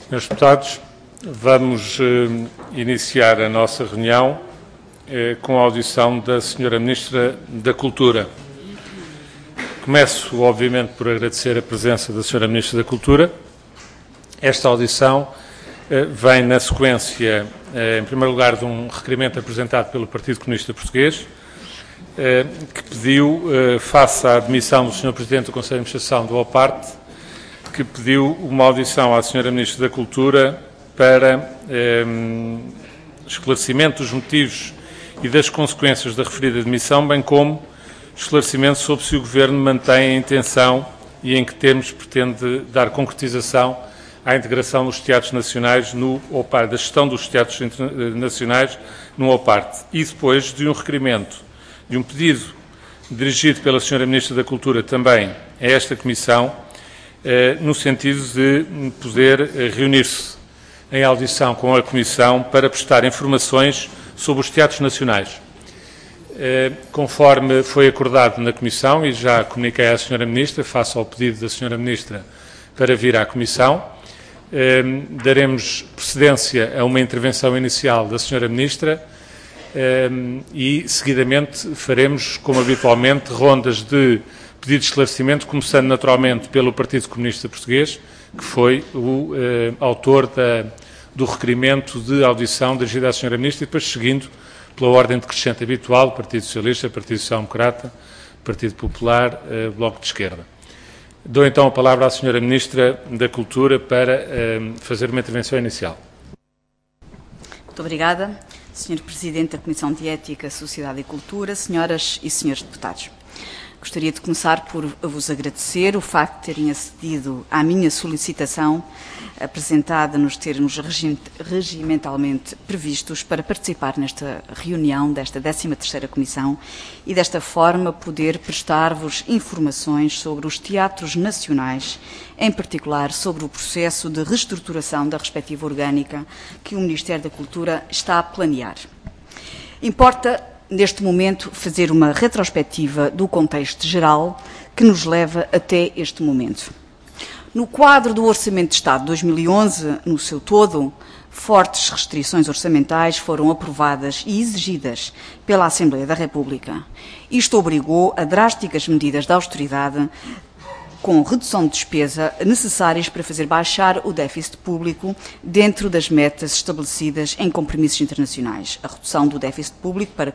Senhores deputados, vamos iniciar a nossa reunião com a audição da Senhora Ministra da Cultura. Começo, obviamente, por agradecer a presença da Senhora Ministra da Cultura. Esta audição vem na sequência, em primeiro lugar, de um requerimento apresentado pelo Partido Comunista Português, que pediu, face à admissão do Sr. Presidente do Conselho de Administração do OPARTE, que pediu uma audição à Sra. Ministra da Cultura para esclarecimento dos motivos e das consequências da referida admissão, bem como esclarecimento sobre se o Governo mantém a intenção e em que termos pretende dar concretização à integração dos teatros nacionais no OPARTE, da gestão dos teatros nacionais no OPARTE. E depois de um requerimento, de um pedido dirigido pela Sra. Ministra da Cultura também a esta Comissão, no sentido de poder reunir-se em audição com a Comissão para prestar informações sobre os teatros nacionais. Conforme foi acordado na Comissão, e já comuniquei à Sra. Ministra, face ao pedido da Sra. Ministra para vir à Comissão, daremos precedência a uma intervenção inicial da Sra. Ministra e, seguidamente, faremos, como habitualmente, rondas de pedido de esclarecimento, começando naturalmente pelo Partido Comunista Português, que foi o autor do requerimento de audição dirigido à Sra. Ministra, e depois seguindo pela ordem decrescente habitual, Partido Socialista, Partido Social Democrata, Partido Popular, Bloco de Esquerda. Dou então a palavra à Sra. Ministra da Cultura para fazer uma intervenção inicial. Muito obrigada, Sr. Presidente da Comissão de Ética, Sociedade e Cultura, senhoras e senhores deputados. Gostaria de começar por vos agradecer o facto de terem acedido à minha solicitação apresentada nos termos regimentalmente previstos para participar nesta reunião desta 13ª Comissão e desta forma poder prestar-vos informações sobre os teatros nacionais, em particular sobre o processo de reestruturação da respectiva orgânica que o Ministério da Cultura está a planear. Importa, neste momento, fazer uma retrospectiva do contexto geral que nos leva até este momento. No quadro do Orçamento de Estado de 2011, no seu todo, fortes restrições orçamentais foram aprovadas e exigidas pela Assembleia da República. Isto obrigou a drásticas medidas de austeridade com redução de despesa necessárias para fazer baixar o déficit público dentro das metas estabelecidas em compromissos internacionais. A redução do déficit público para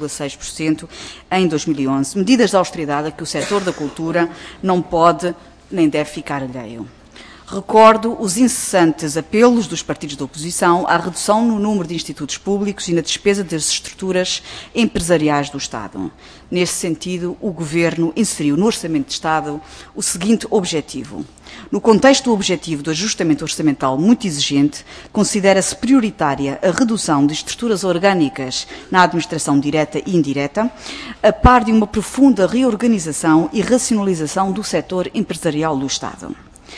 4,6% em 2011. Medidas de austeridade a que o setor da cultura não pode nem deve ficar alheio. Recordo os incessantes apelos dos partidos da oposição à redução no número de institutos públicos e na despesa das estruturas empresariais do Estado. Nesse sentido, o Governo inseriu no Orçamento de Estado o seguinte objetivo. No contexto do objetivo do ajustamento orçamental muito exigente, considera-se prioritária a redução de estruturas orgânicas na administração direta e indireta, a par de uma profunda reorganização e racionalização do setor empresarial do Estado.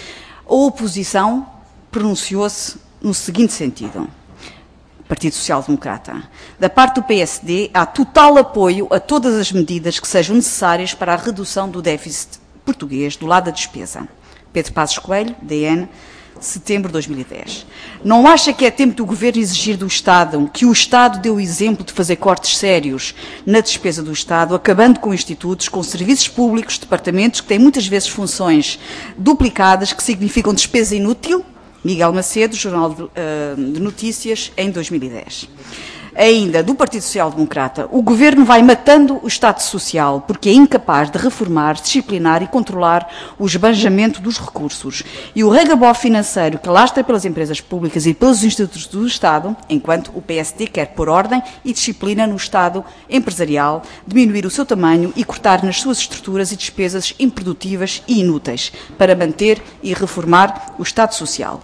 A oposição pronunciou-se no seguinte sentido. Partido Social Democrata. Da parte do PSD, há total apoio a todas as medidas que sejam necessárias para a redução do déficit português do lado da despesa. Pedro Passos Coelho, DN, setembro de 2010. Não acha que é tempo do Governo exigir do Estado que o Estado dê o exemplo de fazer cortes sérios na despesa do Estado, acabando com institutos, com serviços públicos, departamentos que têm muitas vezes funções duplicadas, que significam despesa inútil? Miguel Macedo, Jornal de Notícias, em 2010. Ainda, do Partido Social Democrata, o Governo vai matando o Estado Social porque é incapaz de reformar, disciplinar e controlar o esbanjamento dos recursos. E o regabó financeiro que lastra pelas empresas públicas e pelos institutos do Estado, enquanto o PSD quer pôr ordem e disciplina no Estado empresarial, diminuir o seu tamanho e cortar nas suas estruturas e despesas improdutivas e inúteis, para manter e reformar o Estado Social.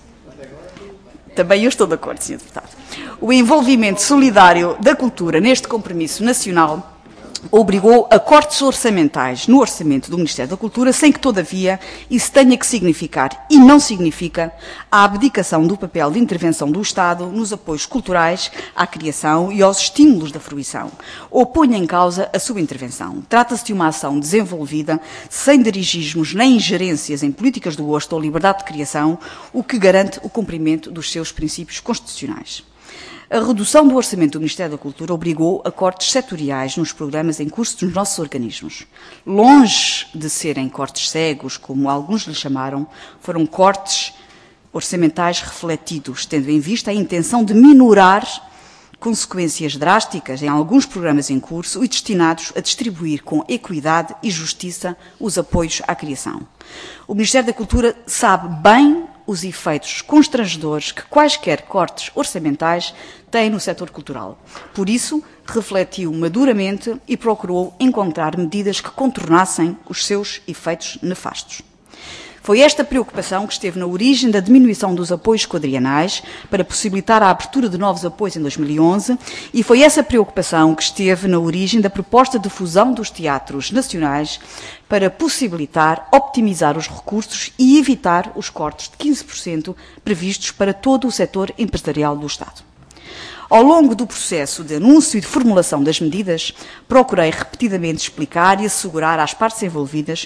Também eu estou de acordo, Sr. Deputado. O envolvimento solidário da cultura neste compromisso nacional obrigou a cortes orçamentais no orçamento do Ministério da Cultura, sem que, todavia, isso tenha que significar, e não significa, a abdicação do papel de intervenção do Estado nos apoios culturais à criação e aos estímulos da fruição, ou ponha em causa a sua intervenção. Trata-se de uma ação desenvolvida sem dirigismos nem ingerências em políticas do gosto ou liberdade de criação, o que garante o cumprimento dos seus princípios constitucionais. A redução do orçamento do Ministério da Cultura obrigou a cortes setoriais nos programas em curso dos nossos organismos. Longe de serem cortes cegos, como alguns lhe chamaram, foram cortes orçamentais refletidos, tendo em vista a intenção de minorar consequências drásticas em alguns programas em curso e destinados a distribuir com equidade e justiça os apoios à criação. O Ministério da Cultura sabe bem os efeitos constrangedores que quaisquer cortes orçamentais têm no setor cultural. Por isso, refletiu maduramente e procurou encontrar medidas que contornassem os seus efeitos nefastos. Foi esta preocupação que esteve na origem da diminuição dos apoios quadrienais para possibilitar a abertura de novos apoios em 2011 e foi essa preocupação que esteve na origem da proposta de fusão dos teatros nacionais para possibilitar optimizar os recursos e evitar os cortes de 15% previstos para todo o setor empresarial do Estado. Ao longo do processo de anúncio e de formulação das medidas, procurei repetidamente explicar e assegurar às partes envolvidas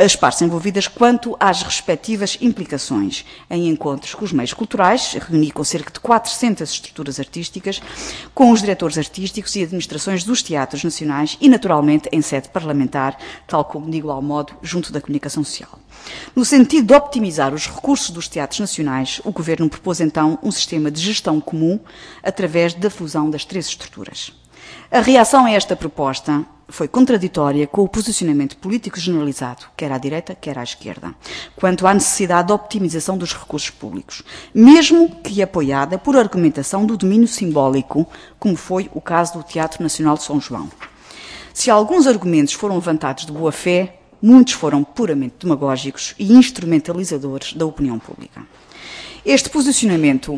quanto às respectivas implicações. Em encontros com os meios culturais, reuni com cerca de 400 estruturas artísticas, com os diretores artísticos e administrações dos teatros nacionais e, naturalmente, em sede parlamentar, tal como de igual modo, junto da comunicação social. No sentido de optimizar os recursos dos teatros nacionais, o Governo propôs então um sistema de gestão comum através da fusão das três estruturas. A reação a esta proposta foi contraditória com o posicionamento político generalizado, quer à direita, quer à esquerda, quanto à necessidade de optimização dos recursos públicos, mesmo que apoiada por argumentação do domínio simbólico, como foi o caso do Teatro Nacional de São João. Se alguns argumentos foram levantados de boa fé, muitos foram puramente demagógicos e instrumentalizadores da opinião pública. Este posicionamento,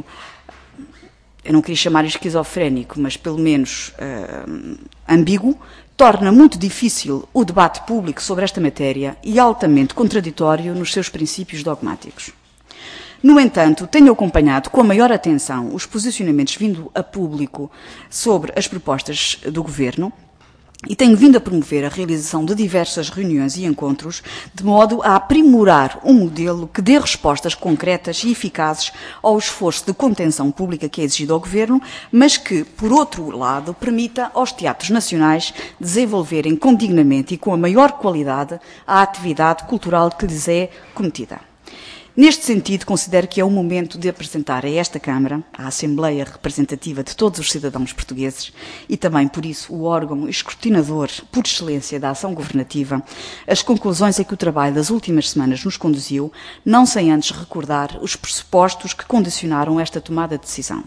eu não queria chamar esquizofrénico, mas pelo menos ambíguo, torna muito difícil o debate público sobre esta matéria e altamente contraditório nos seus princípios dogmáticos. No entanto, tenho acompanhado com a maior atenção os posicionamentos vindo a público sobre as propostas do Governo, e tenho vindo a promover a realização de diversas reuniões e encontros, de modo a aprimorar um modelo que dê respostas concretas e eficazes ao esforço de contenção pública que é exigido ao Governo, mas que, por outro lado, permita aos teatros nacionais desenvolverem condignamente e com a maior qualidade a atividade cultural que lhes é cometida. Neste sentido, considero que é o momento de apresentar a esta Câmara, a Assembleia Representativa de todos os cidadãos portugueses e também, por isso, o órgão escrutinador por excelência da ação governativa, as conclusões a que o trabalho das últimas semanas nos conduziu, não sem antes recordar os pressupostos que condicionaram esta tomada de decisão.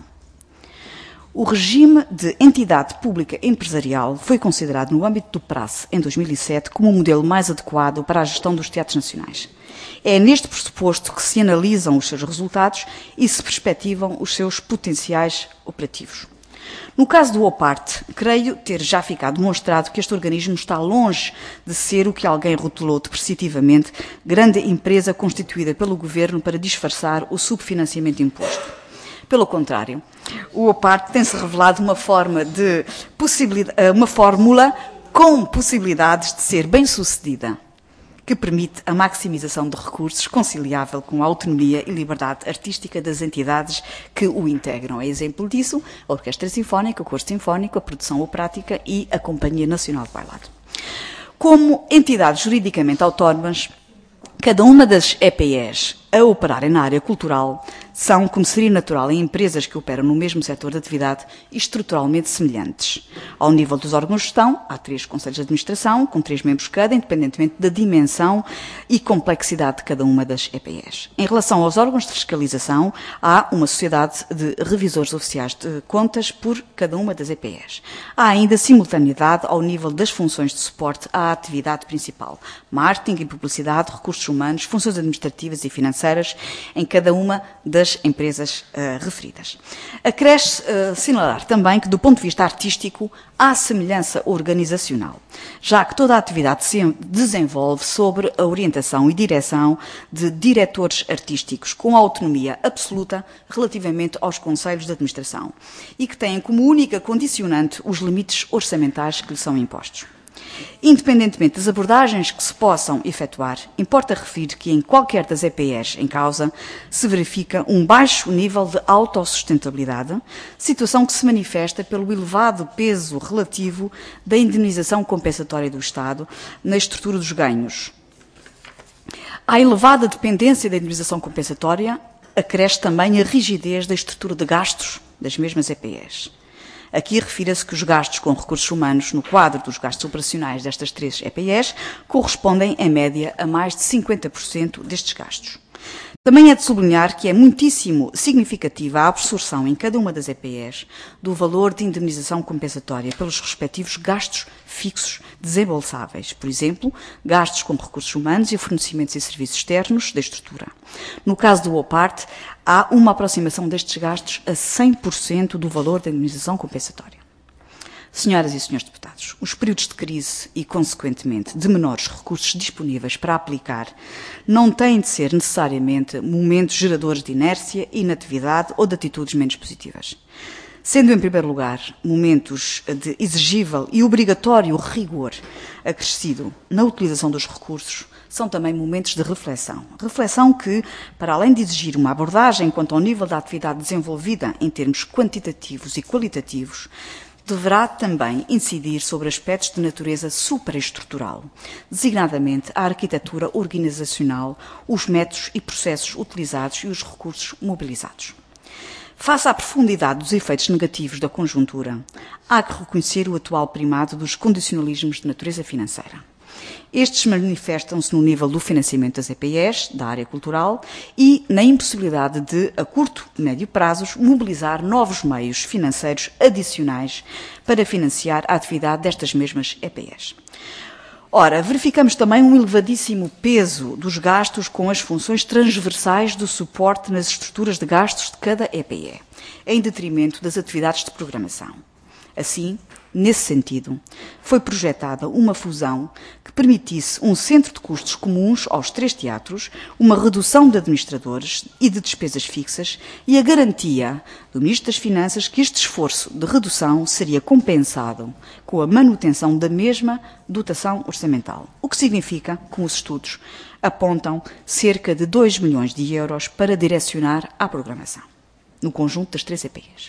O regime de entidade pública empresarial foi considerado no âmbito do PRACE, em 2007, como o modelo mais adequado para a gestão dos teatros nacionais. É neste pressuposto que se analisam os seus resultados e se perspectivam os seus potenciais operativos. No caso do OPARTE, creio ter já ficado demonstrado que este organismo está longe de ser o que alguém rotulou depreciativamente grande empresa constituída pelo Governo para disfarçar o subfinanciamento imposto. Pelo contrário, o OPARTE tem-se revelado uma fórmula com possibilidades de ser bem-sucedida, que permite a maximização de recursos conciliável com a autonomia e liberdade artística das entidades que o integram. É exemplo disso a Orquestra Sinfónica, o Coro Sinfónico, a Produção Operática e a Companhia Nacional de Bailado. Como entidades juridicamente autónomas, cada uma das EPEs a operarem na área cultural são, como seria natural em empresas que operam no mesmo setor de atividade, estruturalmente semelhantes. Ao nível dos órgãos de gestão, há 3 conselhos de administração, com 3 membros cada, independentemente da dimensão e complexidade de cada uma das EPEs. Em relação aos órgãos de fiscalização, há uma sociedade de revisores oficiais de contas por cada uma das EPEs. Há ainda simultaneidade ao nível das funções de suporte à atividade principal: marketing e publicidade, recursos humanos, funções administrativas e financeiras, financeiras em cada uma das empresas referidas. Acresce assinalar também que, do ponto de vista artístico, há semelhança organizacional, já que toda a atividade se desenvolve sobre a orientação e direção de diretores artísticos com autonomia absoluta relativamente aos conselhos de administração e que têm como única condicionante os limites orçamentais que lhe são impostos. Independentemente das abordagens que se possam efetuar, importa referir que em qualquer das EPEs em causa se verifica um baixo nível de autossustentabilidade, situação que se manifesta pelo elevado peso relativo da indemnização compensatória do Estado na estrutura dos ganhos. À elevada dependência da indemnização compensatória, acresce também a rigidez da estrutura de gastos das mesmas EPEs. Aqui refira-se que os gastos com recursos humanos no quadro dos gastos operacionais destas 3 EPEs correspondem, em média, a mais de 50% destes gastos. Também é de sublinhar que é muitíssimo significativa a absorção em cada uma das EPEs do valor de indemnização compensatória pelos respectivos gastos fixos desembolsáveis, por exemplo, gastos com recursos humanos e fornecimentos e serviços externos da estrutura. No caso do OPART, há uma aproximação destes gastos a 100% do valor da indemnização compensatória. Senhoras e senhores deputados, os períodos de crise e, consequentemente, de menores recursos disponíveis para aplicar não têm de ser necessariamente momentos geradores de inércia, inatividade ou de atitudes menos positivas. Sendo, em primeiro lugar, momentos de exigível e obrigatório rigor acrescido na utilização dos recursos, são também momentos de reflexão. Reflexão que, para além de exigir uma abordagem quanto ao nível da atividade desenvolvida em termos quantitativos e qualitativos, deverá também incidir sobre aspectos de natureza supraestrutural, designadamente a arquitetura organizacional, os métodos e processos utilizados e os recursos mobilizados. Face à profundidade dos efeitos negativos da conjuntura, há que reconhecer o atual primado dos condicionalismos de natureza financeira. Estes manifestam-se no nível do financiamento das EPEs, da área cultural, e na impossibilidade de, a curto e médio prazos, mobilizar novos meios financeiros adicionais para financiar a atividade destas mesmas EPEs. Ora, verificamos também um elevadíssimo peso dos gastos com as funções transversais do suporte nas estruturas de gastos de cada EPE, em detrimento das atividades de programação. Assim, nesse sentido, foi projetada uma fusão que permitisse um centro de custos comuns aos 3 teatros, uma redução de administradores e de despesas fixas e a garantia do Ministro das Finanças que este esforço de redução seria compensado com a manutenção da mesma dotação orçamental, o que significa, como os estudos apontam, cerca de 2 milhões de euros para direcionar à programação, no conjunto das 3 EPEs.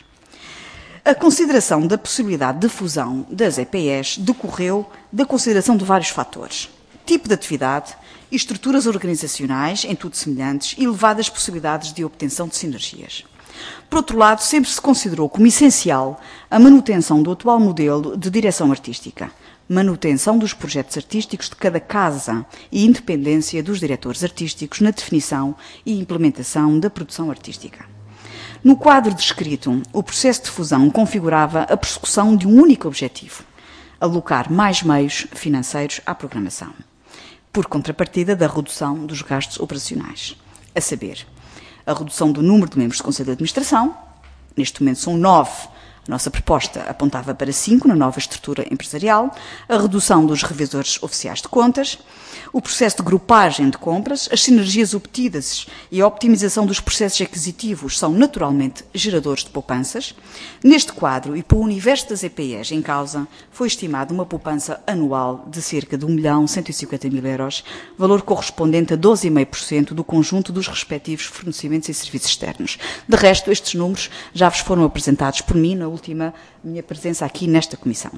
A consideração da possibilidade de fusão das EPEs decorreu da consideração de vários fatores: tipo de atividade e estruturas organizacionais, em tudo semelhantes, e elevadas possibilidades de obtenção de sinergias. Por outro lado, sempre se considerou como essencial a manutenção do atual modelo de direção artística, manutenção dos projetos artísticos de cada casa e independência dos diretores artísticos na definição e implementação da produção artística. No quadro descrito, o processo de fusão configurava a persecução de um único objetivo: alocar mais meios financeiros à programação, por contrapartida da redução dos gastos operacionais, a saber, a redução do número de membros do Conselho de Administração. Neste momento são 9, a nossa proposta apontava para 5 na nova estrutura empresarial, a redução dos revisores oficiais de contas, o processo de grupagem de compras, as sinergias obtidas e a optimização dos processos aquisitivos são naturalmente geradores de poupanças. Neste quadro e para o universo das EPEs em causa, foi estimada uma poupança anual de cerca de 1.150.000 euros, valor correspondente a 12,5% do conjunto dos respectivos fornecimentos e serviços externos. De resto, estes números já vos foram apresentados por mim na última minha presença aqui nesta comissão.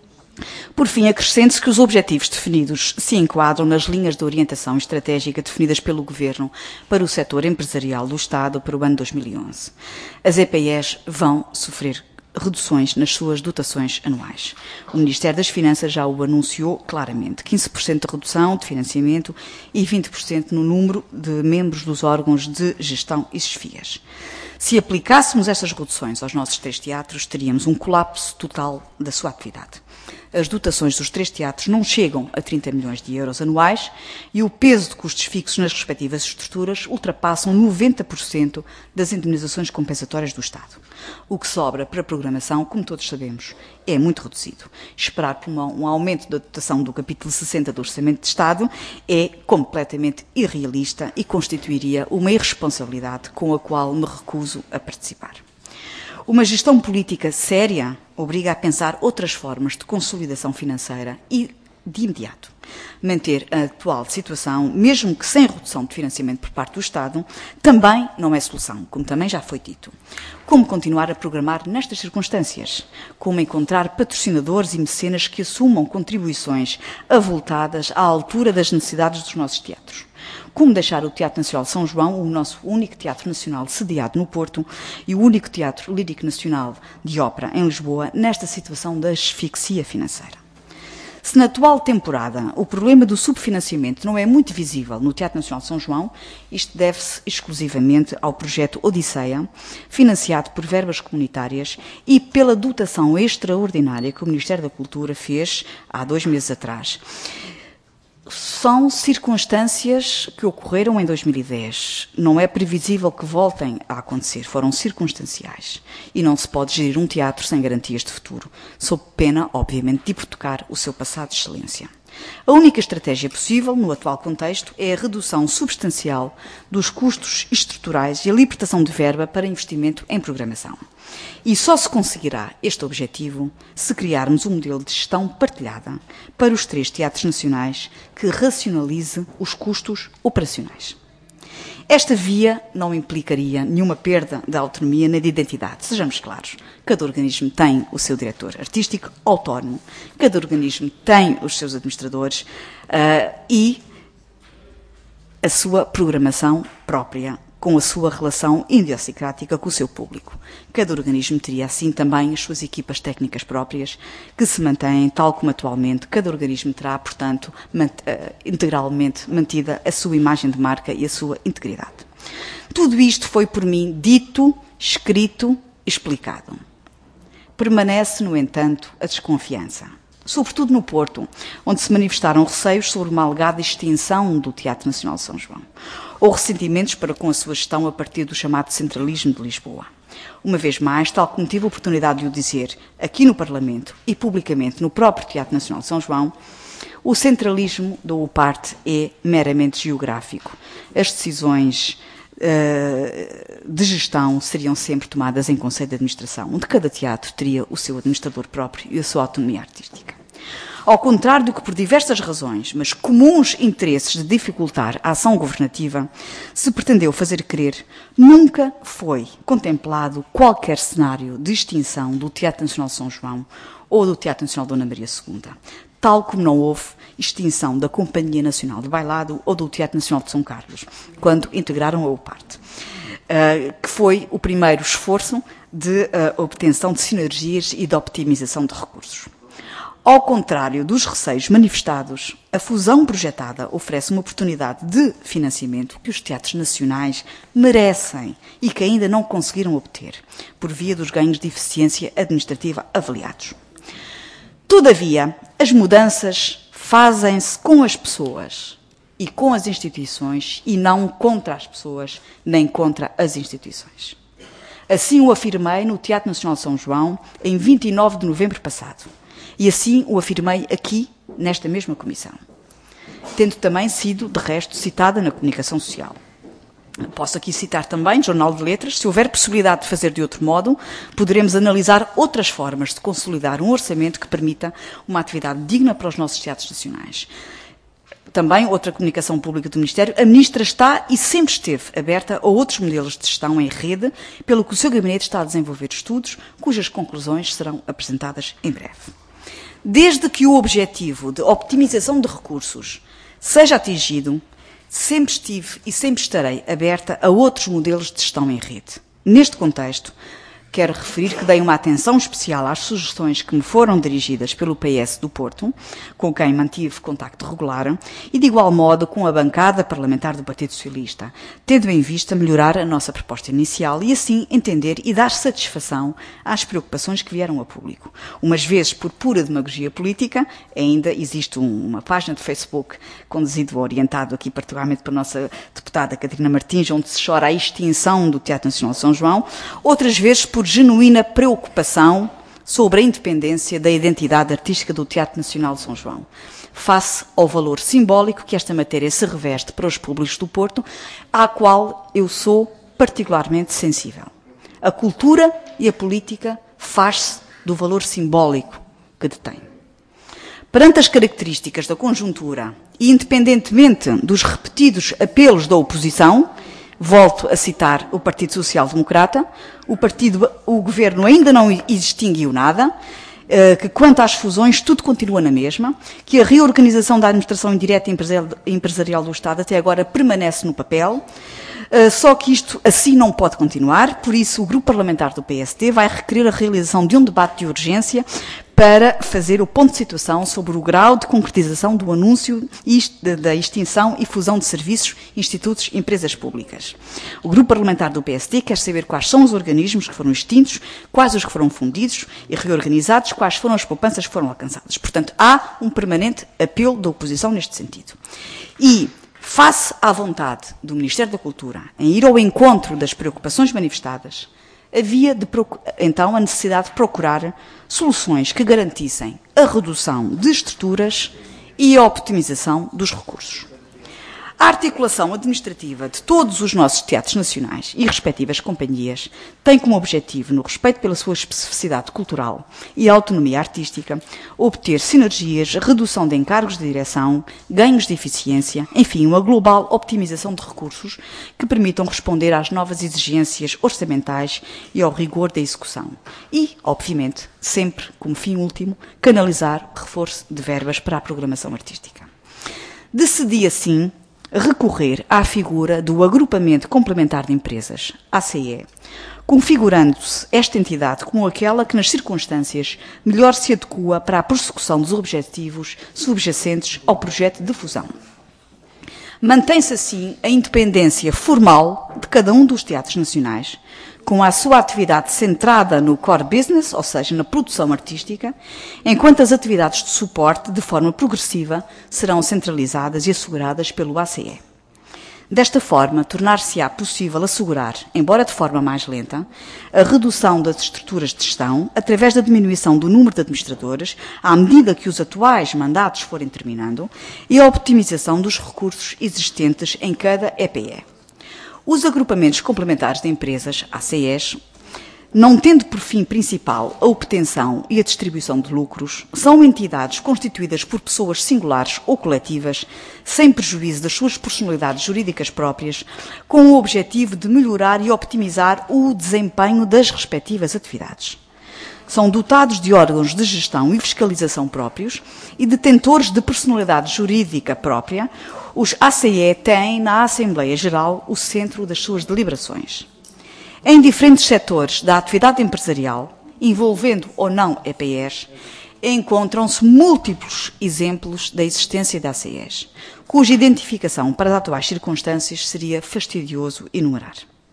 Por fim, acrescente-se que os objetivos definidos se enquadram nas linhas de orientação estratégica definidas pelo Governo para o setor empresarial do Estado para o ano 2011. As EPEs vão sofrer reduções nas suas dotações anuais. O Ministério das Finanças já o anunciou claramente: 15% de redução de financiamento e 20% no número de membros dos órgãos de gestão e chefias. Se aplicássemos estas reduções aos nossos 3 teatros, teríamos um colapso total da sua atividade. as dotações dos 3 teatros não chegam a 30 milhões de euros anuais e o peso de custos fixos nas respectivas estruturas ultrapassam 90% das indemnizações compensatórias do Estado. O que sobra para a programação, como todos sabemos, é muito reduzido. Esperar por um aumento da dotação do capítulo 60 do Orçamento de Estado é completamente irrealista e constituiria uma irresponsabilidade com a qual me recuso a participar. Uma gestão política séria obriga a pensar outras formas de consolidação financeira e, de imediato, manter a atual situação, mesmo que sem redução de financiamento por parte do Estado, também não é solução, como também já foi dito. Como continuar a programar nestas circunstâncias? Como encontrar patrocinadores e mecenas que assumam contribuições avultadas à altura das necessidades dos nossos teatros? Como deixar o Teatro Nacional de São João, o nosso único teatro nacional sediado no Porto e o único teatro lírico nacional de ópera em Lisboa, nesta situação de asfixia financeira? Se na atual temporada o problema do subfinanciamento não é muito visível no Teatro Nacional de São João, isto deve-se exclusivamente ao projeto Odisseia, financiado por verbas comunitárias e pela dotação extraordinária que o Ministério da Cultura fez há 2 meses atrás. São circunstâncias que ocorreram em 2010. Não é previsível que voltem a acontecer. Foram circunstanciais. E não se pode gerir um teatro sem garantias de futuro, sob pena, obviamente, de hipotecar o seu passado de excelência. A única estratégia possível, no atual contexto, é a redução substancial dos custos estruturais e a libertação de verba para investimento em programação. E só se conseguirá este objetivo se criarmos um modelo de gestão partilhada para os 3 teatros nacionais que racionalize os custos operacionais. Esta via não implicaria nenhuma perda da autonomia nem de identidade. Sejamos claros, cada organismo tem o seu diretor artístico autónomo, cada organismo tem os seus administradores e a sua programação própria, com a sua relação idiosincrática com o seu público. Cada organismo teria, assim, também as suas equipas técnicas próprias, que se mantêm tal como atualmente. Cada organismo terá, portanto, integralmente mantida a sua imagem de marca e a sua integridade. Tudo isto foi por mim dito, escrito, explicado. Permanece, no entanto, a desconfiança. Sobretudo no Porto, onde se manifestaram receios sobre uma alegada extinção do Teatro Nacional de São João, ou ressentimentos para com a sua gestão a partir do chamado centralismo de Lisboa. Uma vez mais, tal como tive a oportunidade de o dizer aqui no Parlamento e publicamente no próprio Teatro Nacional de São João, o centralismo da UPART é meramente geográfico. As decisões de gestão seriam sempre tomadas em Conselho de Administração, onde cada teatro teria o seu administrador próprio e a sua autonomia artística. Ao contrário do que, por diversas razões, mas comuns interesses de dificultar a ação governativa, se pretendeu fazer crer, nunca foi contemplado qualquer cenário de extinção do Teatro Nacional de São João ou do Teatro Nacional Dona Maria II, tal como não houve extinção da Companhia Nacional de Bailado ou do Teatro Nacional de São Carlos, quando integraram a UPART, que foi o primeiro esforço de obtenção de sinergias e de optimização de recursos. Ao contrário dos receios manifestados, a fusão projetada oferece uma oportunidade de financiamento que os teatros nacionais merecem e que ainda não conseguiram obter, por via dos ganhos de eficiência administrativa avaliados. Todavia, as mudanças fazem-se com as pessoas e com as instituições e não contra as pessoas nem contra as instituições. Assim o afirmei no Teatro Nacional de São João em 29 de novembro passado. E assim o afirmei aqui, nesta mesma comissão, tendo também sido, de resto, citada na comunicação social. Posso aqui citar também, Jornal de Letras, se houver possibilidade de fazer de outro modo, poderemos analisar outras formas de consolidar um orçamento que permita uma atividade digna para os nossos teatros nacionais. Também, outra comunicação pública do Ministério, a Ministra está e sempre esteve aberta a outros modelos de gestão em rede, pelo que o seu gabinete está a desenvolver estudos, cujas conclusões serão apresentadas em breve. Desde que o objetivo de optimização de recursos seja atingido, sempre estive e sempre estarei aberta a outros modelos de gestão em rede. Neste contexto, Quero referir que dei uma atenção especial às sugestões que me foram dirigidas pelo PS do Porto, com quem mantive contacto regular, e de igual modo com a bancada parlamentar do Partido Socialista, tendo em vista melhorar a nossa proposta inicial e assim entender e dar satisfação às preocupações que vieram a público. Umas vezes, por pura demagogia política, ainda existe uma página de Facebook conduzido, orientado aqui particularmente pela nossa deputada Catarina Martins, onde se chora a extinção do Teatro Nacional de São João, outras vezes por genuína preocupação sobre a independência da identidade artística do Teatro Nacional de São João, face ao valor simbólico que esta matéria se reveste para os públicos do Porto, à qual eu sou particularmente sensível. A cultura e a política faz-se do valor simbólico que detém. Perante as características da conjuntura e independentemente dos repetidos apelos da oposição, volto a citar o Partido Social Democrata, o Governo ainda não extinguiu nada, que quanto às fusões tudo continua na mesma, que a reorganização da administração indireta e empresarial do Estado até agora permanece no papel, só que isto assim não pode continuar, por isso o Grupo Parlamentar do PSD vai requerer a realização de um debate de urgência para fazer o ponto de situação sobre o grau de concretização do anúncio da extinção e fusão de serviços, institutos e empresas públicas. O Grupo Parlamentar do PSD quer saber quais são os organismos que foram extintos, quais os que foram fundidos e reorganizados, quais foram as poupanças que foram alcançadas. Portanto, há um permanente apelo da oposição neste sentido. E, face à vontade do Ministério da Cultura em ir ao encontro das preocupações manifestadas, havia então a necessidade de procurar soluções que garantissem a redução de estruturas e a optimização dos recursos. A articulação administrativa de todos os nossos teatros nacionais e respectivas companhias tem como objetivo, no respeito pela sua especificidade cultural e autonomia artística, obter sinergias, redução de encargos de direção, ganhos de eficiência, enfim, uma global optimização de recursos que permitam responder às novas exigências orçamentais e ao rigor da execução. E, obviamente, sempre, como fim último, canalizar reforço de verbas para a programação artística. Decidi, assim, recorrer à figura do Agrupamento Complementar de Empresas, ACE, configurando-se esta entidade como aquela que, nas circunstâncias, melhor se adequa para a persecução dos objetivos subjacentes ao projeto de fusão. Mantém-se, assim, a independência formal de cada um dos teatros nacionais, com a sua atividade centrada no core business, ou seja, na produção artística, enquanto as atividades de suporte, de forma progressiva, serão centralizadas e asseguradas pelo ACE. Desta forma, tornar-se-á possível assegurar, embora de forma mais lenta, a redução das estruturas de gestão através da diminuição do número de administradores à medida que os atuais mandatos forem terminando e a optimização dos recursos existentes em cada EPE. Os agrupamentos complementares de empresas, ACEs, não tendo por fim principal a obtenção e a distribuição de lucros, são entidades constituídas por pessoas singulares ou coletivas, sem prejuízo das suas personalidades jurídicas próprias, com o objetivo de melhorar e optimizar o desempenho das respectivas atividades. São dotados de órgãos de gestão e fiscalização próprios e detentores de personalidade jurídica própria. Os ACE têm na Assembleia Geral o centro das suas deliberações. Em diferentes setores da atividade empresarial, envolvendo ou não EPEs, encontram-se múltiplos exemplos da existência de ACEs, cuja identificação para as atuais circunstâncias seria fastidioso enumerar.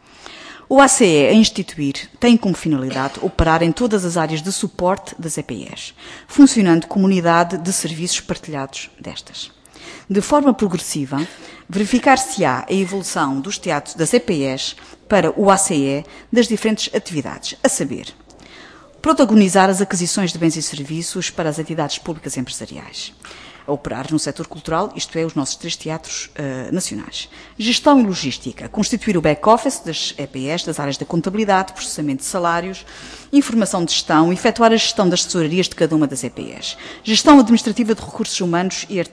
O ACE a instituir tem como finalidade operar em todas as áreas de suporte das EPEs, funcionando como unidade de serviços partilhados destas. De forma progressiva, verificar-se-á a evolução dos teatros das EPEs para o ACE das diferentes atividades, a saber, protagonizar as aquisições de bens e serviços para as entidades públicas empresariais, a operar no setor cultural, isto é, os nossos 3 teatros nacionais. Gestão e logística, constituir o back-office das EPEs, das áreas da contabilidade, processamento de salários, informação de gestão, efetuar a gestão das tesourarias de cada uma das EPEs. Gestão administrativa de recursos humanos e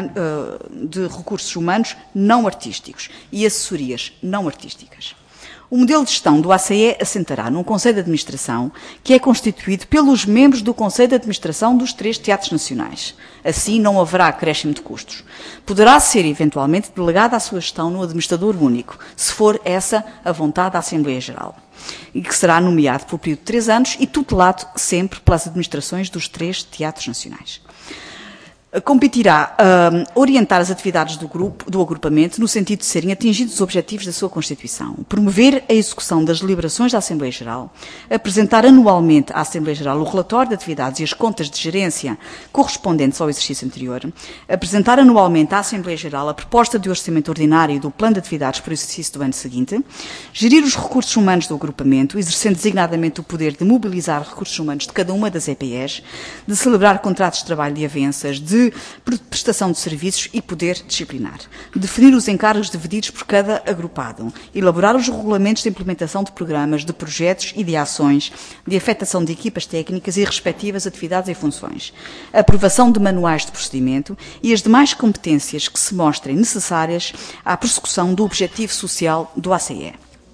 de recursos humanos não artísticos e assessorias não artísticas. O modelo de gestão do ACE assentará num Conselho de Administração que é constituído pelos membros do Conselho de Administração dos 3 teatros nacionais. Assim, não haverá acréscimo de custos. Poderá ser, eventualmente, delegada a sua gestão no administrador único, se for essa a vontade da Assembleia Geral, e que será nomeado por um período de 3 anos e tutelado sempre pelas administrações dos 3 teatros nacionais. Competirá orientar as atividades do agrupamento no sentido de serem atingidos os objetivos da sua Constituição, promover a execução das deliberações da Assembleia Geral, apresentar anualmente à Assembleia Geral o relatório de atividades e as contas de gerência correspondentes ao exercício anterior, apresentar anualmente à Assembleia Geral a proposta de orçamento ordinário e do plano de atividades para o exercício do ano seguinte, gerir os recursos humanos do agrupamento, exercendo designadamente o poder de mobilizar recursos humanos de cada uma das EPEs, de celebrar contratos de trabalho de avanças, de prestação de serviços e poder disciplinar. Definir os encargos divididos por cada agrupado. Elaborar os regulamentos de implementação de programas, de projetos e de ações, de afetação de equipas técnicas e respectivas atividades e funções. Aprovação de manuais de procedimento e as demais competências que se mostrem necessárias à persecução do objetivo social do ACE.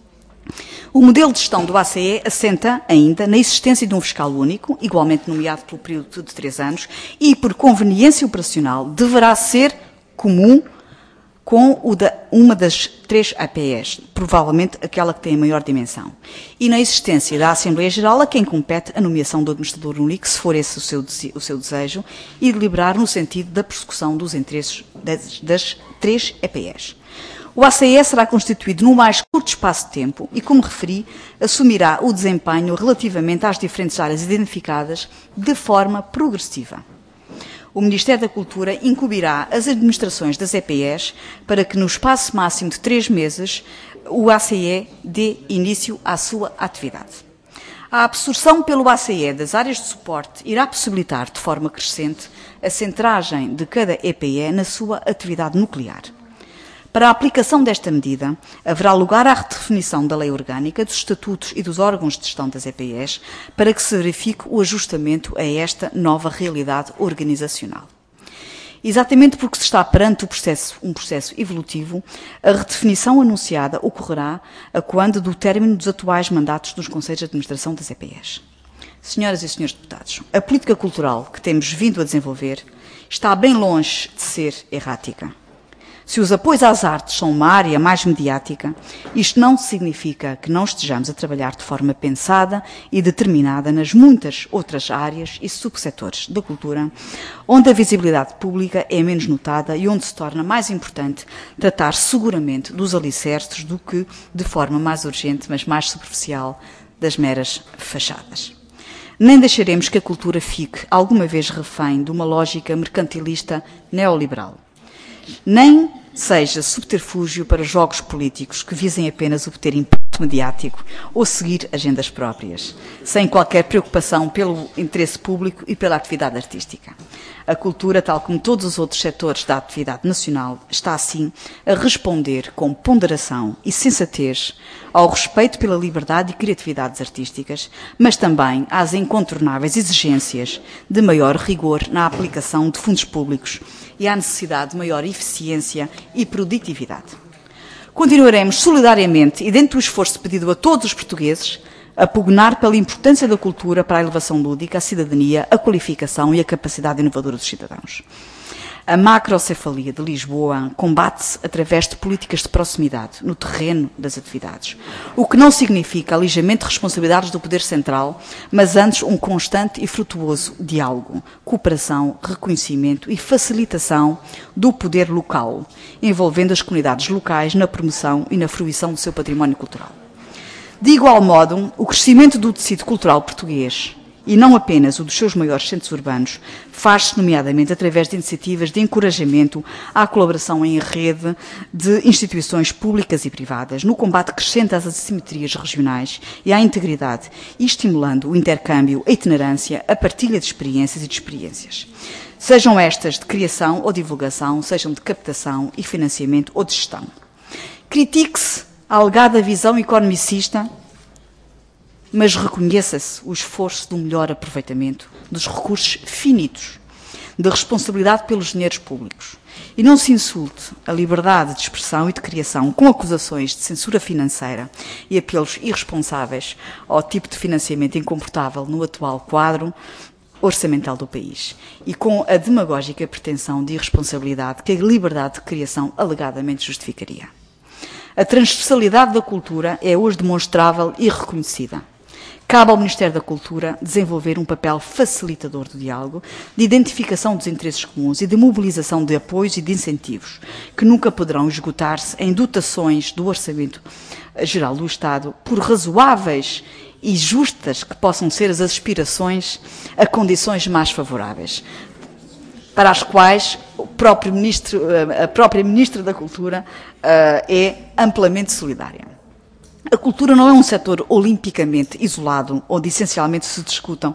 O modelo de gestão do ACE assenta ainda na existência de um fiscal único, igualmente nomeado pelo período de 3 anos, e, por conveniência operacional, deverá ser comum com o de uma das 3 APEs, provavelmente aquela que tem a maior dimensão. E na existência da Assembleia Geral, a quem compete a nomeação do administrador único, se for esse o seu desejo, e deliberar no sentido da persecução dos interesses das 3 APEs. O ACE será constituído no mais curto espaço de tempo e, como referi, assumirá o desempenho relativamente às diferentes áreas identificadas de forma progressiva. O Ministério da Cultura incumbirá as administrações das EPEs para que, no espaço máximo de 3 meses, o ACE dê início à sua atividade. A absorção pelo ACE das áreas de suporte irá possibilitar, de forma crescente, a centragem de cada EPE na sua atividade nuclear. Para a aplicação desta medida, haverá lugar à redefinição da lei orgânica, dos estatutos e dos órgãos de gestão das EPEs, para que se verifique o ajustamento a esta nova realidade organizacional. Exatamente porque se está perante um processo evolutivo, a redefinição anunciada ocorrerá a quando do término dos atuais mandatos dos Conselhos de Administração das EPEs. Senhoras e senhores deputados, a política cultural que temos vindo a desenvolver está bem longe de ser errática. Se os apoios às artes são uma área mais mediática, isto não significa que não estejamos a trabalhar de forma pensada e determinada nas muitas outras áreas e subsetores da cultura, onde a visibilidade pública é menos notada e onde se torna mais importante tratar seguramente dos alicerces do que, de forma mais urgente, mas mais superficial, das meras fachadas. Nem deixaremos que a cultura fique alguma vez refém de uma lógica mercantilista neoliberal. Nem seja subterfúgio para jogos políticos que visem apenas obter impacto mediático ou seguir agendas próprias, sem qualquer preocupação pelo interesse público e pela atividade artística. A cultura, tal como todos os outros setores da atividade nacional, está assim a responder com ponderação e sensatez ao respeito pela liberdade e criatividades artísticas, mas também às incontornáveis exigências de maior rigor na aplicação de fundos públicos e à necessidade de maior eficiência e produtividade. Continuaremos solidariamente e dentro do esforço pedido a todos os portugueses a pugnar pela importância da cultura para a elevação lúdica, a cidadania, a qualificação e a capacidade inovadora dos cidadãos. A macrocefalia de Lisboa combate-se através de políticas de proximidade, no terreno das atividades, o que não significa alijamento de responsabilidades do poder central, mas antes um constante e frutuoso diálogo, cooperação, reconhecimento e facilitação do poder local, envolvendo as comunidades locais na promoção e na fruição do seu património cultural. De igual modo, o crescimento do tecido cultural português, e não apenas o dos seus maiores centros urbanos, faz-se nomeadamente através de iniciativas de encorajamento à colaboração em rede de instituições públicas e privadas, no combate crescente às assimetrias regionais e à integridade, e estimulando o intercâmbio, a itinerância, a partilha de experiências e de experiências. Sejam estas de criação ou divulgação, sejam de captação e financiamento ou de gestão. Critique-se a alegada visão economicista, mas reconheça-se o esforço de um melhor aproveitamento dos recursos finitos, de responsabilidade pelos dinheiros públicos. E não se insulte a liberdade de expressão e de criação com acusações de censura financeira e apelos irresponsáveis ao tipo de financiamento incomportável no atual quadro orçamental do país e com a demagógica pretensão de irresponsabilidade que a liberdade de criação alegadamente justificaria. A transversalidade da cultura é hoje demonstrável e reconhecida. Cabe ao Ministério da Cultura desenvolver um papel facilitador do diálogo, de identificação dos interesses comuns e de mobilização de apoios e de incentivos, que nunca poderão esgotar-se em dotações do Orçamento Geral do Estado, por razoáveis e justas que possam ser as aspirações a condições mais favoráveis, para as quais a própria Ministra da Cultura é amplamente solidária. A cultura não é um setor olimpicamente isolado, onde essencialmente se discutem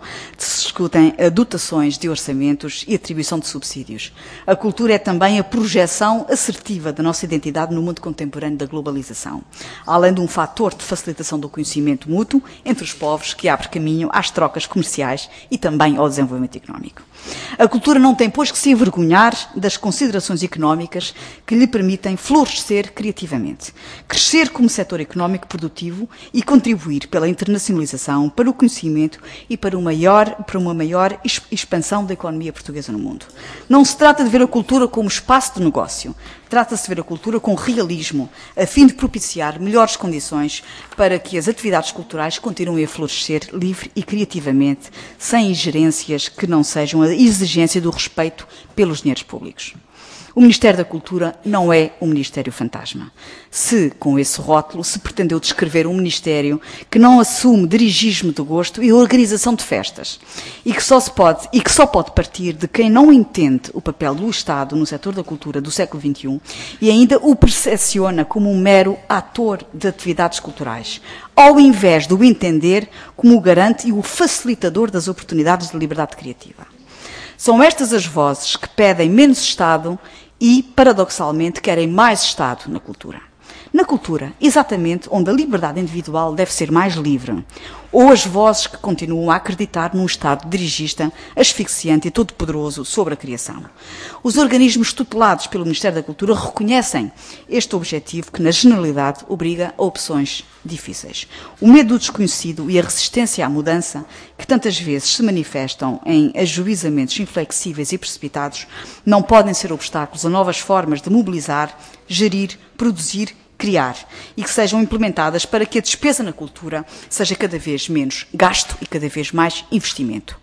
dotações de orçamentos e atribuição de subsídios. A cultura é também a projeção assertiva da nossa identidade no mundo contemporâneo da globalização, além de um fator de facilitação do conhecimento mútuo entre os povos que abre caminho às trocas comerciais e também ao desenvolvimento económico. A cultura não tem, pois, que se envergonhar das considerações económicas que lhe permitem florescer criativamente, crescer como setor económico produtivo e contribuir pela internacionalização, para o conhecimento e para uma maior expansão da economia portuguesa no mundo. Não se trata de ver a cultura como espaço de negócio, trata-se de ver a cultura com realismo, a fim de propiciar melhores condições para que as atividades culturais continuem a florescer livre e criativamente, sem ingerências que não sejam a exigência do respeito pelos dinheiros públicos. O Ministério da Cultura não é um Ministério fantasma. Se, com esse rótulo, se pretendeu descrever um Ministério que não assume dirigismo de gosto e organização de festas, e que só pode partir de quem não entende o papel do Estado no setor da cultura do século XXI e ainda o percepciona como um mero ator de atividades culturais, ao invés de o entender como o garante e o facilitador das oportunidades de liberdade criativa. São estas as vozes que pedem menos Estado e, paradoxalmente, querem mais Estado na cultura. Na cultura, exatamente onde a liberdade individual deve ser mais livre, ou as vozes que continuam a acreditar num Estado dirigista, asfixiante e todo-poderoso sobre a criação. Os organismos tutelados pelo Ministério da Cultura reconhecem este objetivo que, na generalidade, obriga a opções difíceis. O medo do desconhecido e a resistência à mudança, que tantas vezes se manifestam em ajuizamentos inflexíveis e precipitados, não podem ser obstáculos a novas formas de mobilizar, gerir, produzir, criar e que sejam implementadas para que a despesa na cultura seja cada vez menos gasto e cada vez mais investimento.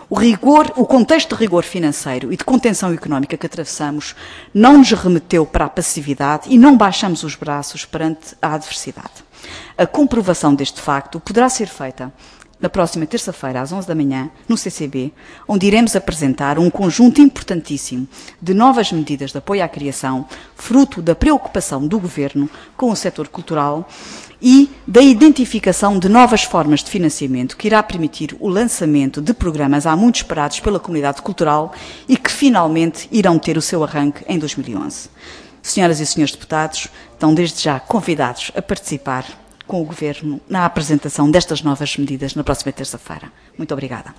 O contexto de rigor financeiro e de contenção económica que atravessamos não nos remeteu para a passividade e não baixamos os braços perante a adversidade. A comprovação deste facto poderá ser feita na próxima terça-feira, às 11 da manhã, no CCB, onde iremos apresentar um conjunto importantíssimo de novas medidas de apoio à criação, fruto da preocupação do Governo com o setor cultural e da identificação de novas formas de financiamento que irá permitir o lançamento de programas há muito esperados pela comunidade cultural e que finalmente irão ter o seu arranque em 2011. Senhoras e senhores deputados, estão desde já convidados a participar com o Governo na apresentação destas novas medidas na próxima terça-feira. Muito obrigada.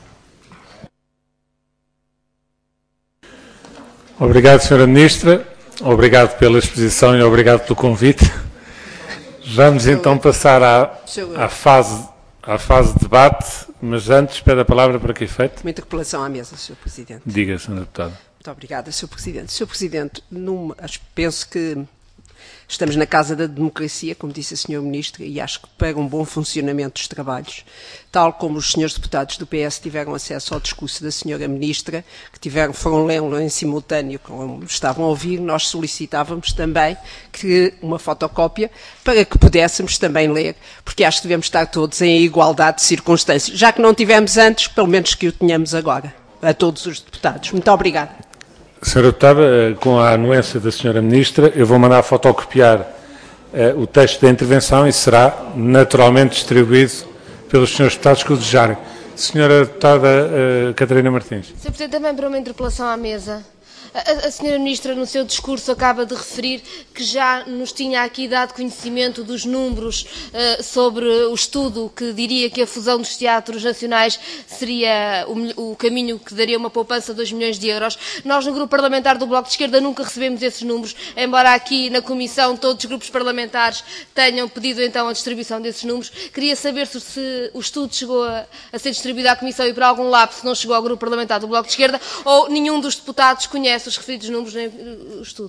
Obrigado, Sra. Ministra. Obrigado pela exposição e obrigado pelo convite. Vamos então passar à fase de debate, mas antes peço a palavra para que efeito. Uma interpelação à mesa, Sr. Presidente. Diga, Sra. Deputada. Muito obrigada, Sr. Presidente. Sr. Presidente, penso que estamos na Casa da Democracia, como disse a Sra. Ministra, e acho que para um bom funcionamento dos trabalhos, tal como os senhores deputados do PS tiveram acesso ao discurso da Sra. Ministra, que foram lê-lo em simultâneo, como estavam a ouvir, nós solicitávamos também que uma fotocópia para que pudéssemos também ler, porque acho que devemos estar todos em igualdade de circunstâncias. Já que não tivemos antes, pelo menos que o tenhamos agora, a todos os deputados. Muito obrigada. Sra. Deputada, com a anuência da Sra. Ministra, eu vou mandar fotocopiar o texto da intervenção e será naturalmente distribuído pelos Srs. Deputados que o desejarem. Sra. Deputada Catarina Martins. Sr. Presidente, também para uma interpelação à mesa. A Sra. Ministra, no seu discurso, acaba de referir que já nos tinha aqui dado conhecimento dos números sobre o estudo que diria que a fusão dos teatros nacionais seria o caminho que daria uma poupança de 2 milhões de euros. Nós, no Grupo Parlamentar do Bloco de Esquerda, nunca recebemos esses números, embora aqui na Comissão todos os grupos parlamentares tenham pedido então a distribuição desses números. Queria saber se o estudo chegou a ser distribuído à Comissão e por algum lapso não chegou ao Grupo Parlamentar do Bloco de Esquerda, ou nenhum dos deputados conhece os referidos números nem o estudo.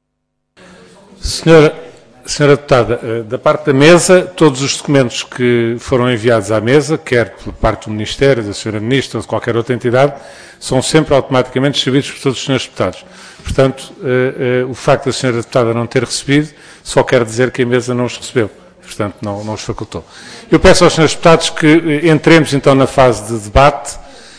Senhora Deputada, da parte da mesa, todos os documentos que foram enviados à mesa, quer por parte do Ministério, da Sra. Ministra ou de qualquer outra entidade, são sempre automaticamente distribuídos por todos os senhores deputados. Portanto, o facto da Sra. Deputada não ter recebido só quer dizer que a mesa não os recebeu. Portanto, não os facultou. Eu peço aos senhores deputados que entremos então na fase de debate.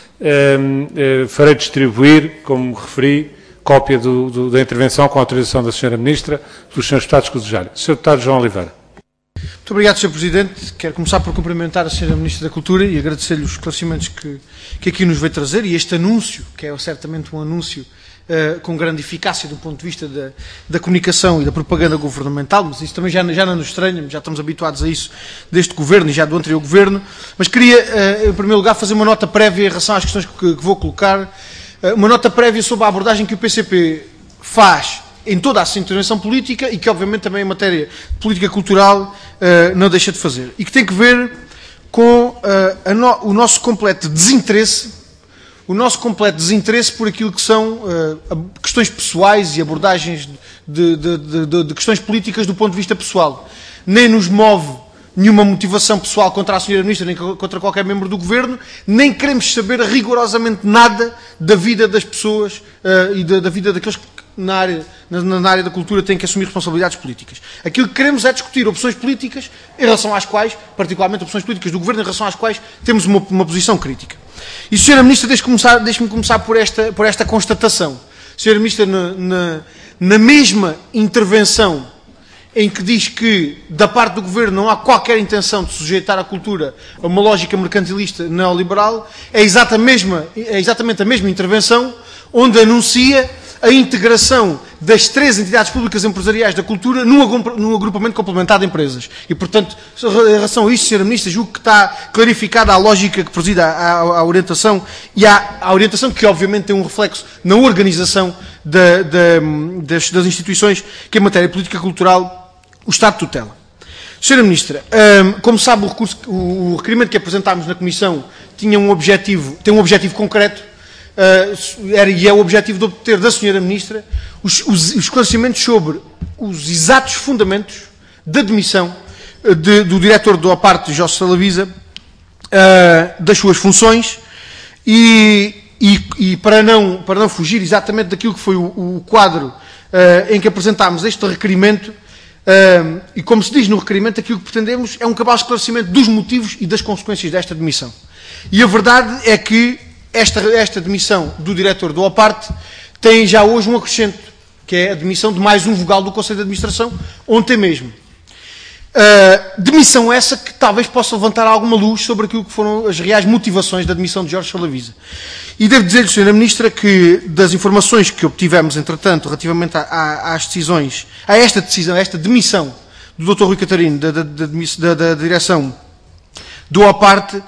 Farei distribuir, como referi, cópia da intervenção com a autorização da Sra. Ministra dos senhores deputados que o desejarem. Sr. Deputado João Oliveira. Muito obrigado, Sr. Presidente. Quero começar por cumprimentar a Sra. Ministra da Cultura e agradecer-lhe os esclarecimentos que aqui nos veio trazer e este anúncio, que é certamente um anúncio com grande eficácia do ponto de vista da comunicação e da propaganda governamental, mas isso também já não nos estranha, já estamos habituados a isso deste Governo e já do anterior Governo. Mas queria, em primeiro lugar, fazer uma nota prévia em relação às questões que vou colocar, uma nota prévia sobre a abordagem que o PCP faz em toda a sua intervenção política e que, obviamente, também em matéria de política cultural não deixa de fazer. E que tem que ver com o nosso completo desinteresse por aquilo que são questões pessoais e abordagens de questões políticas do ponto de vista pessoal. Nem nos move nenhuma motivação pessoal contra a Sra. Ministra, nem contra qualquer membro do Governo, nem queremos saber rigorosamente nada da vida das pessoas e da vida daqueles que na área da cultura têm que assumir responsabilidades políticas. Aquilo que queremos é discutir opções políticas em relação às quais, particularmente opções políticas do Governo, em relação às quais temos uma posição crítica. E, Sra. Ministra, deixe-me começar por esta constatação. Sra. Ministra, na mesma intervenção em que diz que, da parte do Governo, não há qualquer intenção de sujeitar a cultura a uma lógica mercantilista neoliberal, é exatamente a mesma intervenção onde anuncia a integração das 3 entidades públicas empresariais da cultura num agrupamento complementar de empresas. E, portanto, em relação a isto, Sra. Ministra, julgo que está clarificada a lógica que preside à orientação e à orientação que, obviamente, tem um reflexo na organização das instituições que, em matéria de política cultural, o Estado tutela. Sra. Ministra, como sabe, o requerimento que apresentámos na Comissão tem um objetivo concreto, e é o objetivo de obter da Sra. Ministra os esclarecimentos sobre os exatos fundamentos da demissão do diretor do OPARTE, Jorge Salavisa, das suas funções e para não fugir exatamente daquilo que foi o quadro em que apresentámos este requerimento, e como se diz no requerimento, aquilo que pretendemos é um cabal esclarecimento dos motivos e das consequências desta demissão. E a verdade é que esta demissão do diretor do OPARTE tem já hoje um acrescento, que é a demissão de mais um vogal do Conselho de Administração, ontem mesmo. Demissão essa que talvez possa levantar alguma luz sobre aquilo que foram as reais motivações da demissão de Jorge Salavisa. E devo dizer-lhe, Sra. Ministra, que das informações que obtivemos, entretanto, relativamente às decisões, a esta demissão do Dr. Rui Catarino, da direção do OPARTE,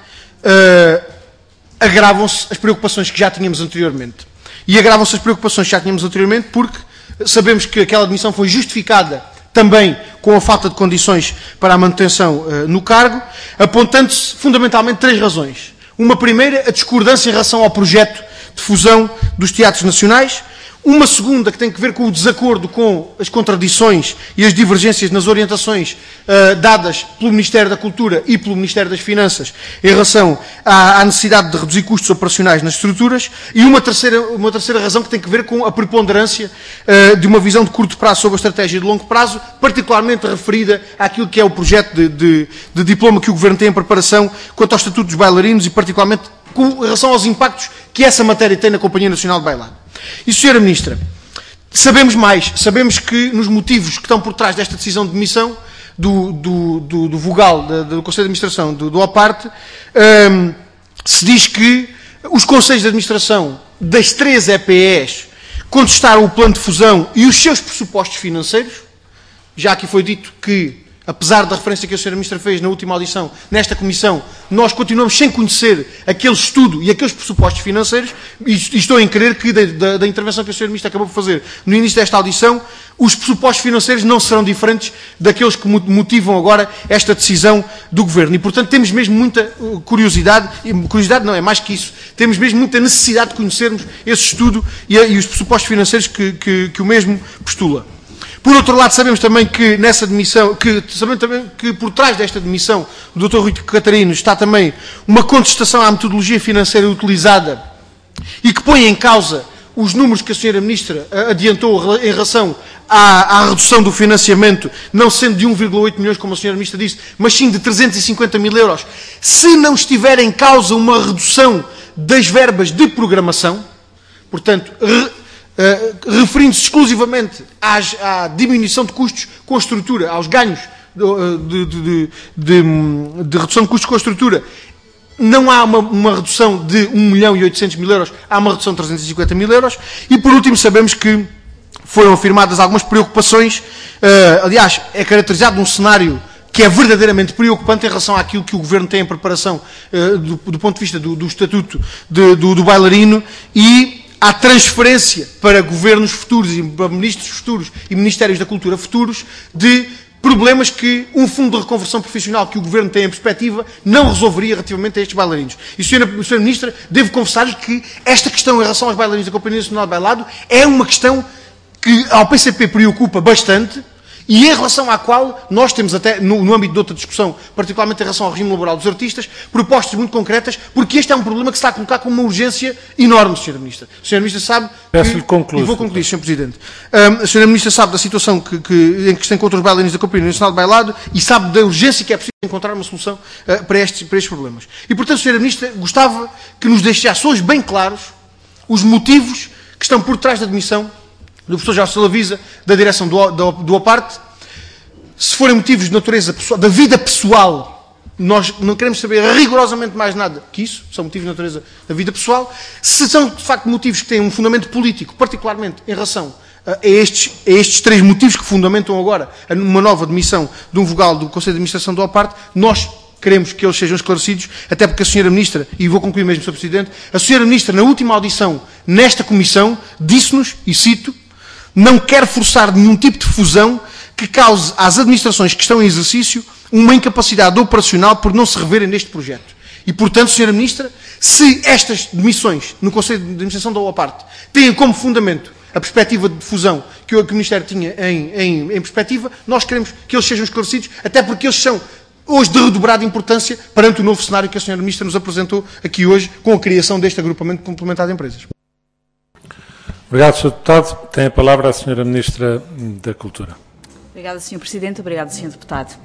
agravam-se as preocupações que já tínhamos anteriormente. E agravam-se as preocupações que já tínhamos anteriormente porque sabemos que aquela demissão foi justificada também com a falta de condições para a manutenção no cargo, apontando-se fundamentalmente 3 razões. Uma primeira, a discordância em relação ao projeto de fusão dos teatros nacionais. Uma segunda, que tem que ver com o desacordo com as contradições e as divergências nas orientações dadas pelo Ministério da Cultura e pelo Ministério das Finanças em relação à necessidade de reduzir custos operacionais nas estruturas. E uma terceira razão que tem que ver com a preponderância de uma visão de curto prazo sobre a estratégia de longo prazo, particularmente referida àquilo que é o projeto de diploma que o Governo tem em preparação quanto ao Estatuto dos Bailarinos e particularmente com relação aos impactos que essa matéria tem na Companhia Nacional de Bailado. E, Sra. Ministra, sabemos mais. Sabemos que nos motivos que estão por trás desta decisão de demissão do vogal do Conselho de Administração do OPARTE, se diz que os Conselhos de Administração das 3 EPEs contestaram o plano de fusão e os seus pressupostos financeiros. Já aqui foi dito que, apesar da referência que a Sra. Ministra fez na última audição, nesta Comissão, nós continuamos sem conhecer aquele estudo e aqueles pressupostos financeiros, e estou em crer que, da intervenção que a Sra. Ministra acabou de fazer no início desta audição, os pressupostos financeiros não serão diferentes daqueles que motivam agora esta decisão do Governo. E, portanto, temos mesmo muita curiosidade não, é mais que isso, temos mesmo muita necessidade de conhecermos esse estudo e os pressupostos financeiros que o mesmo postula. Por outro lado, sabemos também que nessa demissão, que por trás desta demissão do Dr. Rui Catarino está também uma contestação à metodologia financeira utilizada e que põe em causa os números que a Sra. Ministra adiantou em relação à redução do financiamento, não sendo de 1,8 milhões, como a Sra. Ministra disse, mas sim de 350 mil euros, se não estiver em causa uma redução das verbas de programação. Portanto, referindo-se exclusivamente à diminuição de custos com a estrutura, aos ganhos de redução de custos com a estrutura, não há uma redução de 1 milhão e 800 mil euros, há uma redução de 350 mil euros. E, por último, sabemos que foram afirmadas algumas preocupações, aliás, é caracterizado um cenário que é verdadeiramente preocupante em relação àquilo que o Governo tem em preparação do ponto de vista do estatuto do bailarino e à transferência para governos futuros e para ministros futuros e ministérios da cultura futuros de problemas que um fundo de reconversão profissional que o Governo tem em perspectiva não resolveria relativamente a estes bailarinos. E, Sra. Ministra, devo confessar-lhe que esta questão em relação aos bailarinos da Companhia Nacional de Bailado é uma questão que ao PCP preocupa bastante e em relação à qual nós temos até, no âmbito de outra discussão, particularmente em relação ao regime laboral dos artistas, propostas muito concretas, porque este é um problema que se está a colocar com uma urgência enorme, Sra. Ministra. A Sra. Ministra sabe... Peço-lhe concluir. E vou concluir, Sr. Presidente. A Sra. Ministra sabe da situação em que se encontram os bailarinos da Companhia Nacional de Bailado e sabe da urgência que é preciso encontrar uma solução para estes problemas. E, portanto, Sra. Ministra, gostava que nos deixasse hoje bem claros os motivos que estão por trás da demissão do professor Jorge Salavisa, da direção do OPARTE. Se forem motivos de natureza pessoal, da vida pessoal, nós não queremos saber rigorosamente mais nada que isso, são motivos de natureza da vida pessoal. Se são, de facto, motivos que têm um fundamento político, particularmente em relação a estes três motivos que fundamentam agora uma nova demissão de um vogal do Conselho de Administração do OPARTE, nós queremos que eles sejam esclarecidos, até porque a Sra. Ministra, e vou concluir mesmo, Sr. Presidente, a Sra. Ministra, na última audição nesta Comissão, disse-nos, e cito, não quer forçar nenhum tipo de fusão que cause às administrações que estão em exercício uma incapacidade operacional por não se reverem neste projeto. E, portanto, Sra. Ministra, se estas demissões no Conselho de Administração da OPARTE têm como fundamento a perspectiva de fusão que o Ministério tinha em perspectiva, nós queremos que eles sejam esclarecidos, até porque eles são hoje de redobrada importância perante o novo cenário que a Sra. Ministra nos apresentou aqui hoje com a criação deste agrupamento complementar de empresas. Obrigado, Sr. Deputado. Tem a palavra a Sra. Ministra da Cultura. Obrigada, Sr. Presidente. Obrigada, Sr. Deputado.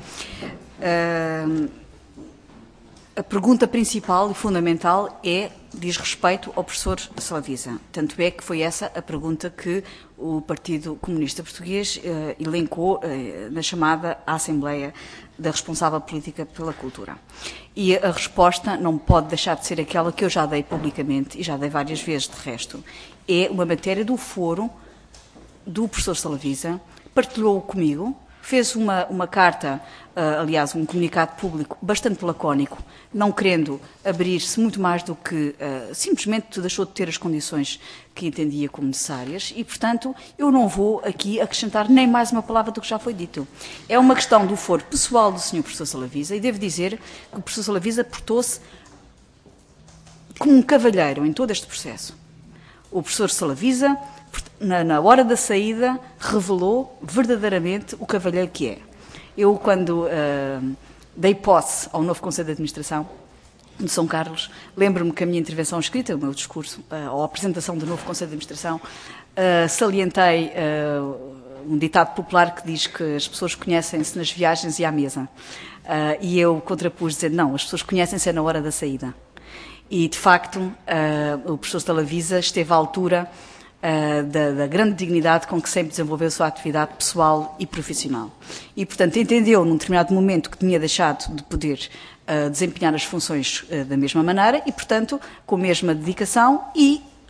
A pergunta principal e fundamental diz respeito ao professor Salavisa. Tanto é que foi essa a pergunta que o Partido Comunista Português elencou na chamada Assembleia da Responsável Política pela Cultura. E a resposta não pode deixar de ser aquela que eu já dei publicamente, e já dei várias vezes de resto. É uma matéria do foro do professor Salavisa, partilhou comigo, fez uma carta, aliás, um comunicado público bastante lacónico, não querendo abrir-se muito mais do que simplesmente deixou de ter as condições que entendia como necessárias e, portanto, eu não vou aqui acrescentar nem mais uma palavra do que já foi dito. É uma questão do foro pessoal do Sr. professor Salavisa e devo dizer que o professor Salavisa portou-se como um cavalheiro em todo este processo. O professor Salavisa, na hora da saída, revelou verdadeiramente o cavalheiro que é. Eu, quando dei posse ao novo Conselho de Administração de São Carlos, lembro-me que a minha intervenção escrita, o meu discurso, ou a apresentação do novo Conselho de Administração, salientei um ditado popular que diz que as pessoas conhecem-se nas viagens e à mesa. E eu contrapus dizendo, não, as pessoas conhecem-se na hora da saída. E, de facto, o professor Salavisa esteve à altura da grande dignidade com que sempre desenvolveu a sua atividade pessoal e profissional. E, portanto, entendeu num determinado momento que tinha deixado de poder desempenhar as funções da mesma maneira e, portanto, com a mesma dedicação e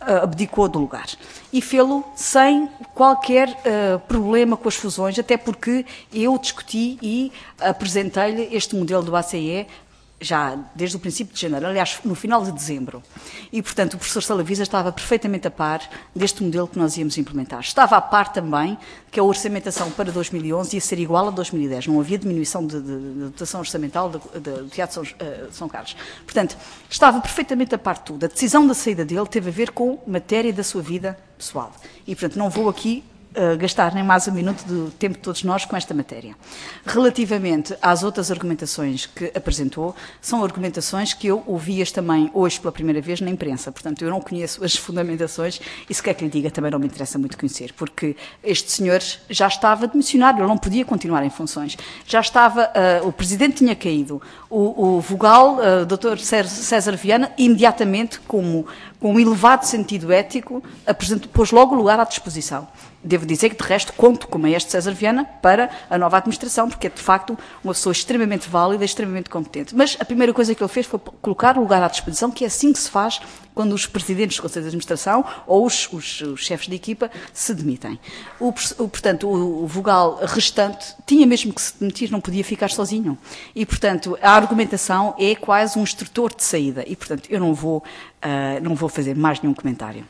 abdicou do lugar. E fê-lo sem qualquer problema com as fusões, até porque eu discuti e apresentei-lhe este modelo do ACE já desde o princípio de janeiro, aliás, no final de dezembro. E, portanto, o professor Salavisa estava perfeitamente a par deste modelo que nós íamos implementar. Estava a par também que a orçamentação para 2011 ia ser igual a 2010. Não havia diminuição de dotação orçamental do Teatro São Carlos. Portanto, estava perfeitamente a par de tudo. A decisão da saída dele teve a ver com matéria da sua vida pessoal. E, portanto, não vou aqui gastar nem mais um minuto do tempo de todos nós com esta matéria. Relativamente às outras argumentações que apresentou, são argumentações que eu ouvi-as também hoje pela primeira vez na imprensa. Portanto, eu não conheço as fundamentações e, se quer que lhe diga, também não me interessa muito conhecer, porque este senhor já estava demissionário, ele não podia continuar em funções. Já estava, o presidente tinha caído, o vogal, o Dr. César Viana, imediatamente, com um elevado sentido ético, pôs logo o lugar à disposição. Devo dizer que, de resto, conto com o maestro César Viana para a nova administração, porque é, de facto, uma pessoa extremamente válida, extremamente competente. Mas a primeira coisa que ele fez foi colocar o lugar à disposição, que é assim que se faz quando os presidentes dos conselhos de administração ou os chefes de equipa se demitem. Portanto, o vogal restante tinha mesmo que se demitir, não podia ficar sozinho. E, portanto, a argumentação é quase um instrutor de saída. E, portanto, eu não vou fazer mais nenhum comentário.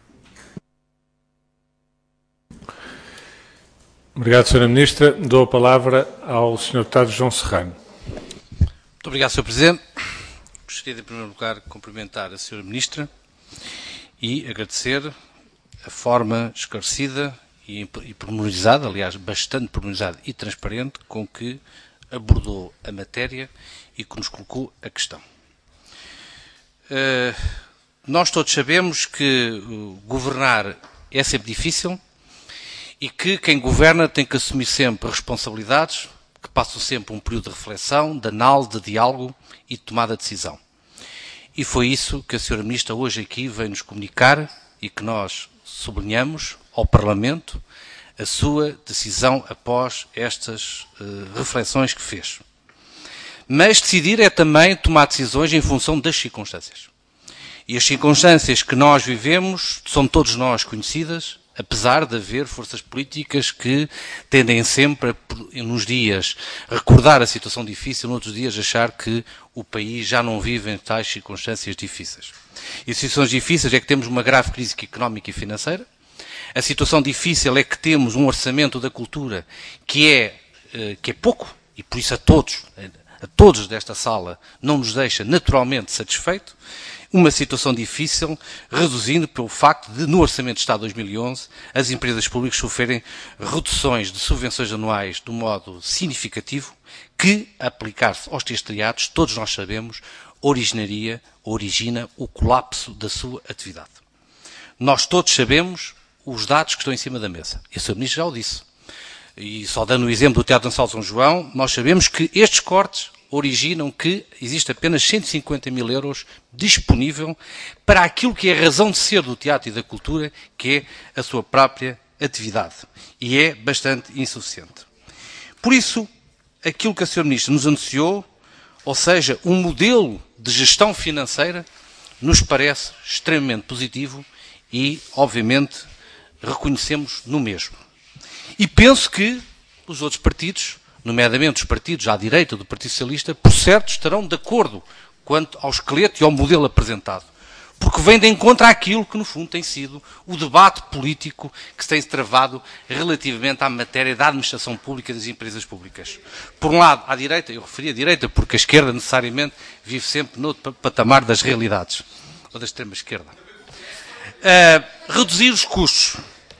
Obrigado, Sra. Ministra. Dou a palavra ao Sr. Deputado João Serrano. Muito obrigado, Sr. Presidente. Gostaria de, em primeiro lugar, cumprimentar a Sra. Ministra e agradecer a forma esclarecida e pormenorizada, aliás, bastante pormenorizada e transparente, com que abordou a matéria e que nos colocou a questão. Nós todos sabemos que governar é sempre difícil, e que quem governa tem que assumir sempre responsabilidades, que passam sempre um período de reflexão, de análise, de diálogo e de tomada de decisão. E foi isso que a Sra. Ministra hoje aqui veio nos comunicar e que nós sublinhamos ao Parlamento a sua decisão após estas reflexões que fez. Mas decidir é também tomar decisões em função das circunstâncias. E as circunstâncias que nós vivemos são todos nós conhecidas, apesar de haver forças políticas que tendem sempre a, nos dias, recordar a situação difícil, noutros dias achar que o país já não vive em tais circunstâncias difíceis. E as situações difíceis é que temos uma grave crise económica e financeira. A situação difícil é que temos um orçamento da cultura que é pouco, e por isso a todos desta sala não nos deixa naturalmente satisfeito. Uma situação difícil, reduzindo pelo facto de, no Orçamento de Estado de 2011, as empresas públicas sofrerem reduções de subvenções anuais de um modo significativo, que, aplicar-se aos triastriados, todos nós sabemos, origina o colapso da sua atividade. Nós todos sabemos os dados que estão em cima da mesa. E a Sra. Ministra já o disse. E só dando o exemplo do Teatro Nacional de São João, nós sabemos que estes cortes originam que existe apenas 150 mil euros disponível para aquilo que é a razão de ser do teatro e da cultura, que é a sua própria atividade. E é bastante insuficiente. Por isso, aquilo que a Sra. Ministra nos anunciou, ou seja, um modelo de gestão financeira, nos parece extremamente positivo e, obviamente, reconhecemos no mesmo. E penso que os outros partidos, nomeadamente os partidos à direita do Partido Socialista, por certo estarão de acordo quanto ao esqueleto e ao modelo apresentado. Porque vem de encontro àquilo que, no fundo, tem sido o debate político que se tem travado relativamente à matéria da administração pública e das empresas públicas. Por um lado, à direita, eu referi à direita porque a esquerda necessariamente vive sempre no patamar das realidades, ou da extrema-esquerda. Reduzir os custos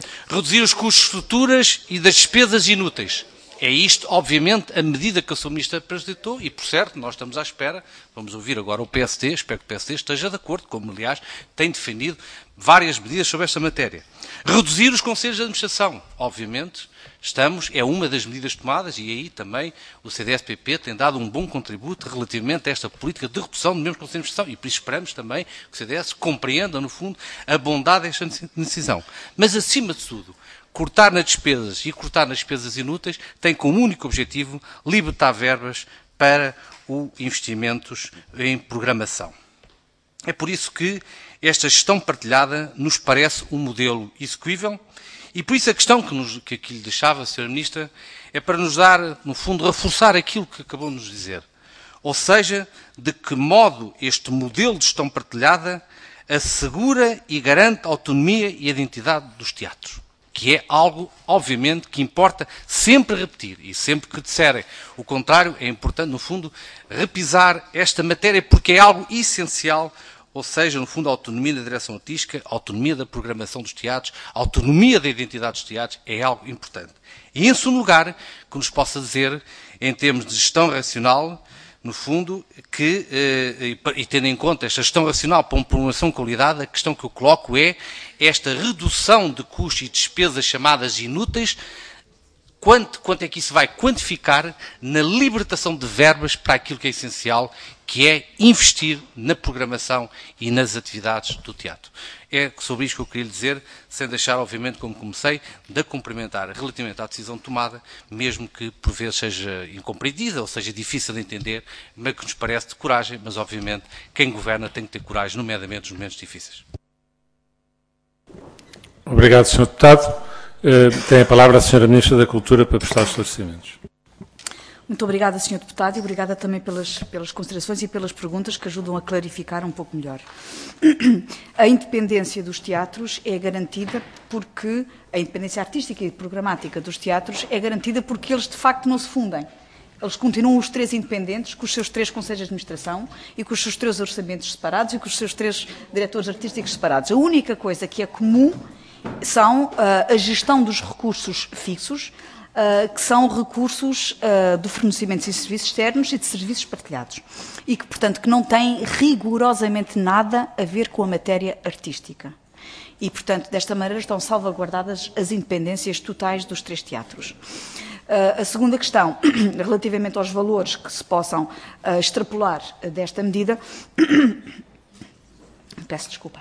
estruturas e das despesas inúteis. É isto, obviamente, a medida que a Sra. Ministra apresentou e, por certo, nós estamos à espera, vamos ouvir agora o PSD, espero que o PSD esteja de acordo, como, aliás, tem defendido várias medidas sobre esta matéria. Reduzir os conselhos de administração, obviamente, é uma das medidas tomadas e aí também o CDS-PP tem dado um bom contributo relativamente a esta política de redução dos mesmos conselhos de administração e por isso esperamos também que o CDS compreenda, no fundo, a bondade desta decisão. Mas, acima de tudo, cortar nas despesas e cortar nas despesas inúteis tem como único objetivo libertar verbas para investimentos em programação. É por isso que esta gestão partilhada nos parece um modelo execuível e por isso a questão que aqui lhe deixava, Sra. Ministra, é para nos dar, no fundo, reforçar aquilo que acabou de nos dizer. Ou seja, de que modo este modelo de gestão partilhada assegura e garante a autonomia e a identidade dos teatros, que é algo, obviamente, que importa sempre repetir. E sempre que disserem o contrário, é importante, no fundo, repisar esta matéria, porque é algo essencial, ou seja, no fundo, a autonomia da direção artística, a autonomia da programação dos teatros, a autonomia da identidade dos teatros, é algo importante. E, em segundo lugar, que nos possa dizer, em termos de gestão racional, no fundo, que, e tendo em conta esta gestão racional para uma programação de qualidade, a questão que eu coloco é esta redução de custos e despesas chamadas inúteis, quanto é que isso vai quantificar na libertação de verbas para aquilo que é essencial, que é investir na programação e nas atividades do teatro. É sobre isto que eu queria lhe dizer, sem deixar, obviamente, como comecei, de cumprimentar relativamente à decisão tomada, mesmo que por vezes seja incompreendida ou seja difícil de entender, mas que nos parece de coragem, mas obviamente quem governa tem que ter coragem, nomeadamente nos momentos difíceis. Obrigado, Sr. Deputado. Tem a palavra a Sra. Ministra da Cultura para prestar os esclarecimentos. Muito obrigada, Sr. Deputado, e obrigada também pelas considerações e pelas perguntas que ajudam a clarificar um pouco melhor. A independência dos teatros é garantida porque a independência artística e programática dos teatros é garantida porque eles, de facto, não se fundem. Eles continuam os três independentes, com os seus três conselhos de administração e com os seus três orçamentos separados e com os seus três diretores artísticos separados. A única coisa que é comum são a gestão dos recursos fixos, que são recursos do fornecimento de serviços externos e de serviços partilhados. E que, portanto, que não têm rigorosamente nada a ver com a matéria artística. E, portanto, desta maneira estão salvaguardadas as independências totais dos três teatros. A segunda questão, relativamente aos valores que se possam extrapolar desta medida, peço desculpa.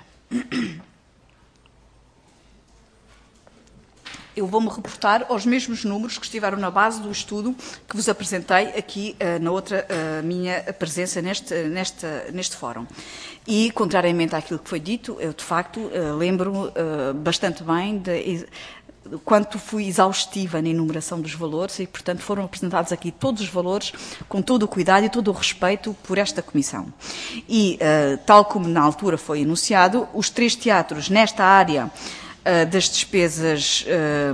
Eu vou-me reportar aos mesmos números que estiveram na base do estudo que vos apresentei aqui na outra minha presença neste fórum. E, contrariamente àquilo que foi dito, eu, de facto, lembro-me bastante bem de quanto fui exaustiva na enumeração dos valores e, portanto, foram apresentados aqui todos os valores com todo o cuidado e todo o respeito por esta Comissão. E, tal como na altura foi anunciado, os três teatros nesta área das despesas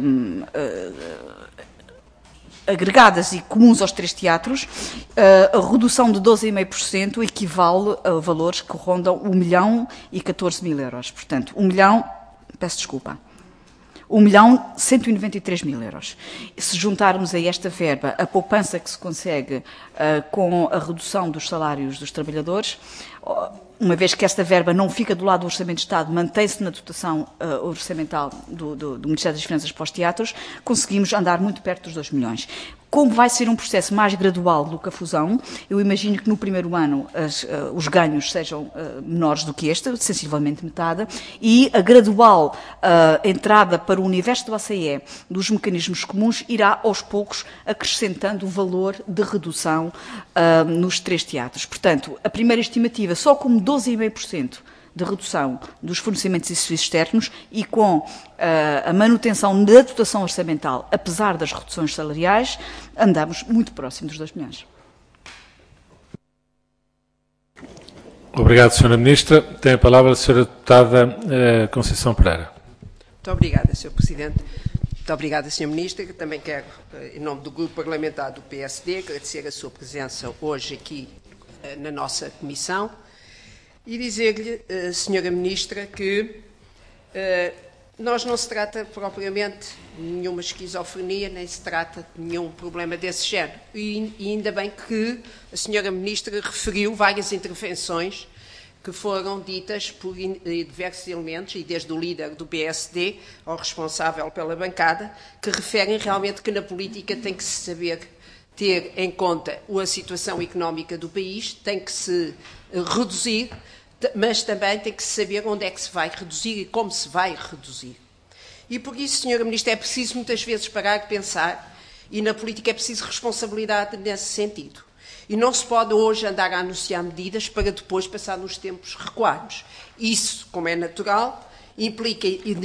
agregadas e comuns aos três teatros, a redução de 12,5% equivale a valores que rondam 1.014.000 euros. Portanto, 1.193.000 euros. Se juntarmos a esta verba a poupança que se consegue com a redução dos salários dos trabalhadores, uma vez que esta verba não fica do lado do Orçamento de Estado, mantém-se na dotação orçamental do Ministério das Finanças para os teatros, conseguimos andar muito perto dos 2 milhões. Como vai ser um processo mais gradual do que a fusão, eu imagino que no primeiro ano os ganhos sejam menores do que este, sensivelmente metade, e a gradual entrada para o universo do ACE dos mecanismos comuns irá aos poucos acrescentando o valor de redução nos três teatros. Portanto, a primeira estimativa, só como 12,5% de redução dos fornecimentos e serviços externos e com a manutenção da dotação orçamental, apesar das reduções salariais, andamos muito próximo dos 2 milhões. Obrigado, Sra. Ministra. Tem a palavra a Sra. Deputada Conceição Pereira. Muito obrigada, Sr. Presidente. Muito obrigada, Sr. Ministra. Também quero, em nome do Grupo Parlamentar do PSD, agradecer a sua presença hoje aqui na nossa Comissão e dizer-lhe, Sra. Ministra, que nós não se trata propriamente de nenhuma esquizofrenia, nem se trata de nenhum problema desse género. E ainda bem que a Sra. Ministra referiu várias intervenções que foram ditas por diversos elementos, e desde o líder do PSD ao responsável pela bancada, que referem realmente que na política tem que se saber ter em conta a situação económica do país, tem que se reduzir, mas também tem que se saber onde é que se vai reduzir e como se vai reduzir. E por isso, Sra. Ministra, é preciso muitas vezes parar e pensar, e na política é preciso responsabilidade nesse sentido. E não se pode hoje andar a anunciar medidas para depois, passar nos tempos, recuarmos. Isso, como é natural, implica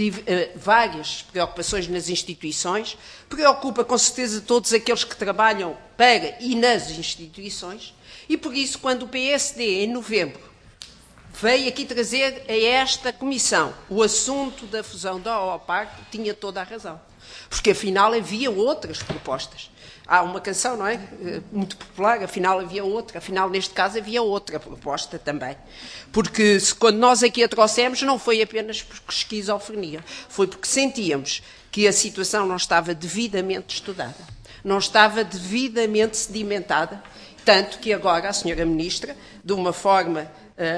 várias preocupações nas instituições, preocupa com certeza todos aqueles que trabalham para e nas instituições, e por isso, quando o PSD, em novembro, veio aqui trazer a esta comissão o assunto da fusão da OPAR, tinha toda a razão. Porque, afinal, havia outras propostas. Há uma canção, não é? Muito popular, afinal havia outra. Afinal, neste caso, havia outra proposta também. Porque, quando nós aqui a trouxemos, não foi apenas por esquizofrenia. Foi porque sentíamos que a situação não estava devidamente estudada. Não estava devidamente sedimentada. Tanto que agora a senhora Ministra, de uma forma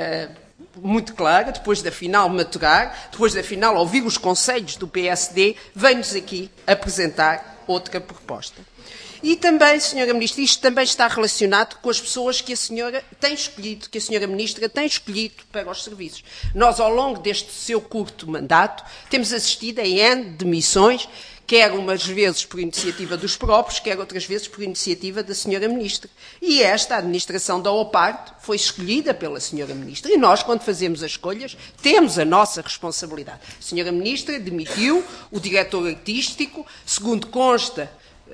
muito clara, depois da final maturar, depois da final ouvir os conselhos do PSD, vem-nos aqui apresentar outra proposta. E também, senhora Ministra, isto também está relacionado com as pessoas que a senhora tem escolhido, que a senhora Ministra tem escolhido para os serviços. Nós, ao longo deste seu curto mandato, temos assistido a N demissões, quer umas vezes por iniciativa dos próprios, quer outras vezes por iniciativa da senhora Ministra. E esta administração da OPART foi escolhida pela senhora Ministra. E nós, quando fazemos as escolhas, temos a nossa responsabilidade. A senhora Ministra demitiu o diretor artístico, segundo consta,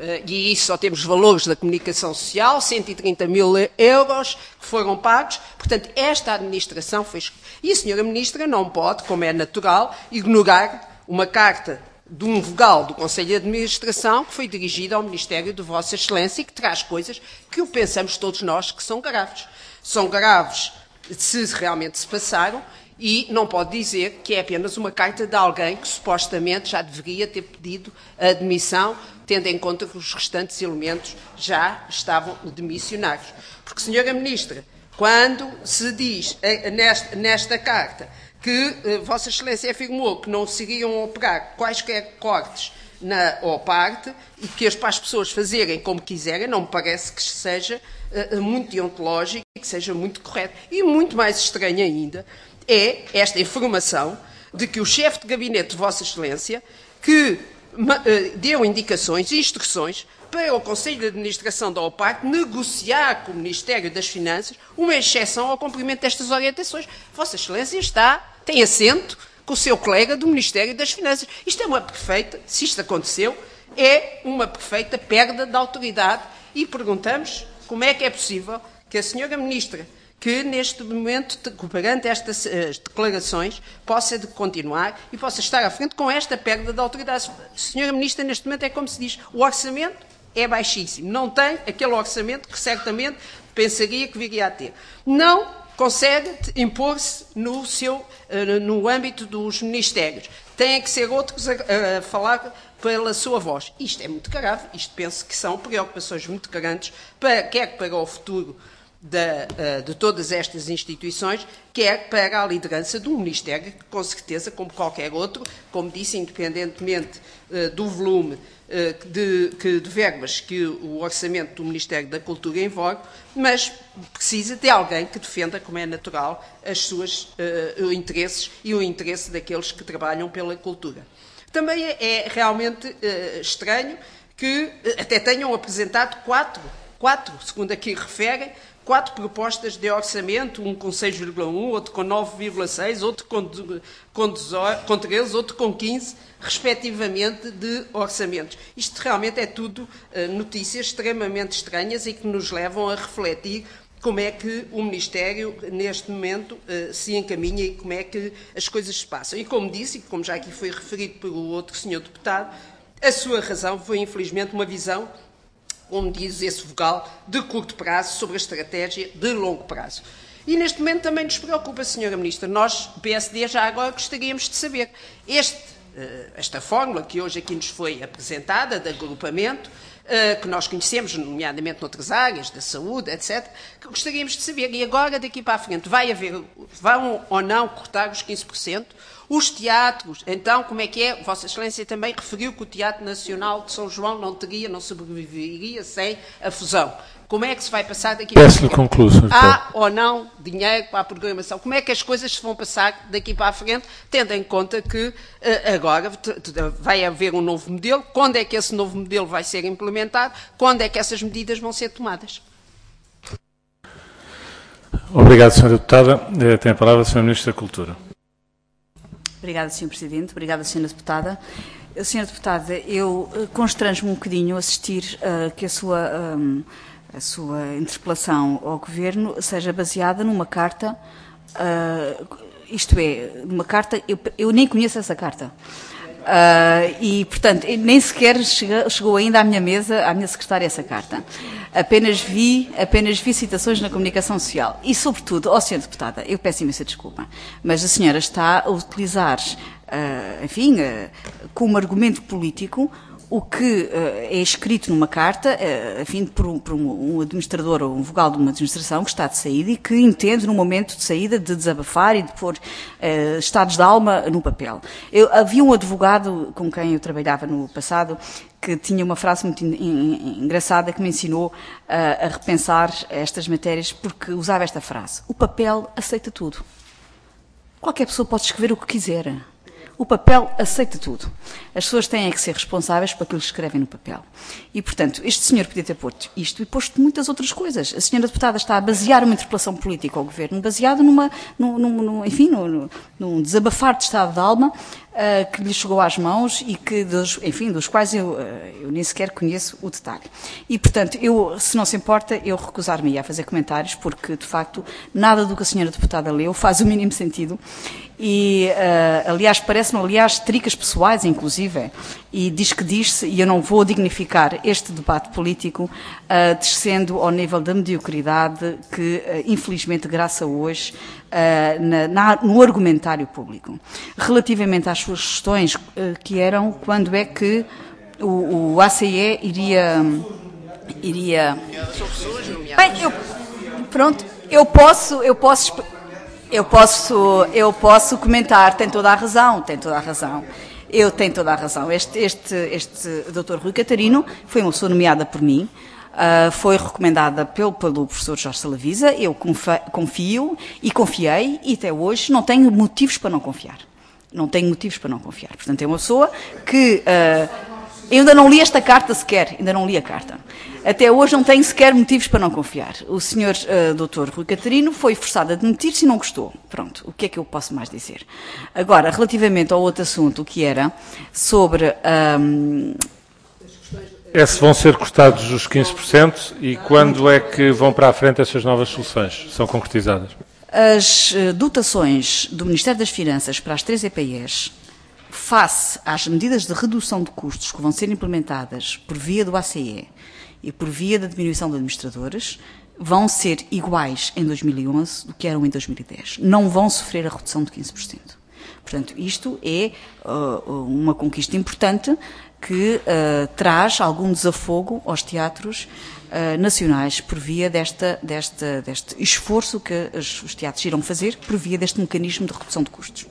e isso só temos valores da comunicação social, 130 mil euros que foram pagos. Portanto, esta administração foi escolhida. E a senhora Ministra não pode, como é natural, ignorar uma carta de um vogal do Conselho de Administração que foi dirigido ao Ministério de Vossa Excelência e que traz coisas que pensamos todos nós que são graves. São graves se realmente se passaram e não pode dizer que é apenas uma carta de alguém que supostamente já deveria ter pedido a demissão, tendo em conta que os restantes elementos já estavam demissionários. Porque, senhora Ministra, quando se diz nesta carta que Vossa Excelência afirmou que não se iriam operar quaisquer cortes na OPART e que para as pessoas fazerem como quiserem, não me parece que seja muito deontológico e que seja muito correto. E muito mais estranho ainda é esta informação de que o chefe de gabinete de Vossa Excelência, que deu indicações e instruções para o Conselho de Administração da OPART negociar com o Ministério das Finanças uma exceção ao cumprimento destas orientações. Vossa Excelência tem assento com o seu colega do Ministério das Finanças. Isto é uma perfeita, se isto aconteceu, é uma perfeita perda de autoridade e perguntamos como é que é possível que a senhora Ministra, que neste momento, perante estas declarações, possa continuar e possa estar à frente com esta perda de autoridade. A senhora Ministra, neste momento, é como se diz, o orçamento é baixíssimo, não tem aquele orçamento que certamente pensaria que viria a ter. Não consegue impor-se no âmbito dos ministérios. Têm que ser outros a falar pela sua voz. Isto é muito grave, isto penso que são preocupações muito grandes, quer para o futuro de todas estas instituições, quer para a liderança do Ministério, que com certeza, como qualquer outro, como disse, independentemente do volume de verbas que o orçamento do Ministério da Cultura envolve, mas precisa de alguém que defenda, como é natural, os seus interesses e o interesse daqueles que trabalham pela cultura. Também é realmente estranho que até tenham apresentado quatro, segundo aqui referem, 4 propostas de orçamento, um com 6,1, outro com 9,6, outro com 13, outro com 15, respectivamente, de orçamentos. Isto realmente é tudo notícias extremamente estranhas e que nos levam a refletir como é que o Ministério, neste momento, se encaminha e como é que as coisas se passam. E como disse, e como já aqui foi referido pelo outro senhor deputado, a sua razão foi, infelizmente, uma visão, como diz esse vogal, de curto prazo sobre a estratégia de longo prazo. E neste momento também nos preocupa, Sra. Ministra, nós, PSD, já agora gostaríamos de saber esta fórmula que hoje aqui nos foi apresentada, de agrupamento, que nós conhecemos, nomeadamente noutras áreas, da saúde, etc., que gostaríamos de saber, e agora, daqui para a frente, vão ou não cortar os 15%? Os teatros, então, como é que é? Vossa Excelência também referiu que o Teatro Nacional de São João não sobreviveria sem a fusão. Como é que se vai passar daqui para a frente? Há ou não dinheiro para a programação? Como é que as coisas se vão passar daqui para a frente, tendo em conta que agora vai haver um novo modelo? Quando é que esse novo modelo vai ser implementado? Quando é que essas medidas vão ser tomadas? Obrigado, Sra. Deputada. Tem a palavra a Sra. Ministra da Cultura. Obrigada, Sr. Presidente. Obrigada, Sra. Deputada. Sra. Deputada, eu constranjo-me um bocadinho assistir que a sua interpelação ao Governo seja baseada numa carta, isto é, numa carta, eu nem conheço essa carta. E, portanto, nem sequer chegou ainda à minha mesa, à minha secretária, essa carta. Apenas vi citações na comunicação social. E, sobretudo, Sra. Deputada, eu peço imensa desculpa, mas a senhora está a utilizar, como argumento político, o que é escrito numa carta, por um administrador ou um vogal de uma administração que está de saída e que entende no momento de saída de desabafar e de pôr estados de alma no papel. Havia um advogado com quem eu trabalhava no passado que tinha uma frase muito engraçada que me ensinou a repensar estas matérias, porque usava esta frase: o papel aceita tudo. Qualquer pessoa pode escrever o que quiser. O papel aceita tudo. As pessoas têm que ser responsáveis por aquilo que escrevem no papel. E, portanto, este senhor podia ter posto isto e posto muitas outras coisas. A senhora deputada está a basear uma interpelação política ao Governo, baseado num desabafar de estado de alma que lhe chegou às mãos e que, dos quais eu nem sequer conheço o detalhe. E, portanto, se não se importa, eu recusar-me a fazer comentários, porque, de facto, nada do que a senhora deputada leu faz o mínimo sentido. E, aliás, parece-me, tricas pessoais, inclusive, e diz-se, e eu não vou dignificar este debate político, descendo ao nível da mediocridade que, infelizmente, graça hoje no argumentário público. Relativamente às suas questões, que eram quando é que o ACE iria... Bem, eu posso comentar, tem toda a razão. Eu tenho toda a razão. Este Dr. Rui Catarino foi uma pessoa nomeada por mim, foi recomendada pelo professor Jorge Salavisa, eu confio e confiei, e até hoje não tenho motivos para não confiar. Portanto, é uma pessoa que... eu ainda não li esta carta sequer, li a carta. Até hoje não tenho sequer motivos para não confiar. O senhor Dr. Rui Catarino foi forçado a demitir-se e não gostou. Pronto, o que é que eu posso mais dizer? Agora, relativamente ao outro assunto, que era sobre... Se vão ser cortados os 15% e quando é que vão para a frente essas novas soluções? São concretizadas? As dotações do Ministério das Finanças para as 3 EPEs, face às medidas de redução de custos que vão ser implementadas por via do ACE e por via da diminuição de administradores, vão ser iguais em 2011 do que eram em 2010. Não vão sofrer a redução de 15%. Portanto, isto é uma conquista importante que traz algum desafogo aos teatros nacionais por via deste esforço que os teatros irão fazer por via deste mecanismo de redução de custos.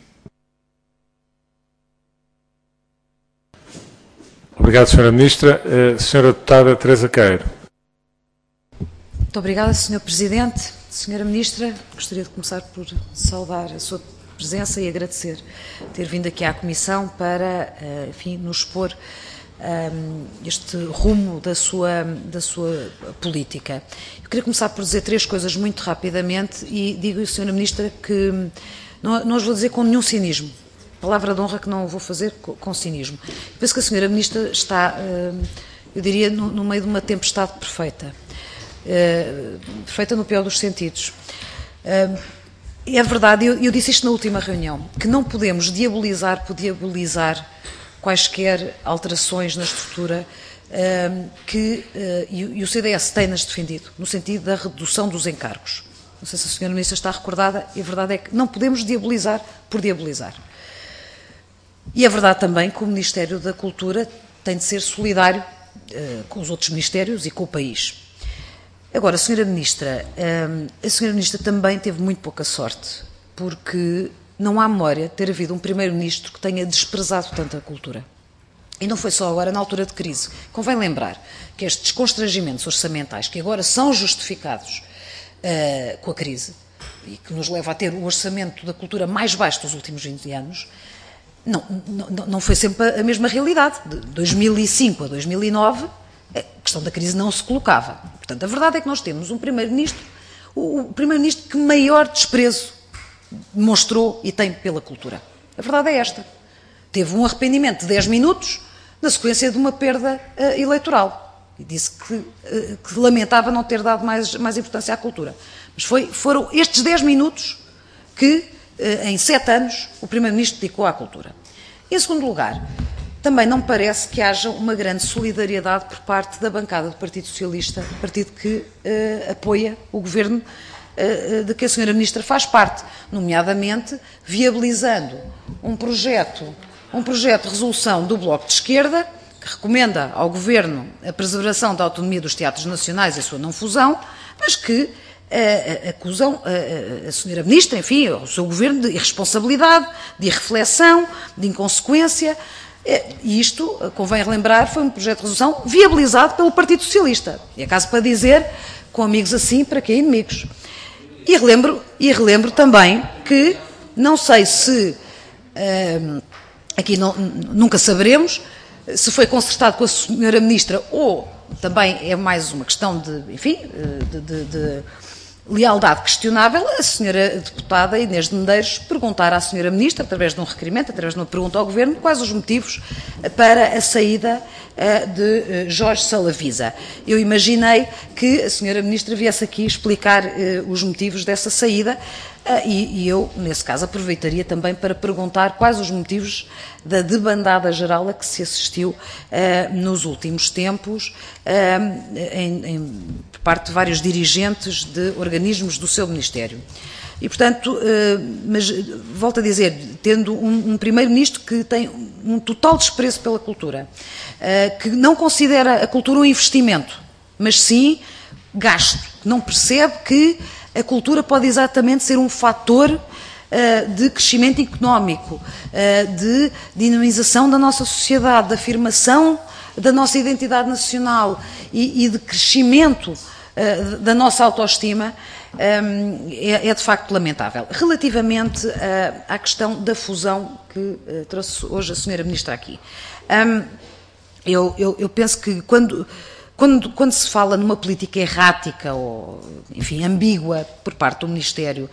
Obrigado, Sra. Ministra. Sra. Deputada Teresa Queiro. Muito obrigada, Sr. Presidente. Sra. Ministra, gostaria de começar por saudar a sua presença e agradecer ter vindo aqui à Comissão para, nos expor este rumo da sua política. Eu queria começar por dizer 3 coisas muito rapidamente e digo à Sra. Ministra que não as vou dizer com nenhum cinismo. Palavra de honra que não o vou fazer com cinismo. Eu penso que a Sra. Ministra está, eu diria, no meio de uma tempestade perfeita. Perfeita no pior dos sentidos. É verdade, eu disse isto na última reunião, que não podemos diabolizar quaisquer alterações na estrutura e o CDS tem-nas defendido, no sentido da redução dos encargos. Não sei se a Sra. Ministra está recordada, e a verdade é que não podemos diabolizar por diabolizar. E é verdade também que o Ministério da Cultura tem de ser solidário com os outros ministérios e com o país. Agora, a Sra. Ministra também teve muito pouca sorte, porque não há memória de ter havido um Primeiro-Ministro que tenha desprezado tanto a cultura. E não foi só agora na altura de crise. Convém lembrar que estes constrangimentos orçamentais, que agora são justificados com a crise, e que nos leva a ter o orçamento da cultura mais baixo dos últimos 20 anos, não foi sempre a mesma realidade. De 2005 a 2009, a questão da crise não se colocava. Portanto, a verdade é que nós temos um Primeiro-Ministro, o Primeiro-Ministro que maior desprezo demonstrou e tem pela cultura. A verdade é esta. Teve um arrependimento de 10 minutos na sequência de uma perda eleitoral. E disse que lamentava não ter dado mais importância à cultura. Mas foram estes 10 minutos que, em 7 anos, o Primeiro-Ministro dedicou à cultura. Em segundo lugar, também não me parece que haja uma grande solidariedade por parte da bancada do Partido Socialista, partido que apoia o governo de que a Sra. Ministra faz parte, nomeadamente viabilizando um projeto de resolução do Bloco de Esquerda, que recomenda ao Governo a preservação da autonomia dos teatros nacionais e a sua não fusão, mas que acusam a Sra. Ministra, enfim, o seu Governo de irresponsabilidade, de irreflexão, de inconsequência, e isto, convém relembrar, foi um projeto de resolução viabilizado pelo Partido Socialista. E é caso para dizer, com amigos assim, para que inimigos? E relembro também que, não sei se, aqui nunca saberemos, se foi concertado com a Sra. Ministra ou também é mais uma questão de lealdade questionável, a Sra. Deputada Inês de Medeiros perguntar à Sra. Ministra, através de um requerimento, através de uma pergunta ao Governo, quais os motivos para a saída de Jorge Salavisa. Eu imaginei que a Sra. Ministra viesse aqui explicar os motivos dessa saída e eu, nesse caso, aproveitaria também para perguntar quais os motivos da debandada geral a que se assistiu nos últimos tempos por parte de vários dirigentes de organismos do seu Ministério. E, portanto, mas volto a dizer, tendo um Primeiro-Ministro que tem um total desprezo pela cultura, que não considera a cultura um investimento, mas sim gasto, que não percebe que a cultura pode exatamente ser um fator de crescimento económico, de dinamização da nossa sociedade, de afirmação da nossa identidade nacional e de crescimento da nossa autoestima, é de facto lamentável. Relativamente à questão da fusão que trouxe hoje a Sra. Ministra aqui, eu penso que quando se fala numa política errática ou, enfim, ambígua por parte do Ministério,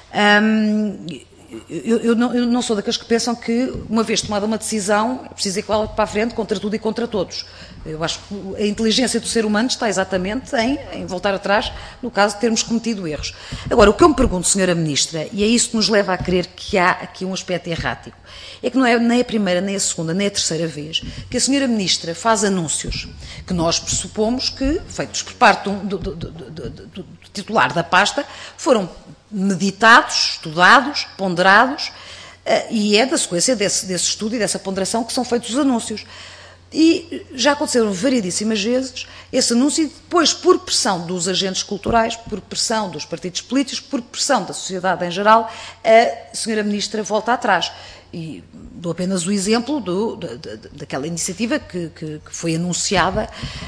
eu não sou daqueles que pensam que, uma vez tomada uma decisão, é preciso ir com ela para a frente contra tudo e contra todos. Eu acho que a inteligência do ser humano está exatamente em voltar atrás, no caso de termos cometido erros. Agora, o que eu me pergunto, Sra. Ministra, e é isso que nos leva a crer que há aqui um aspecto errático, é que não é nem a primeira, nem a segunda, nem a terceira vez que a Sra. Ministra faz anúncios que nós pressupomos que, feitos por parte do titular da pasta, foram meditados, estudados, ponderados, e é da sequência desse estudo e dessa ponderação que são feitos os anúncios. E já aconteceram variedíssimas vezes esse anúncio, e depois, por pressão dos agentes culturais, por pressão dos partidos políticos, por pressão da sociedade em geral, a Sra. Ministra volta atrás. E dou apenas o exemplo daquela iniciativa que foi anunciada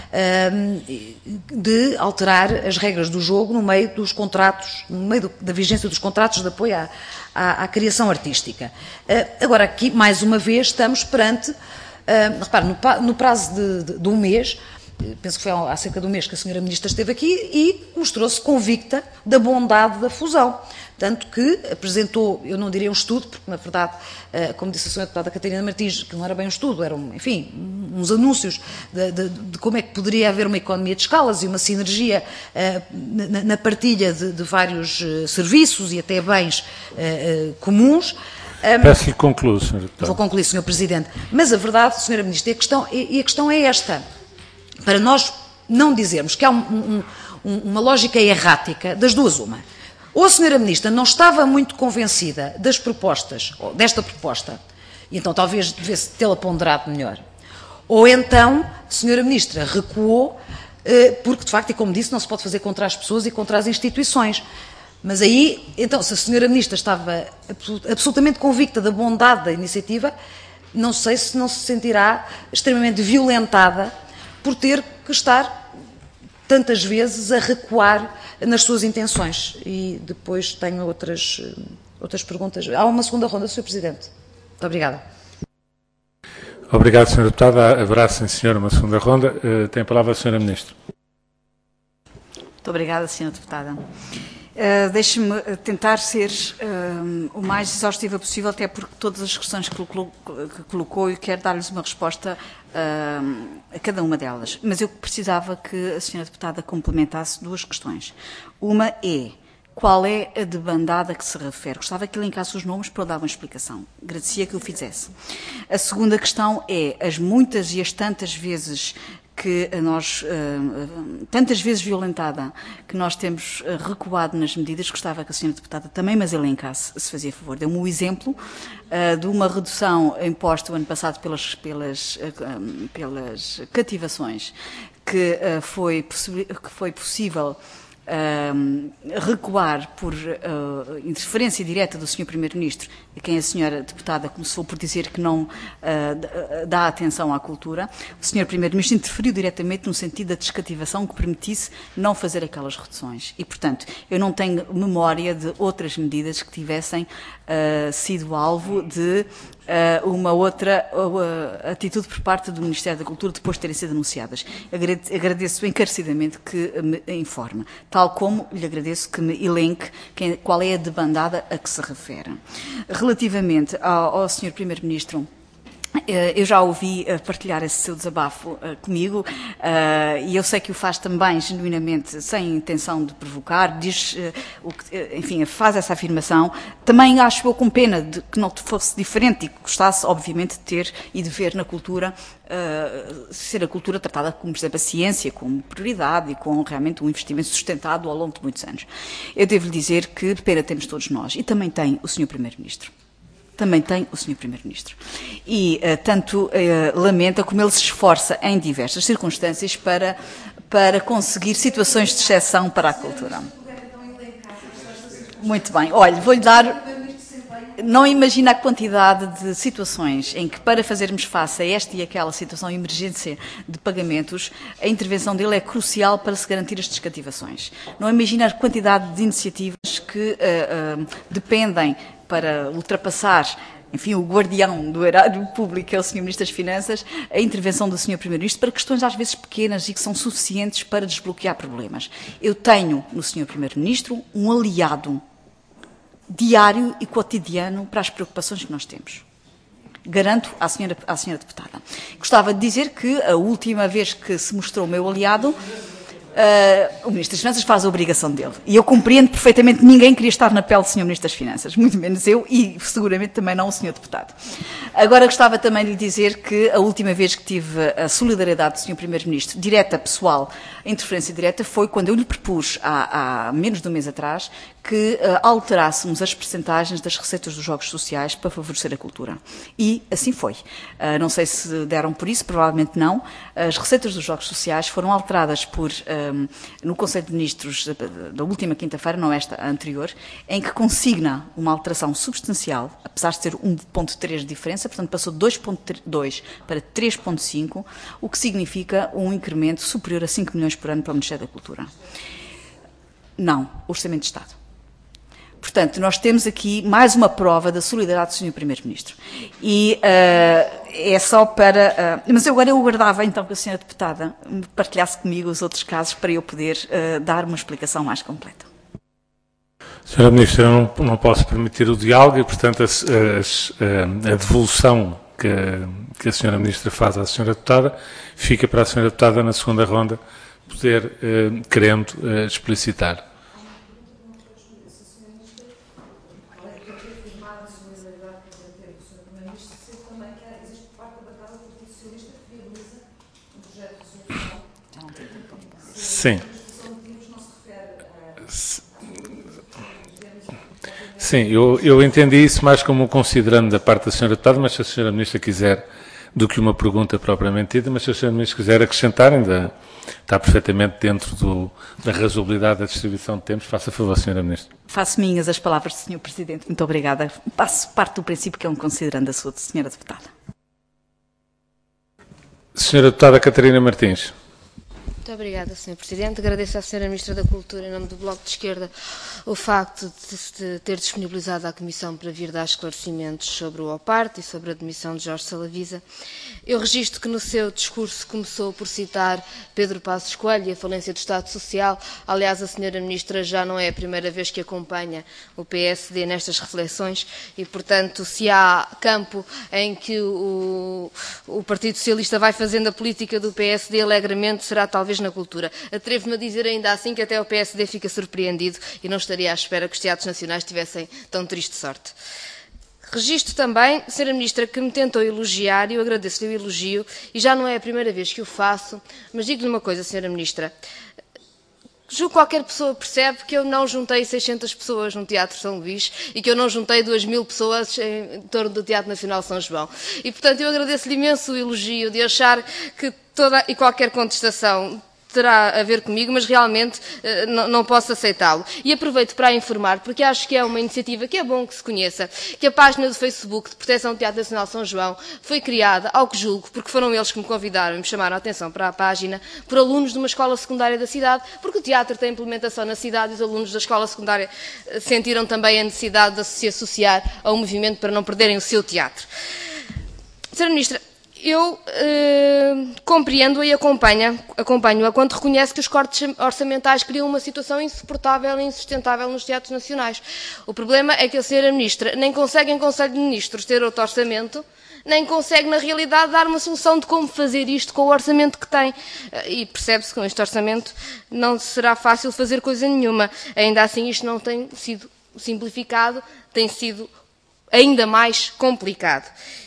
de alterar as regras do jogo no meio dos contratos, no meio da vigência dos contratos de apoio à criação artística. Agora, aqui, mais uma vez, estamos perante, repare, no prazo de um mês, penso que foi há cerca de um mês que a Sra. Ministra esteve aqui e mostrou-se convicta da bondade da fusão. Tanto que apresentou, eu não diria um estudo, porque na verdade, como disse a Sra. Deputada Catarina Martins, que não era bem um estudo, eram, enfim, uns anúncios de como é que poderia haver uma economia de escalas e uma sinergia na partilha de vários serviços e até bens comuns. Peço que conclua, Sra. Deputada. Vou concluir, Sr. Presidente. Mas a verdade, Sra. Ministra, a questão é esta. Para nós não dizermos que há uma lógica errática, das duas uma. Ou a Sra. Ministra não estava muito convencida das propostas, ou desta proposta, e então talvez devesse tê-la ponderado melhor. Ou então a Sra. Ministra recuou, porque de facto, e como disse, não se pode fazer contra as pessoas e contra as instituições. Mas aí, então, se a Sra. Ministra estava absolutamente convicta da bondade da iniciativa, não sei se não se sentirá extremamente violentada por ter que estar tantas vezes a recuar nas suas intenções. E depois tenho outras perguntas. Há uma segunda ronda, Sr. Presidente. Muito obrigada. Obrigado, Sra. Deputada. Haverá, sim, senhora, uma segunda ronda. Tem a palavra a Sra. Ministra. Muito obrigada, Sra. Deputada. Deixe-me tentar ser o mais exaustiva possível, até porque todas as questões que colocou, eu quero dar-lhes uma resposta a cada uma delas. Mas eu precisava que a senhora deputada complementasse duas questões. Uma é: qual é a debandada que se refere? Gostava que elencasse os nomes para eu dar uma explicação. Agradecia que o fizesse. A segunda questão é: as muitas e as tantas vezes que nós, tantas vezes violentada, que nós temos recuado nas medidas, gostava que a senhora deputada também mas elencasse, se fazia favor. Deu-me um exemplo de uma redução imposta o ano passado pelas cativações, que foi possível recuar por interferência direta do Sr. Primeiro-Ministro, a quem a senhora deputada começou por dizer que não dá atenção à cultura. O Sr. Primeiro-Ministro interferiu diretamente no sentido da descativação que permitisse não fazer aquelas reduções. E, portanto, eu não tenho memória de outras medidas que tivessem sido alvo de uma outra atitude por parte do Ministério da Cultura depois de terem sido anunciadas. Agradeço encarecidamente que me informe, tal como lhe agradeço que me elenque qual é a debandada a que se refere. Relativamente ao Sr. Primeiro-Ministro, eu já ouvi partilhar esse seu desabafo comigo e eu sei que o faz também genuinamente sem intenção de provocar, enfim, faz essa afirmação. Também acho eu com pena de que não fosse diferente e que gostasse, obviamente, de ter e de ver na cultura, ser a cultura tratada como, por exemplo, a ciência, como prioridade e com realmente um investimento sustentado ao longo de muitos anos. Eu devo lhe dizer que pena temos todos nós e também tem o Sr. Primeiro-Ministro. Também tem o Sr. Primeiro-Ministro. E tanto lamenta como ele se esforça em diversas circunstâncias para conseguir situações de exceção para a cultura. Muito bem. Olha, vou-lhe dar... Não imagina a quantidade de situações em que, para fazermos face a esta e aquela situação de emergência de pagamentos, a intervenção dele é crucial para se garantir as descativações. Não imagina a quantidade de iniciativas que dependem para ultrapassar, enfim, o guardião do erário público, que é o Sr. Ministro das Finanças, a intervenção do Sr. Primeiro-Ministro para questões às vezes pequenas e que são suficientes para desbloquear problemas. Eu tenho no Sr. Primeiro-Ministro um aliado diário e cotidiano para as preocupações que nós temos. Garanto à senhora deputada. Gostava de dizer que a última vez que se mostrou o meu aliado, o Ministro das Finanças faz a obrigação dele. E eu compreendo perfeitamente que ninguém queria estar na pele do Sr. Ministro das Finanças, muito menos eu e seguramente também não o Sr. Deputado. Agora gostava também de lhe dizer que a última vez que tive a solidariedade do Sr. Primeiro-Ministro, direta, pessoal, a interferência direta, foi quando eu lhe propus, há menos de um mês atrás, que alterássemos as percentagens das receitas dos jogos sociais para favorecer a cultura. E assim foi. Não sei se deram por isso, provavelmente não. As receitas dos jogos sociais foram alteradas no Conselho de Ministros da última quinta-feira, não esta, a anterior, em que consigna uma alteração substancial, apesar de ter 1,3 de diferença, portanto passou de 2,2 para 3,5, o que significa um incremento superior a 5 milhões por ano para o Ministério da Cultura. Não, Orçamento de Estado. Portanto, nós temos aqui mais uma prova da solidariedade do Sr. Primeiro-Ministro. E é só para... mas eu aguardava então que a Sra. Deputada partilhasse comigo os outros casos para eu poder dar uma explicação mais completa. Sra. Ministra, eu não posso permitir o diálogo e, portanto, a devolução que a Sra. Ministra faz à Sra. Deputada fica para a Sra. Deputada na segunda ronda poder, querendo, explicitar. Sim. Sim, eu entendi isso mais como considerando da parte da Sra. Deputada, mas se a Sra. Ministra quiser, do que uma pergunta propriamente dita, mas se a Sra. Ministra quiser acrescentar, ainda está perfeitamente dentro da razoabilidade da distribuição de tempos. Faça favor, Sra. Ministra. Faço minhas as palavras do Sr. Presidente. Muito obrigada. Passo parte do princípio que é um considerando a sua Sra. Deputada. Sra. Deputada Catarina Martins. Muito Muito obrigada, Sr. Presidente. Agradeço à Sra. Ministra da Cultura, em nome do Bloco de Esquerda, o facto de ter disponibilizado à Comissão para vir dar esclarecimentos sobre o OPART e sobre a demissão de Jorge Salavisa. Eu registro que no seu discurso começou por citar Pedro Passos Coelho e a falência do Estado Social. Aliás, a Sra. Ministra já não é a primeira vez que acompanha o PSD nestas reflexões e, portanto, se há campo em que o Partido Socialista vai fazendo a política do PSD alegremente, será talvez na cultura. Atrevo-me a dizer ainda assim que até o PSD fica surpreendido e não estaria à espera que os teatros nacionais tivessem tão triste sorte. Registro também, Sra. Ministra, que me tentou elogiar, e eu agradeço-lhe o elogio, e já não é a primeira vez que o faço, mas digo-lhe uma coisa, Sra. Ministra. Julgo que qualquer pessoa percebe que eu não juntei 600 pessoas no Teatro São Luís e que eu não juntei 2.000 pessoas em torno do Teatro Nacional São João. E, portanto, eu agradeço-lhe imenso o elogio de achar que toda e qualquer contestação terá a ver comigo, mas realmente não posso aceitá-lo. E aproveito para a informar, porque acho que é uma iniciativa que é bom que se conheça, que a página do Facebook de Proteção do Teatro Nacional São João foi criada, ao que julgo, porque foram eles que me convidaram e me chamaram a atenção para a página, por alunos de uma escola secundária da cidade, porque o teatro tem implementação na cidade e os alunos da escola secundária sentiram também a necessidade de se associar ao movimento para não perderem o seu teatro. Sra. Ministra, eu compreendo e acompanho-a quando reconhece que os cortes orçamentais criam uma situação insuportável e insustentável nos teatros nacionais. O problema é que a Sra. Ministra nem consegue em Conselho de Ministros ter outro orçamento, nem consegue, na realidade, dar uma solução de como fazer isto com o orçamento que tem. E percebe-se que com este orçamento não será fácil fazer coisa nenhuma. Ainda assim, isto não tem sido simplificado, tem sido ainda mais complicado.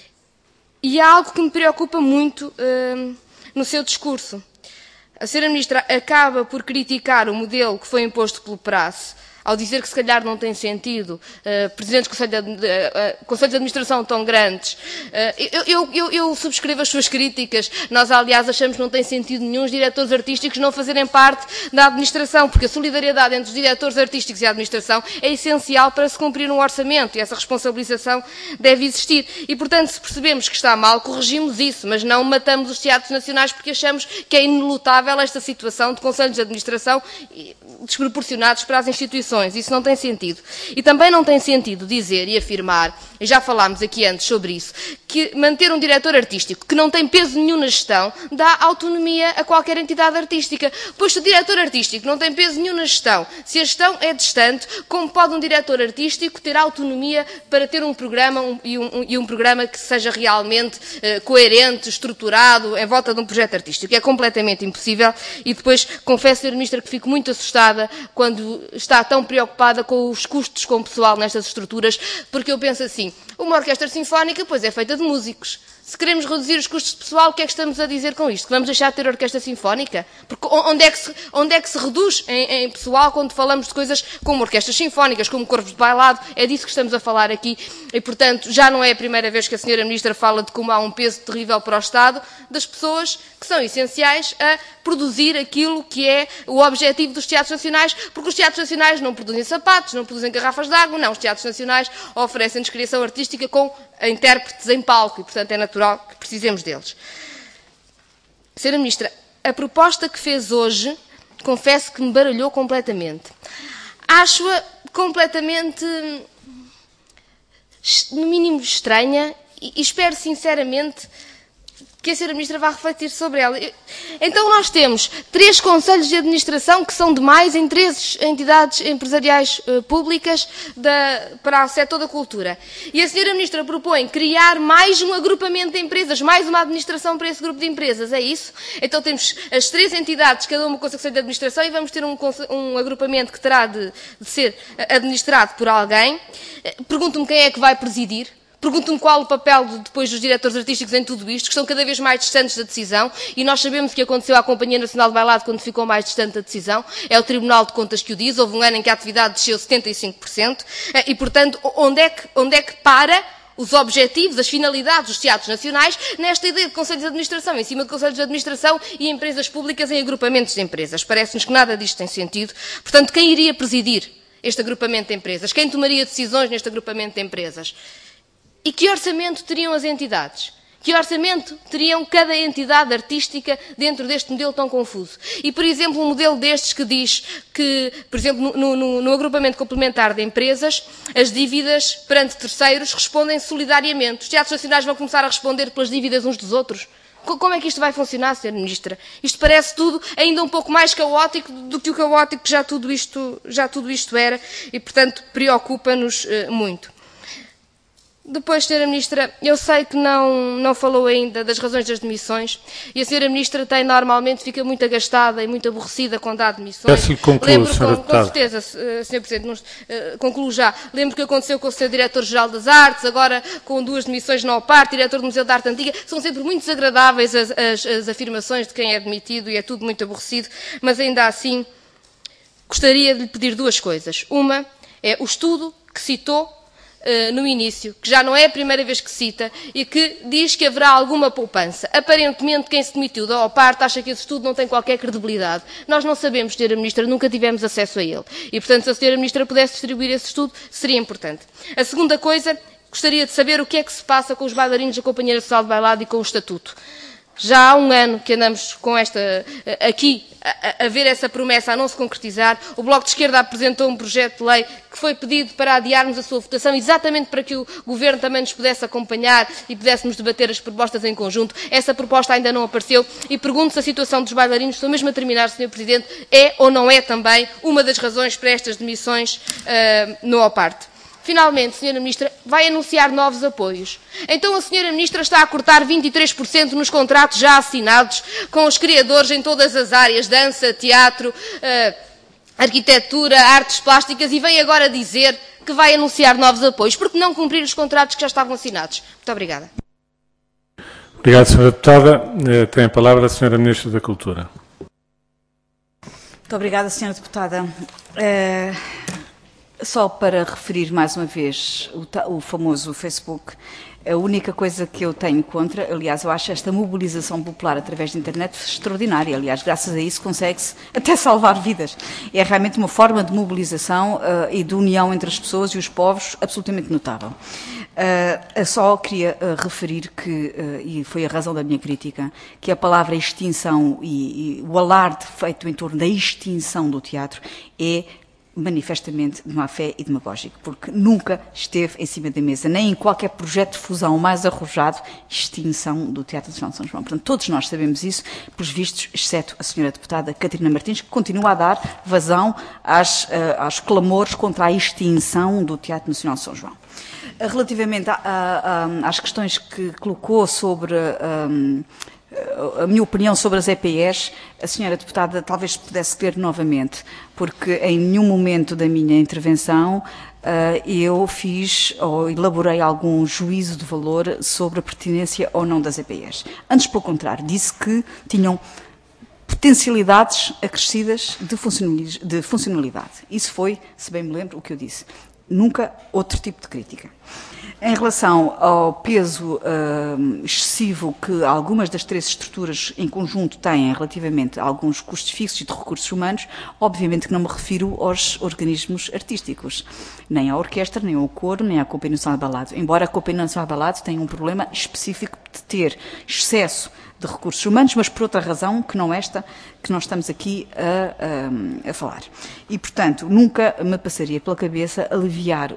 E há algo que me preocupa muito no seu discurso. A Sra. Ministra acaba por criticar o modelo que foi imposto pelo PRAS, ao dizer que se calhar não tem sentido presidentes de conselhos de administração tão grandes. Eu subscrevo as suas críticas. Nós, aliás, achamos que não tem sentido nenhum os diretores artísticos não fazerem parte da administração, porque a solidariedade entre os diretores artísticos e a administração é essencial para se cumprir um orçamento e essa responsabilização deve existir. E, portanto, se percebemos que está mal, corrigimos isso, mas não matamos os teatros nacionais porque achamos que é inelutável esta situação de conselhos de administração desproporcionados para as instituições. Isso não tem sentido. E também não tem sentido dizer e afirmar, e já falámos aqui antes sobre isso, que manter um diretor artístico que não tem peso nenhum na gestão dá autonomia a qualquer entidade artística. Pois se o diretor artístico não tem peso nenhum na gestão, se a gestão é distante, como pode um diretor artístico ter autonomia para ter um programa e um programa que seja realmente coerente, estruturado, em volta de um projeto artístico? É completamente impossível e depois confesso, Sra. Ministra, que fico muito assustada quando está tão preocupada com os custos com o pessoal nestas estruturas, porque eu penso assim, uma orquestra sinfónica, pois é feita de músicos. Se queremos reduzir os custos de pessoal, o que é que estamos a dizer com isto? Que vamos deixar de ter orquestra sinfónica? Porque onde é que se reduz em pessoal quando falamos de coisas como orquestras sinfónicas, como corpos de bailado? É disso que estamos a falar aqui e, portanto, já não é a primeira vez que a Sra. Ministra fala de como há um peso terrível para o Estado das pessoas que são essenciais a produzir aquilo que é o objetivo dos teatros nacionais, porque os teatros nacionais não produzem sapatos, não produzem garrafas de água, não. Os teatros nacionais oferecem-nos criação artística com intérpretes em palco e, portanto, é natural que precisemos deles. Sra. Ministra, a proposta que fez hoje, confesso que me baralhou completamente. Acho-a completamente, no mínimo, estranha e espero, sinceramente, que a Sra. Ministra vá refletir sobre ela. Então nós temos 3 conselhos de administração que são demais em 3 entidades empresariais públicas para o setor da cultura. E a Sra. Ministra propõe criar mais um agrupamento de empresas, mais uma administração para esse grupo de empresas, é isso? Então temos as 3 entidades, cada uma com o seu conselho de administração, e vamos ter um agrupamento que terá de ser administrado por alguém. Pergunto-me quem é que vai presidir. Pergunto-me qual o papel depois dos diretores artísticos em tudo isto, que estão cada vez mais distantes da decisão, e nós sabemos o que aconteceu à Companhia Nacional de Bailado quando ficou mais distante da decisão. É o Tribunal de Contas que o diz. Houve um ano em que a atividade desceu 75%, e, portanto, onde é que para os objetivos, as finalidades dos teatros nacionais nesta ideia de conselhos de administração, em cima de conselhos de administração e empresas públicas em agrupamentos de empresas? Parece-nos que nada disto tem sentido. Portanto, quem iria presidir este agrupamento de empresas? Quem tomaria decisões neste agrupamento de empresas? E que orçamento teriam as entidades? Que orçamento teriam cada entidade artística dentro deste modelo tão confuso? E, por exemplo, um modelo destes que diz que, por exemplo, no agrupamento complementar de empresas, as dívidas perante terceiros respondem solidariamente. Os teatros nacionais vão começar a responder pelas dívidas uns dos outros? Como é que isto vai funcionar, Sra. Ministra? Isto parece tudo ainda um pouco mais caótico do que o caótico que já tudo isto era e, portanto, preocupa-nos muito. Depois, Sra. Ministra, eu sei que não falou ainda das razões das demissões e a Sra. Ministra normalmente fica muito agastada e muito aborrecida quando há demissões. Peço-lhe que conclua, Sra. Deputada. Com certeza, Sr. Presidente, concluo já. Lembro que aconteceu com o Sr. Diretor-Geral das Artes, agora com 2 demissões na OPART, Diretor do Museu da Arte Antiga. São sempre muito desagradáveis as afirmações de quem é demitido e é tudo muito aborrecido, mas ainda assim gostaria de lhe pedir 2 coisas. Uma é o estudo que citou no início, que já não é a primeira vez que cita, e que diz que haverá alguma poupança. Aparentemente, quem se demitiu da OPART acha que esse estudo não tem qualquer credibilidade. Nós não sabemos, Sra. Ministra, nunca tivemos acesso a ele. E, portanto, se a Sra. Ministra pudesse distribuir esse estudo, seria importante. A segunda coisa, gostaria de saber o que é que se passa com os bailarinos da Companhia Nacional de Bailado e com o Estatuto. Já há um ano que andamos com aqui a ver essa promessa a não se concretizar. O Bloco de Esquerda apresentou um projeto de lei que foi pedido para adiarmos a sua votação, exatamente para que o Governo também nos pudesse acompanhar e pudéssemos debater as propostas em conjunto. Essa proposta ainda não apareceu e pergunto se a situação dos bailarinos, estou mesmo a terminar, Sr. Presidente, é ou não é também uma das razões para estas demissões no OPART. Finalmente, Sra. Ministra, vai anunciar novos apoios. Então a Sra. Ministra está a cortar 23% nos contratos já assinados com os criadores em todas as áreas, dança, teatro, arquitetura, artes plásticas, e vem agora dizer que vai anunciar novos apoios. Por que não cumprir os contratos que já estavam assinados? Muito obrigada. Obrigado, Sra. Deputada. Tem a palavra a Sra. Ministra da Cultura. Muito obrigada, Sra. Deputada. Só para referir mais uma vez o famoso Facebook, a única coisa que eu tenho contra, aliás, eu acho esta mobilização popular através da internet extraordinária. Aliás, graças a isso consegue-se até salvar vidas. É realmente uma forma de mobilização e de união entre as pessoas e os povos absolutamente notável. Só queria referir que, e foi a razão da minha crítica, que a palavra extinção e o alarde feito em torno da extinção do teatro é manifestamente de má fé e demagógico, porque nunca esteve em cima da mesa, nem em qualquer projeto de fusão mais arrojado, extinção do Teatro Nacional de São João. Portanto, todos nós sabemos isso, pelos vistos, exceto a Sra. Deputada Catarina Martins, que continua a dar vazão aos clamores contra a extinção do Teatro Nacional de São João. Relativamente às questões que colocou sobre a minha opinião sobre as EPEs, a Sra. Deputada talvez pudesse ler novamente, porque em nenhum momento da minha intervenção eu fiz ou elaborei algum juízo de valor sobre a pertinência ou não das EPEs. Antes, pelo contrário, disse que tinham potencialidades acrescidas de funcionalidade. Isso foi, se bem me lembro, o que eu disse. Nunca outro tipo de crítica. Em relação ao peso excessivo que algumas das 3 estruturas em conjunto têm relativamente a alguns custos fixos e de recursos humanos, obviamente que não me refiro aos organismos artísticos, nem à orquestra, nem ao coro, nem à Companhia Nacional de Bailado. Embora a Companhia Nacional de Bailado tenha um problema específico de ter excesso de recursos humanos, mas por outra razão que não esta que nós estamos aqui a falar. E, portanto, nunca me passaria pela cabeça aliviar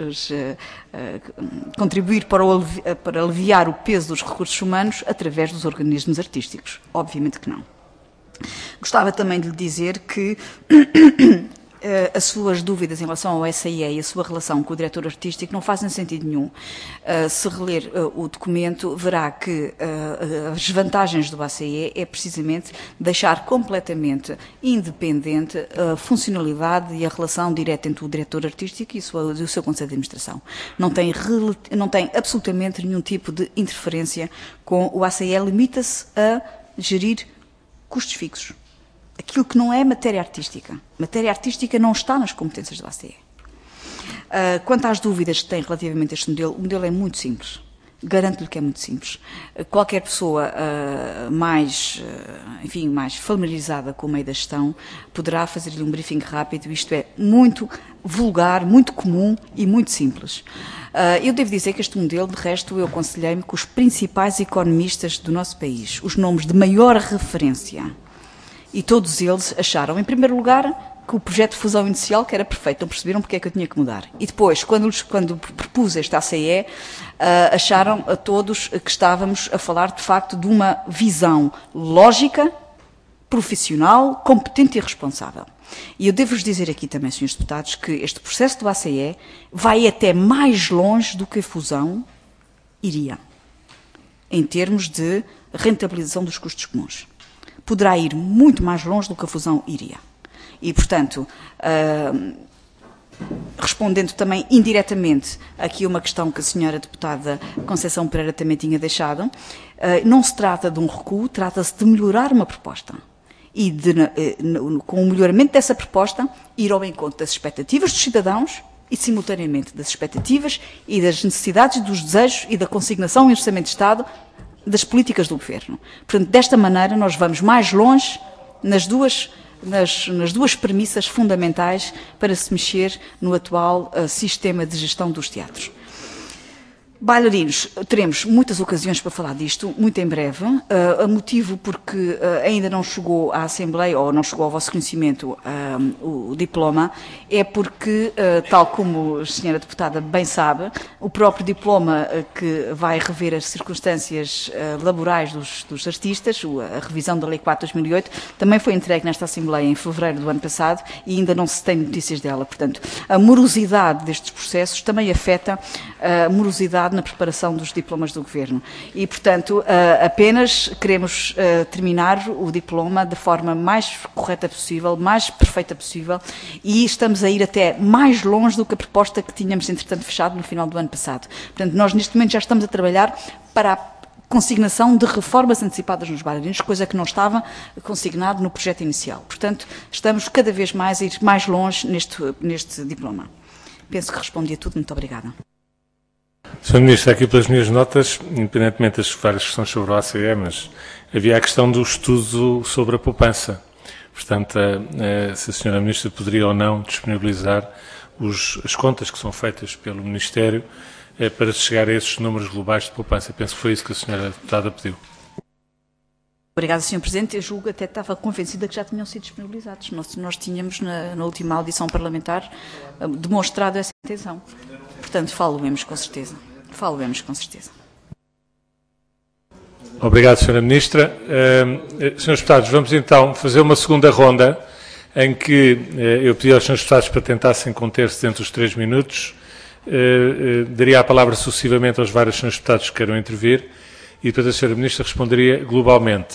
contribuir para aliviar o peso dos recursos humanos através dos organismos artísticos. Obviamente que não. Gostava também de lhe dizer que as suas dúvidas em relação ao SAE e a sua relação com o diretor artístico não fazem sentido nenhum. Se reler o documento, verá que as vantagens do ACE é precisamente deixar completamente independente a funcionalidade e a relação direta entre o diretor artístico e o seu Conselho de Administração. Não tem absolutamente nenhum tipo de interferência com o ACE, limita-se a gerir custos fixos. Aquilo que não é matéria artística. Matéria artística não está nas competências do ACE. Quanto às dúvidas que tem relativamente a este modelo, o modelo é muito simples. Garanto-lhe que é muito simples. Qualquer pessoa mais familiarizada com o meio da gestão poderá fazer-lhe um briefing rápido. Isto é muito vulgar, muito comum e muito simples. Eu devo dizer que este modelo, de resto, eu aconselhei-me com os principais economistas do nosso país, os nomes de maior referência. E todos eles acharam, em primeiro lugar, que o projeto de fusão inicial que era perfeito, não perceberam porque é que eu tinha que mudar. E depois, quando propus este ACE, acharam a todos que estávamos a falar, de facto, de uma visão lógica, profissional, competente e responsável. E eu devo-vos dizer aqui também, senhores deputados, que este processo do ACE vai até mais longe do que a fusão iria, em termos de rentabilização dos custos comuns. Poderá ir muito mais longe do que a fusão iria. E, portanto, respondendo também indiretamente aqui uma questão que a senhora deputada Conceição Pereira também tinha deixado, não se trata de um recuo, trata-se de melhorar uma proposta. E, com o melhoramento dessa proposta, ir ao encontro das expectativas dos cidadãos e, simultaneamente, das expectativas e das necessidades, dos desejos e da consignação em orçamento de Estado das políticas do Governo. Portanto, desta maneira, nós vamos mais longe nas duas premissas fundamentais para se mexer no atual sistema de gestão dos teatros. Bailarinos, teremos muitas ocasiões para falar disto, muito em breve, a motivo porque ainda não chegou à Assembleia, ou não chegou ao vosso conhecimento o diploma, é porque, tal como a senhora deputada bem sabe, o próprio diploma que vai rever as circunstâncias laborais dos artistas, a revisão da Lei 4 de 2008, também foi entregue nesta Assembleia em fevereiro do ano passado e ainda não se tem notícias dela. Portanto, a morosidade destes processos também afeta a morosidade na preparação dos diplomas do Governo. E, portanto, apenas queremos terminar o diploma da forma mais correta possível, mais perfeita possível, e estamos a ir até mais longe do que a proposta que tínhamos, entretanto, fechado no final do ano passado. Portanto, nós neste momento já estamos a trabalhar para a consignação de reformas antecipadas nos bailarinos, coisa que não estava consignado no projeto inicial. Portanto, estamos cada vez mais a ir mais longe neste diploma. Penso que respondi a tudo. Muito obrigada. Sr. Ministro, aqui pelas minhas notas, independentemente das várias questões sobre o ACE, mas havia a questão do estudo sobre a poupança. Portanto, se a Sra. Ministra poderia ou não disponibilizar as contas que são feitas pelo Ministério para chegar a esses números globais de poupança. Penso que foi isso que a Sra. Deputada pediu. Obrigada, Sr. Presidente. Eu julgo até estava convencida que já tinham sido disponibilizados. Nós tínhamos, na última audição parlamentar, demonstrado essa intenção. Portanto, falo-vemos com certeza. Obrigado, Sra. Ministra. Srs. Deputados, vamos então fazer uma segunda ronda em que eu pedi aos Srs. Deputados para tentassem conter-se dentro dos 3 minutos. Daria a palavra sucessivamente aos vários Srs. Deputados que queiram intervir e depois a Sra. Ministra responderia globalmente.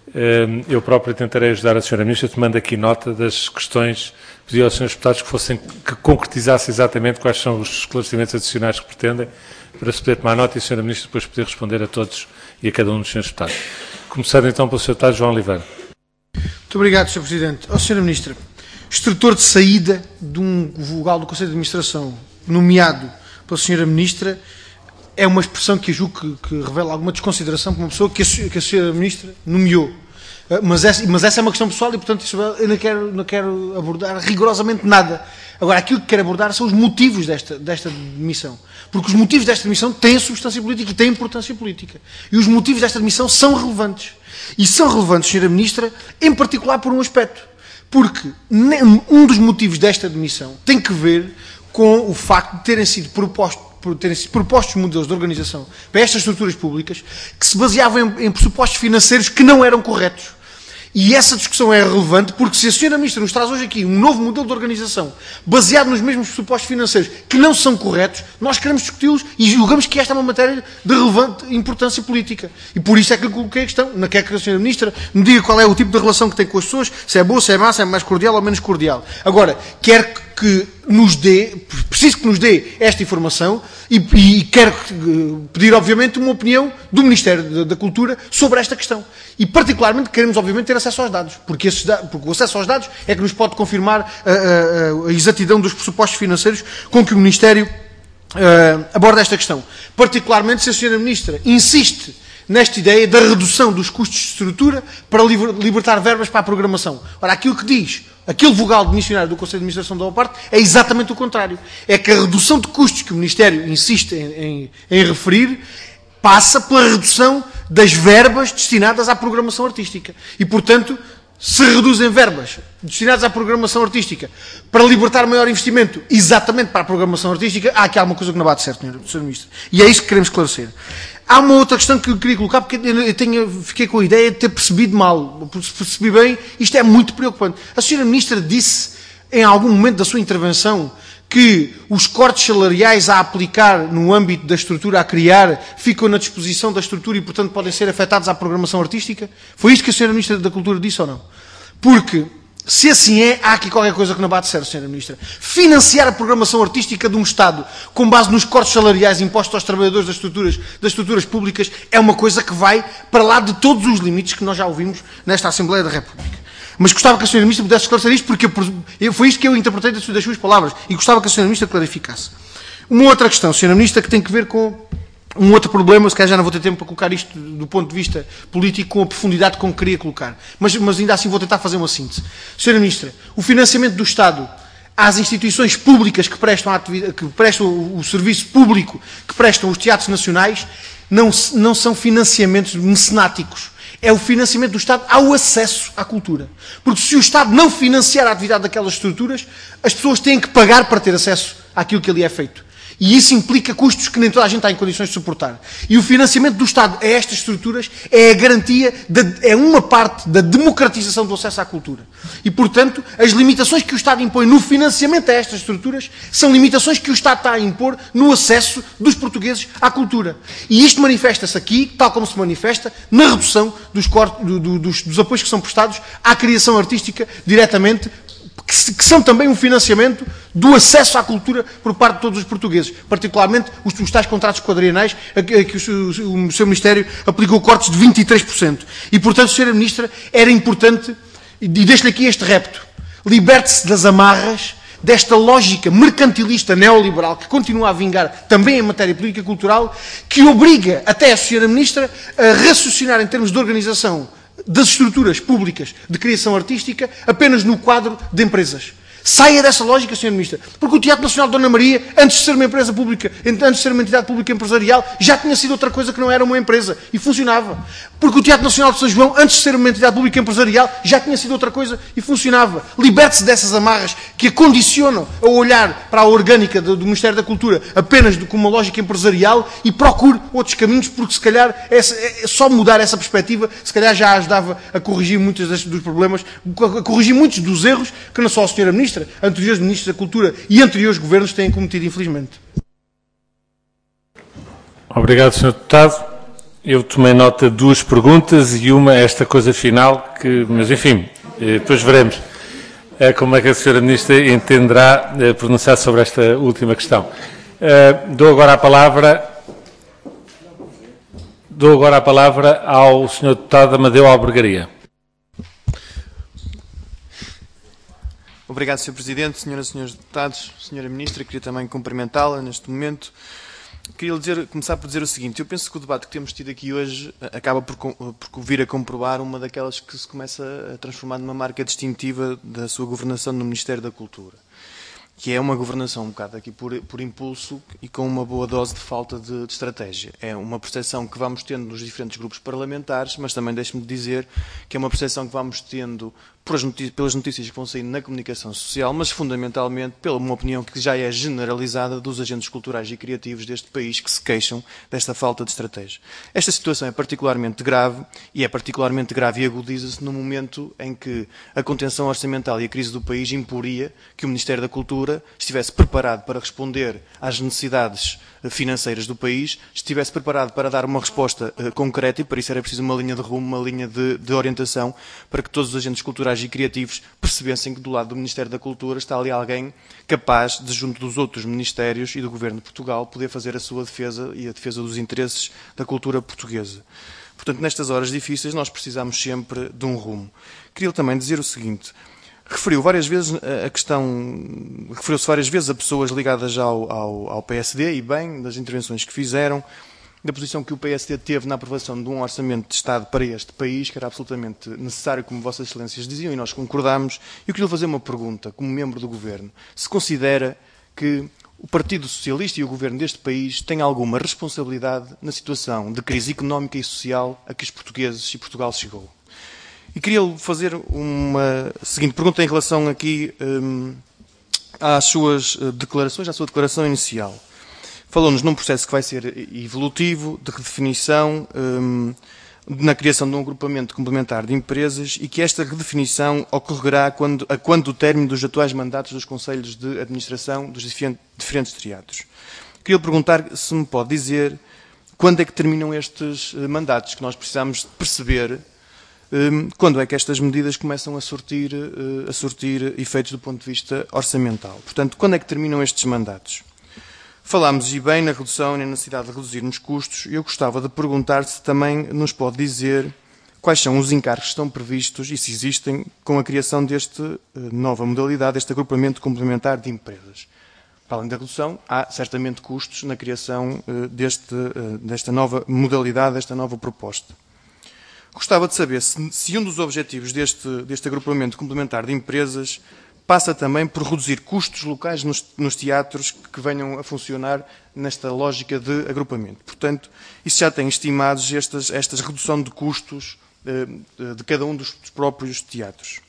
Eu próprio tentarei ajudar a Sra. Ministra, tomando aqui nota das questões, pedi aos Srs. Deputados que concretizassem exatamente quais são os esclarecimentos adicionais que pretendem, para se poder tomar nota e a Sra. Ministra depois poder responder a todos e a cada um dos Srs. Deputados. Começando então pelo Sr. Deputado João Oliveira. Muito obrigado, Sr. Presidente. Sra. Ministra, instrutor de saída de um vogal do Conselho de Administração nomeado pela Sra. Ministra é uma expressão que eu julgo que revela alguma desconsideração por uma pessoa que a Sra. Ministra nomeou. Mas essa é uma questão pessoal e, portanto, eu não quero abordar rigorosamente nada. Agora, aquilo que quero abordar são os motivos desta demissão. Porque os motivos desta demissão têm substância política e têm importância política. E os motivos desta demissão são relevantes. E são relevantes, Sra. Ministra, em particular por um aspecto. Porque um dos motivos desta demissão tem que ver com o facto de terem sido propostos modelos de organização para estas estruturas públicas que se baseavam em pressupostos financeiros que não eram corretos. E essa discussão é relevante porque se a Sra. Ministra nos traz hoje aqui um novo modelo de organização baseado nos mesmos pressupostos financeiros que não são corretos, nós queremos discuti-los e julgamos que esta é uma matéria de relevante importância política. E por isso é que eu coloquei a questão. Não quer que a Sra. Ministra me diga qual é o tipo de relação que tem com as pessoas, se é boa, se é má, se é mais cordial ou menos cordial. Agora, quer que nos dê, preciso que nos dê esta informação e quero pedir, obviamente, uma opinião do Ministério da Cultura sobre esta questão. E, particularmente, queremos, obviamente, ter acesso aos dados, porque o acesso aos dados é que nos pode confirmar a exatidão dos pressupostos financeiros com que o Ministério aborda esta questão. Particularmente se a Sra. Ministra insiste nesta ideia da redução dos custos de estrutura para libertar verbas para a programação. Ora, aquilo que diz aquele vogal de missionário do Conselho de Administração da OPART é exatamente o contrário. É que a redução de custos que o Ministério insiste em referir passa pela redução das verbas destinadas à programação artística. E, portanto, se reduzem verbas destinadas à programação artística para libertar maior investimento exatamente para a programação artística, há aqui alguma coisa que não bate certo, Sr. Ministro. E é isso que queremos esclarecer. Há uma outra questão que eu queria colocar, porque eu fiquei com a ideia de ter percebido mal. Se percebi bem, isto é muito preocupante. A Sra. Ministra disse, em algum momento da sua intervenção, que os cortes salariais a aplicar no âmbito da estrutura a criar ficam na disposição da estrutura e, portanto, podem ser afetados à programação artística? Foi isto que a Sra. Ministra da Cultura disse ou não? Porque, se assim é, há aqui qualquer coisa que não bate certo, Sra. Ministra. Financiar a programação artística de um Estado com base nos cortes salariais impostos aos trabalhadores das estruturas públicas é uma coisa que vai para lá de todos os limites que nós já ouvimos nesta Assembleia da República. Mas gostava que a Sra. Ministra pudesse esclarecer isto, porque foi isto que eu interpretei das suas palavras, e gostava que a Sra. Ministra clarificasse. Uma outra questão, Sra. Ministra, que tem que ver com um outro problema, se calhar já não vou ter tempo para colocar isto do ponto de vista político com a profundidade como queria colocar, mas ainda assim vou tentar fazer uma síntese. Sra. Ministra, o financiamento do Estado às instituições públicas que prestam o serviço público, que prestam os teatros nacionais, não são financiamentos mecenáticos. É o financiamento do Estado ao acesso à cultura. Porque se o Estado não financiar a atividade daquelas estruturas, as pessoas têm que pagar para ter acesso àquilo que ali é feito. E isso implica custos que nem toda a gente está em condições de suportar. E o financiamento do Estado a estas estruturas é a garantia, é uma parte da democratização do acesso à cultura. E, portanto, as limitações que o Estado impõe no financiamento a estas estruturas são limitações que o Estado está a impor no acesso dos portugueses à cultura. E isto manifesta-se aqui, tal como se manifesta, na redução dos apoios que são prestados à criação artística diretamente, que são também um financiamento do acesso à cultura por parte de todos os portugueses, particularmente os tais contratos quadrienais a que o seu Ministério aplicou cortes de 23%. E, portanto, Sra. Ministra, era importante, e deixo-lhe aqui este repto, liberte-se das amarras desta lógica mercantilista neoliberal que continua a vingar também em matéria política e cultural, que obriga até a Sra. Ministra a raciocinar em termos de organização das estruturas públicas de criação artística apenas no quadro de empresas. Saia dessa lógica, Sra. Ministra, porque o Teatro Nacional de Dona Maria, antes de ser uma empresa pública, antes de ser uma entidade pública empresarial, já tinha sido outra coisa que não era uma empresa e funcionava. Porque o Teatro Nacional de São João, antes de ser uma entidade pública empresarial, já tinha sido outra coisa e funcionava. Liberte-se dessas amarras que a condicionam a olhar para a orgânica do Ministério da Cultura apenas com uma lógica empresarial e procure outros caminhos, porque se calhar só mudar essa perspectiva, se calhar já ajudava a corrigir muitos dos problemas, a corrigir muitos dos erros que não só a Sra. Ministra, anteriores Ministros da Cultura e anteriores Governos têm cometido, infelizmente. Obrigado, Sr. Deputado. Eu tomei nota de duas perguntas e uma, esta coisa final, mas enfim, depois veremos como é que a Sra. Ministra entenderá pronunciar sobre esta última questão. Dou agora a palavra ao Sr. Deputado Amadeu Albergaria. Obrigado, Sr. Presidente, Senhoras e Senhores Deputados, Sra. Ministra, queria também cumprimentá-la neste momento. Queria começar por dizer o seguinte: eu penso que o debate que temos tido aqui hoje acaba por vir a comprovar uma daquelas que se começa a transformar numa marca distintiva da sua governação no Ministério da Cultura, que é uma governação um bocado aqui por impulso e com uma boa dose de falta de estratégia. É uma percepção que vamos tendo nos diferentes grupos parlamentares, mas também deixe-me dizer que é uma percepção que vamos tendo pelas notícias que vão saindo na comunicação social, mas fundamentalmente pela uma opinião que já é generalizada dos agentes culturais e criativos deste país que se queixam desta falta de estratégia. Esta situação é particularmente grave e agudiza-se no momento em que a contenção orçamental e a crise do país imporia que o Ministério da Cultura estivesse preparado para responder às necessidades financeiras do país, estivesse preparado para dar uma resposta concreta, e para isso era preciso uma linha de rumo, uma linha de orientação, para que todos os agentes culturais e criativos percebessem que do lado do Ministério da Cultura está ali alguém capaz de, junto dos outros ministérios e do Governo de Portugal, poder fazer a sua defesa e a defesa dos interesses da cultura portuguesa. Portanto, nestas horas difíceis, nós precisamos sempre de um rumo. Queria também dizer o seguinte: referiu-se várias vezes a pessoas ligadas ao PSD, e bem, das intervenções que fizeram, da posição que o PSD teve na aprovação de um orçamento de Estado para este país, que era absolutamente necessário, como Vossas Excelências diziam, e nós concordámos. Eu queria fazer uma pergunta, como membro do Governo. Se considera que o Partido Socialista e o Governo deste país têm alguma responsabilidade na situação de crise económica e social a que os portugueses e Portugal chegou? E queria fazer uma seguinte pergunta em relação aqui às suas declarações, à sua declaração inicial. Falou-nos num processo que vai ser evolutivo, de redefinição, na criação de um agrupamento complementar de empresas e que esta redefinição ocorrerá quando o término dos atuais mandatos dos Conselhos de Administração dos diferentes triados. Queria perguntar se me pode dizer quando é que terminam estes mandatos, que nós precisamos de perceber quando é que estas medidas começam a surtir efeitos do ponto de vista orçamental. Portanto, quando é que terminam estes mandatos? Falámos, e bem, na redução e na necessidade de reduzirmos custos, e eu gostava de perguntar se também nos pode dizer quais são os encargos que estão previstos, e se existem, com a criação desta nova modalidade, deste agrupamento complementar de empresas. Para além da redução, há certamente custos na criação desta nova modalidade, desta nova proposta. Gostava de saber se um dos objetivos deste agrupamento complementar de empresas passa também por reduzir custos locais nos teatros que venham a funcionar nesta lógica de agrupamento. Portanto, isso já tem estimados esta redução de custos de cada um dos próprios teatros.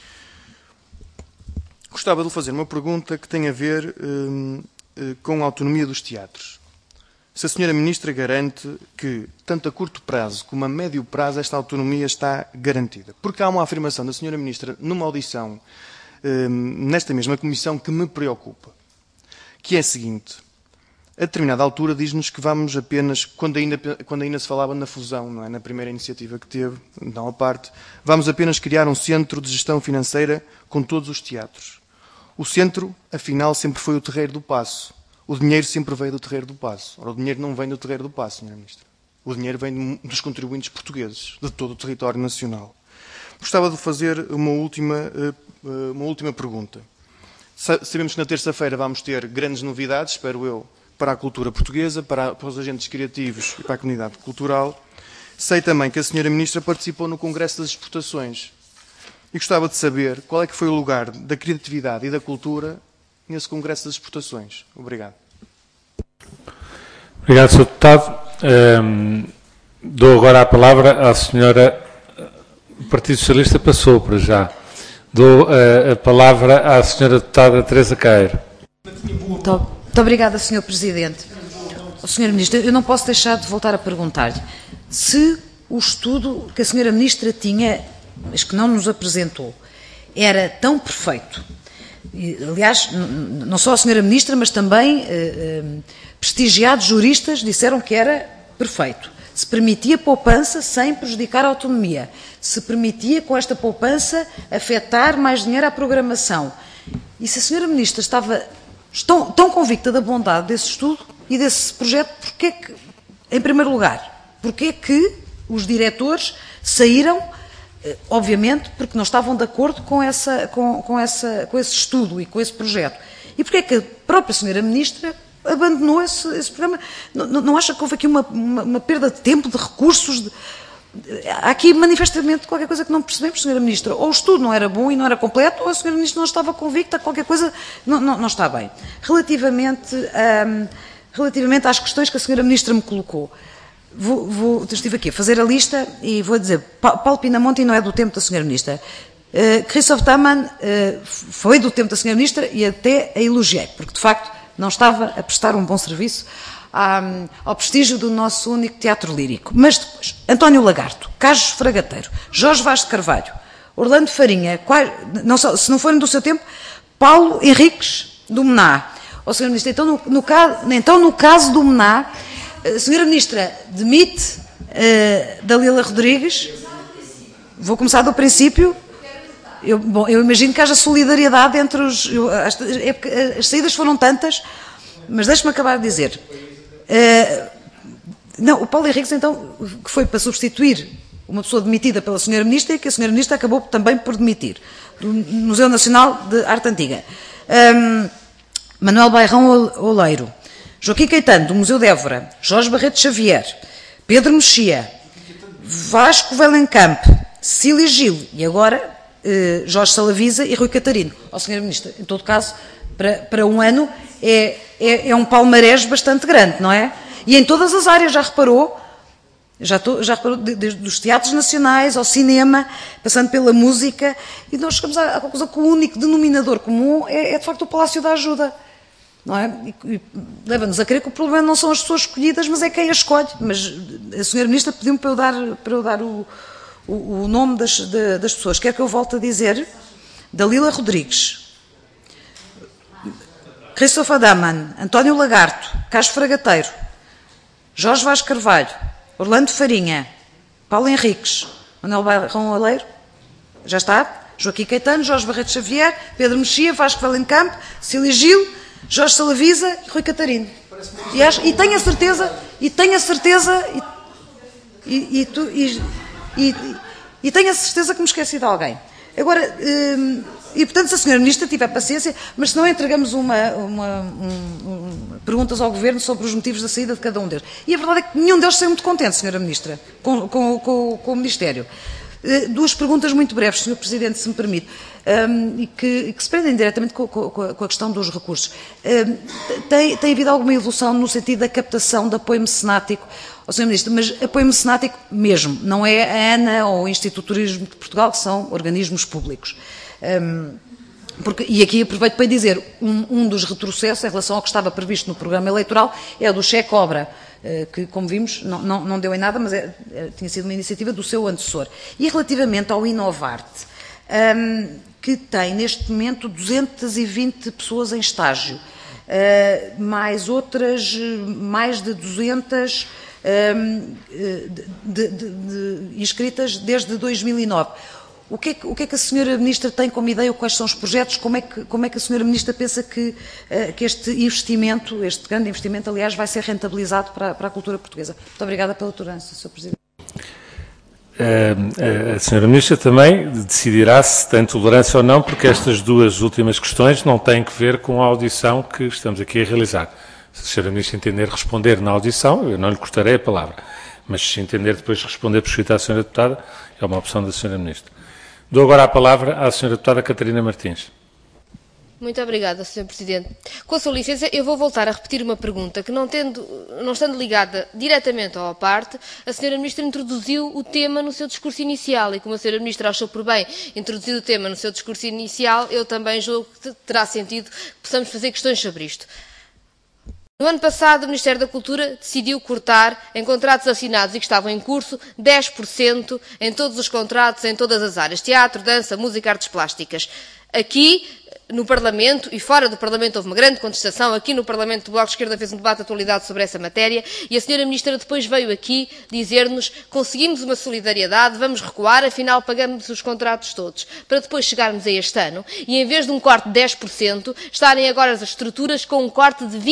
Gostava de lhe fazer uma pergunta que tem a ver com a autonomia dos teatros. Se a Sra. Ministra garante que, tanto a curto prazo como a médio prazo, esta autonomia está garantida. Porque há uma afirmação da Sra. Ministra numa audição nesta mesma comissão que me preocupa, que é a seguinte: a determinada altura diz-nos que vamos apenas, quando ainda se falava na fusão, não é? Na primeira iniciativa que teve, não a parte, vamos apenas criar um centro de gestão financeira com todos os teatros. O centro, afinal, sempre foi o Terreiro do Paço. O dinheiro sempre veio do Terreiro do Paço. Ora, o dinheiro não vem do Terreiro do Paço, Sra. Ministra. O dinheiro vem dos contribuintes portugueses, de todo o território nacional. Gostava de fazer uma última pergunta. Sabemos que na terça-feira vamos ter grandes novidades, espero eu, para a cultura portuguesa, para os agentes criativos e para a comunidade cultural. Sei também que a Sra. Ministra participou no Congresso das Exportações e gostava de saber qual é que foi o lugar da criatividade e da cultura nesse Congresso das Exportações. Obrigado. Obrigado, Sr. Deputado. Dou agora a palavra à senhora. O Partido Socialista passou para já. Dou a palavra à senhora deputada Teresa Caeiro. Muito obrigada, Sr. Presidente. Sr. Ministro, eu não posso deixar de voltar a perguntar-lhe se o estudo que a Sra. Ministra tinha, mas que não nos apresentou, era tão perfeito. Aliás, não só a Sra. Ministra, mas também prestigiados juristas disseram que era perfeito. Se permitia poupança sem prejudicar a autonomia. Se permitia, com esta poupança, afetar mais dinheiro à programação. E se a Sra. Ministra estava tão convicta da bondade desse estudo e desse projeto, porquê é que, em primeiro lugar, porquê é que os diretores saíram, obviamente, porque não estavam de acordo com esse estudo e com esse projeto? E porquê é que a própria Sra. Ministra abandonou esse programa? Não acha que houve aqui uma perda de tempo, de recursos? Há aqui manifestamente qualquer coisa que não percebemos, Sra. Ministra. Ou o estudo não era bom e não era completo, ou a Sra. Ministra não estava convicta, qualquer coisa não está bem. Relativamente às questões que a Sra. Ministra me colocou, estive aqui a fazer a lista e vou dizer, Paulo Pinamonti não é do tempo da Sra. Ministra. Christoph Tamann foi do tempo da Sra. Ministra e até a elogiei, porque de facto não estava a prestar um bom serviço ao prestígio do nosso único teatro lírico. Mas depois, António Lagarto, Carlos Fragateiro, Jorge Vaz de Carvalho, Orlando Farinha, se não forem do seu tempo, Paulo Henriques do Mená. Ó, Sr. Ministro, então no caso do Mená, a Sra. Ministra demite Dalila Rodrigues. Vou começar do princípio. Eu imagino que haja solidariedade entre os... As saídas foram tantas, mas deixe-me acabar de dizer. O Paulo Henriques, então, que foi para substituir uma pessoa demitida pela Sra. Ministra e que a Sra. Ministra acabou também por demitir, do Museu Nacional de Arte Antiga. Manuel Bairrão Oleiro, Joaquim Caetano, do Museu de Évora, Jorge Barreto Xavier, Pedro Mexia, Vasco Vellencamp, Cecília Gil e agora Jorge Salavisa e Rui Catarino. Ó, Sr. Ministro, em todo caso, para um ano é um palmarés bastante grande, não é? E em todas as áreas, já reparou, desde os teatros nacionais ao cinema, passando pela música, e nós chegamos à conclusão que o único denominador comum é de facto o Palácio da Ajuda. Não é? E leva-nos a crer que o problema não são as pessoas escolhidas, mas é quem as escolhe. Mas a Sra. Ministra pediu-me para eu dar o nome das pessoas. Quer que eu volte a dizer? Dalila Rodrigues, Christopher Daman, António Lagarto, Carlos Fragateiro, Jorge Vaz Carvalho, Orlando Farinha, Paulo Henriques, Manuel Bairrão Aleiro, já está? Joaquim Caetano, Jorge Barreto Xavier, Pedro Mexia, Vasco Vellencamp, Cecília Gil, Jorge Salavisa e Rui Catarino. E tenho a certeza, tenho a certeza que me esqueci de alguém. Agora, e portanto, se a Sra. Ministra tiver paciência, mas se não entregamos perguntas ao Governo sobre os motivos da saída de cada um deles. E a verdade é que nenhum deles saiu muito contente, Sra. Ministra, com o Ministério. Duas perguntas muito breves, Sr. Presidente, se me permite, e que se prendem diretamente com a questão dos recursos. Tem havido alguma evolução no sentido da captação de apoio mecenático ao Sr. Ministro, mas apoio mecenático mesmo, não é a ANA ou o Instituto de Turismo de Portugal, que são organismos públicos. E aqui aproveito para dizer, um dos retrocessos em relação ao que estava previsto no programa eleitoral é o do cheque-obra, que, como vimos, não deu em nada, mas tinha sido uma iniciativa do seu antecessor. E relativamente ao Inovarte, que tem neste momento 220 pessoas em estágio, mais outras, mais de 200 inscritas desde 2009. O que é que a Sra. Ministra tem como ideia, quais são os projetos, como é que a Sra. Ministra pensa que este investimento, este grande investimento, aliás, vai ser rentabilizado para a cultura portuguesa? Muito obrigada pela tolerância, Sr. Presidente. A Sra. Ministra também decidirá se tem tolerância ou não, porque estas duas últimas questões não têm que ver com a audição que estamos aqui a realizar. Se a Sra. Ministra entender responder na audição, eu não lhe cortarei a palavra, mas se entender depois responder por escrito à Sra. Deputada, é uma opção da Sra. Ministra. Dou agora a palavra à Sra. Deputada Catarina Martins. Muito obrigada, Sr. Presidente. Com a sua licença, eu vou voltar a repetir uma pergunta que, não estando ligada diretamente ao parte, a Sra. Ministra introduziu o tema no seu discurso inicial e, como a Sra. Ministra achou por bem introduzir o tema no seu discurso inicial, eu também julgo que terá sentido que possamos fazer questões sobre isto. No ano passado, o Ministério da Cultura decidiu cortar, em contratos assinados e que estavam em curso, 10% em todos os contratos, em todas as áreas: teatro, dança, música, artes plásticas. Aqui, no Parlamento e fora do Parlamento, houve uma grande contestação. Aqui no Parlamento, o Bloco de Esquerda fez um debate de atualidade sobre essa matéria e a Sra. Ministra depois veio aqui dizer-nos: conseguimos uma solidariedade, vamos recuar, afinal pagamos os contratos todos, para depois chegarmos a este ano e, em vez de um corte de 10%, estarem agora as estruturas com um corte de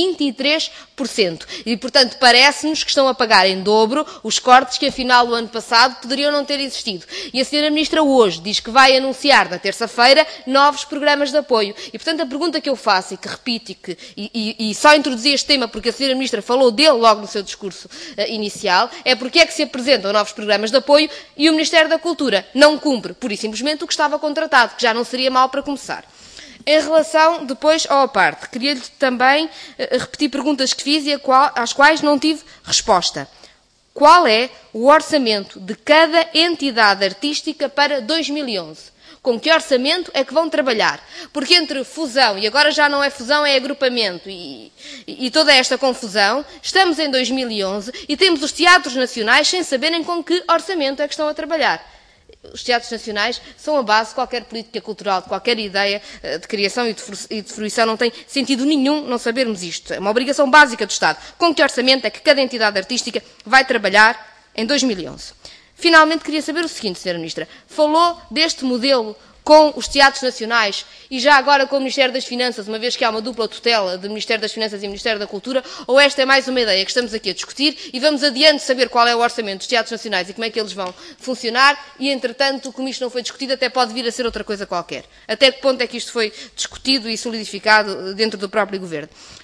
23%. E, portanto, parece-nos que estão a pagar em dobro os cortes que, afinal, o ano passado poderiam não ter existido. E a Sra. Ministra hoje diz que vai anunciar, na terça-feira, novos programas de apoio. E, portanto, a pergunta que eu faço e que repito e só introduzi este tema porque a Sra. Ministra falou dele logo no seu discurso inicial, é porque é que se apresentam novos programas de apoio e o Ministério da Cultura não cumpre, pura e simplesmente, o que estava contratado, que já não seria mal para começar. Em relação, depois, ao à parte, queria-lhe também repetir perguntas que fiz e às quais não tive resposta. Qual é o orçamento de cada entidade artística para 2011? Com que orçamento é que vão trabalhar? Porque entre fusão, e agora já não é fusão, é agrupamento, e toda esta confusão, estamos em 2011 e temos os teatros nacionais sem saberem com que orçamento é que estão a trabalhar. Os teatros nacionais são a base de qualquer política cultural, de qualquer ideia de criação e de fruição. Não tem sentido nenhum não sabermos isto. É uma obrigação básica do Estado. Com que orçamento é que cada entidade artística vai trabalhar em 2011? Finalmente, queria saber o seguinte, Sra. Ministra. Falou deste modelo com os teatros nacionais e já agora com o Ministério das Finanças, uma vez que há uma dupla tutela de Ministério das Finanças e Ministério da Cultura, ou esta é mais uma ideia que estamos aqui a discutir e vamos adiante saber qual é o orçamento dos teatros nacionais e como é que eles vão funcionar e, entretanto, como isto não foi discutido, até pode vir a ser outra coisa qualquer. Até que ponto é que isto foi discutido e solidificado dentro do próprio Governo?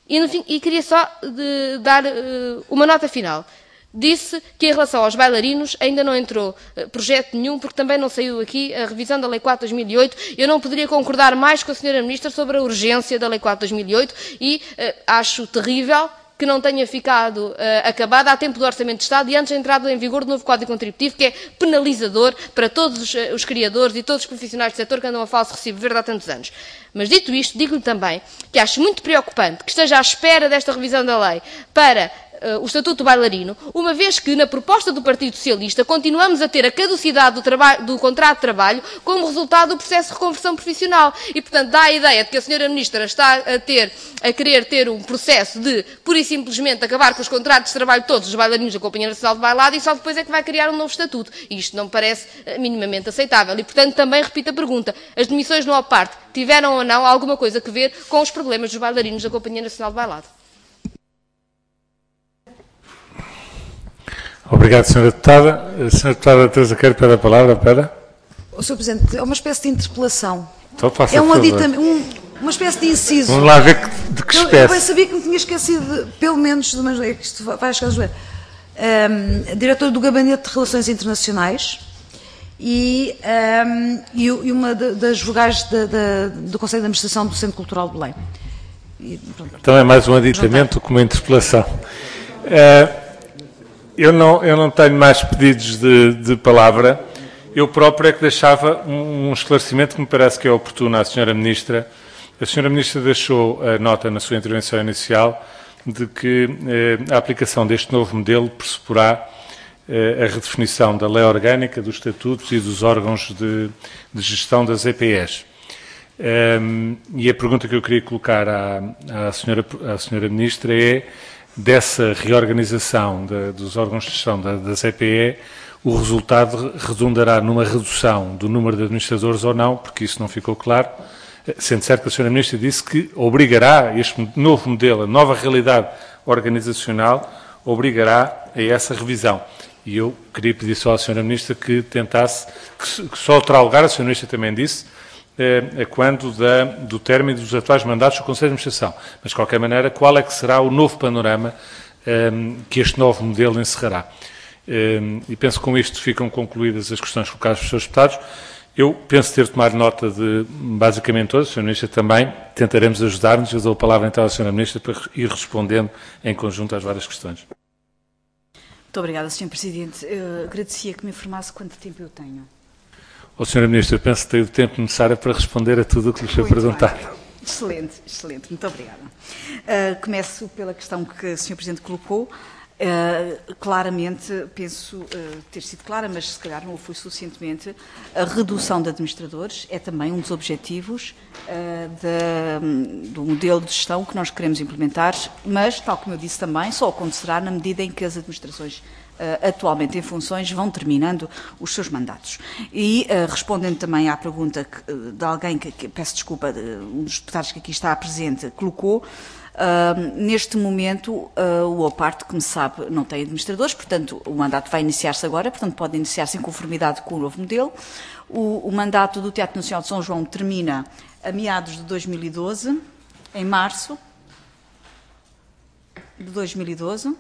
E queria só dar uma nota final. Disse que em relação aos bailarinos ainda não entrou projeto nenhum, porque também não saiu aqui a revisão da Lei 4 de 2008. Eu não poderia concordar mais com a Sra. Ministra sobre a urgência da Lei 4 de 2008 e acho terrível que não tenha ficado acabada a tempo do Orçamento de Estado e antes da entrada em vigor do novo Código Contributivo, que é penalizador para todos os criadores e todos os profissionais do setor que andam a falso recibo verde há tantos anos. Mas dito isto, digo-lhe também que acho muito preocupante que esteja à espera desta revisão da lei para o Estatuto do Bailarino, uma vez que na proposta do Partido Socialista continuamos a ter a caducidade do contrato de trabalho como resultado do processo de reconversão profissional. E, portanto, dá a ideia de que a Sra. Ministra está a querer ter um processo de, pura e simplesmente, acabar com os contratos de trabalho todos dos bailarinos da Companhia Nacional de Bailado e só depois é que vai criar um novo estatuto. E isto não me parece minimamente aceitável. E, portanto, também repito a pergunta. As demissões no OPART tiveram ou não alguma coisa a ver com os problemas dos bailarinos da Companhia Nacional de Bailado? Obrigado, Sra. Deputada. A Sra. Deputada Teresa Queiro pede a palavra para... Sr. Presidente, é uma espécie de interpelação. Então, faça é uma espécie de inciso. Vamos lá ver de que espécie. Eu sabia que me tinha esquecido, pelo menos, mas é que isto vai chegar a ver. Diretora do Gabinete de Relações Internacionais e uma das vogais do Conselho de Administração do Centro Cultural de Belém. Então é mais um aditamento que uma interpelação. Eu não tenho mais pedidos de palavra. Eu próprio é que deixava um esclarecimento que me parece que é oportuno à Sra. Ministra. A Sra. Ministra deixou a nota na sua intervenção inicial de que a aplicação deste novo modelo pressuporá a redefinição da lei orgânica, dos estatutos e dos órgãos de gestão das EPEs. E a pergunta que eu queria colocar à Sra. Ministra é: dessa reorganização dos órgãos de gestão das EPE, o resultado redundará numa redução do número de administradores ou não, porque isso não ficou claro, sendo certo que a Sra. Ministra disse que obrigará este novo modelo, a nova realidade organizacional, obrigará a essa revisão. E eu queria pedir só à Sra. Ministra que tentasse, que só terá lugar, a Sra. Ministra também disse, a quando do término dos atuais mandatos do Conselho de Administração. Mas, de qualquer maneira, qual é que será o novo panorama que este novo modelo encerrará? E penso que com isto ficam concluídas as questões colocadas pelos seus deputados. Eu penso ter tomado nota de basicamente todas, a Sra. Ministra também, tentaremos ajudar-nos. Eu dou a palavra então à Sra. Ministra para ir respondendo em conjunto às várias questões. Muito obrigada, Sr. Presidente. Eu agradecia que me informasse quanto tempo eu tenho. Sra. Ministra, penso que tenho o tempo necessário para responder a tudo o que lhe foi perguntado. Excelente, excelente. Muito obrigada. Começo pela questão que o Sr. Presidente colocou. Claramente, penso ter sido clara, mas se calhar não o fui suficientemente, a redução de administradores é também um dos objetivos do modelo de gestão que nós queremos implementar, mas, tal como eu disse também, só acontecerá na medida em que as administrações atualmente em funções vão terminando os seus mandatos. E respondendo também à pergunta de alguém que peço desculpa, um dos deputados que aqui está presente colocou, neste momento o OPART, como se sabe, não tem administradores, portanto o mandato vai iniciar-se agora, portanto pode iniciar-se em conformidade com o novo modelo. O mandato do Teatro Nacional de São João termina a meados de 2012, em março de 2012.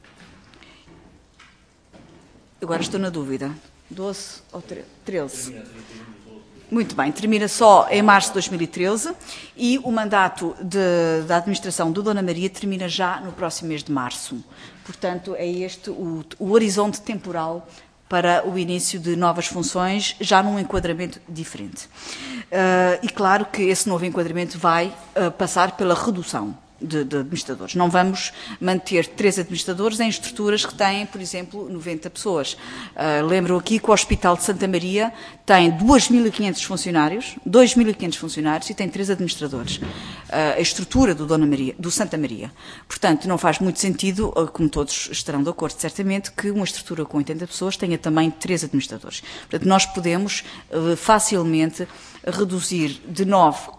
Agora estou na dúvida, 12 ou 13? Muito bem, termina só em março de 2013 e o mandato da administração do Dona Maria termina já no próximo mês de março. Portanto, é este o horizonte temporal para o início de novas funções, já num enquadramento diferente. E claro que esse novo enquadramento vai passar pela redução de administradores. Não vamos manter 3 administradores em estruturas que têm, por exemplo, 90 pessoas. Lembro aqui que o Hospital de Santa Maria tem 2.500 funcionários, 2.500 funcionários e tem 3 administradores. A estrutura do Santa Maria. Portanto, não faz muito sentido, como todos estarão de acordo, certamente, que uma estrutura com 80 pessoas tenha também 3 administradores. Portanto, nós podemos facilmente reduzir de 9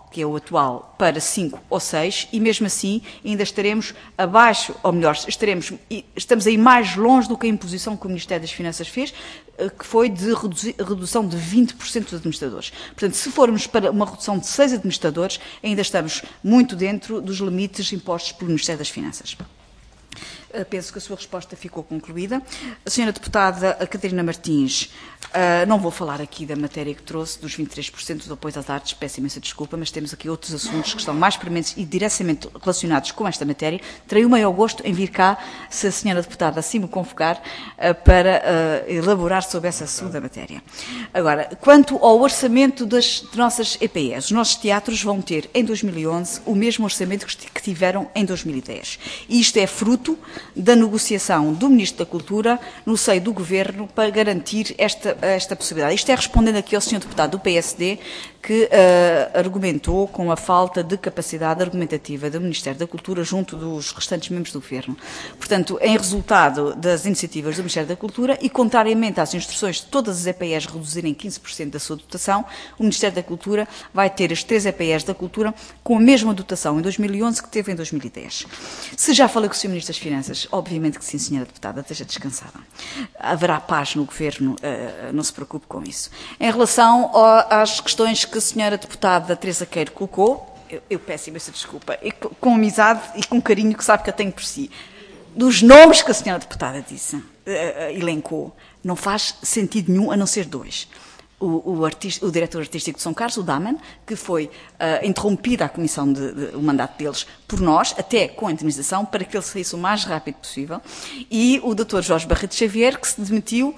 que é o atual, para 5 ou 6, e mesmo assim ainda estaremos abaixo, ou melhor, estamos aí mais longe do que a imposição que o Ministério das Finanças fez, que foi de redução de 20% dos administradores. Portanto, se formos para uma redução de 6 administradores, ainda estamos muito dentro dos limites impostos pelo Ministério das Finanças. Penso que a sua resposta ficou concluída. A senhora deputada Catarina Martins, não vou falar aqui da matéria que trouxe, dos 23% do apoio às artes, peço imensa desculpa, mas temos aqui outros assuntos que estão mais prementes e diretamente relacionados com esta matéria. Terei o maior gosto em vir cá, se a senhora deputada assim me convocar, para elaborar sobre essa segunda matéria. Agora, quanto ao orçamento das nossas EPEs, os nossos teatros vão ter, em 2011, o mesmo orçamento que tiveram em 2010. E isto é fruto da negociação do Ministro da Cultura no seio do Governo para garantir esta possibilidade. Isto é respondendo aqui ao Sr. Deputado do PSD que argumentou com a falta de capacidade argumentativa do Ministério da Cultura junto dos restantes membros do Governo. Portanto, em resultado das iniciativas do Ministério da Cultura e contrariamente às instruções de todas as EPEs reduzirem 15% da sua dotação, o Ministério da Cultura vai ter as 3 EPEs da Cultura com a mesma dotação em 2011 que teve em 2010. Se já falei com o Sr. Ministro das Finanças, obviamente que sim, Sra. Deputada, esteja descansada. Haverá paz no Governo, não se preocupe com isso. Em relação às questões que a Sra. Deputada Teresa Queiro colocou, eu peço imensa desculpa, e com amizade e com carinho que sabe que eu tenho por si, dos nomes que a Sra. Deputada disse, elencou, não faz sentido nenhum a não ser 2. O diretor artístico de São Carlos, o Daman, que foi interrompida a comissão o mandato deles por nós, até com a indemnização, para que ele saísse o mais rápido possível, e o Dr. Jorge Barreto Xavier, que se demitiu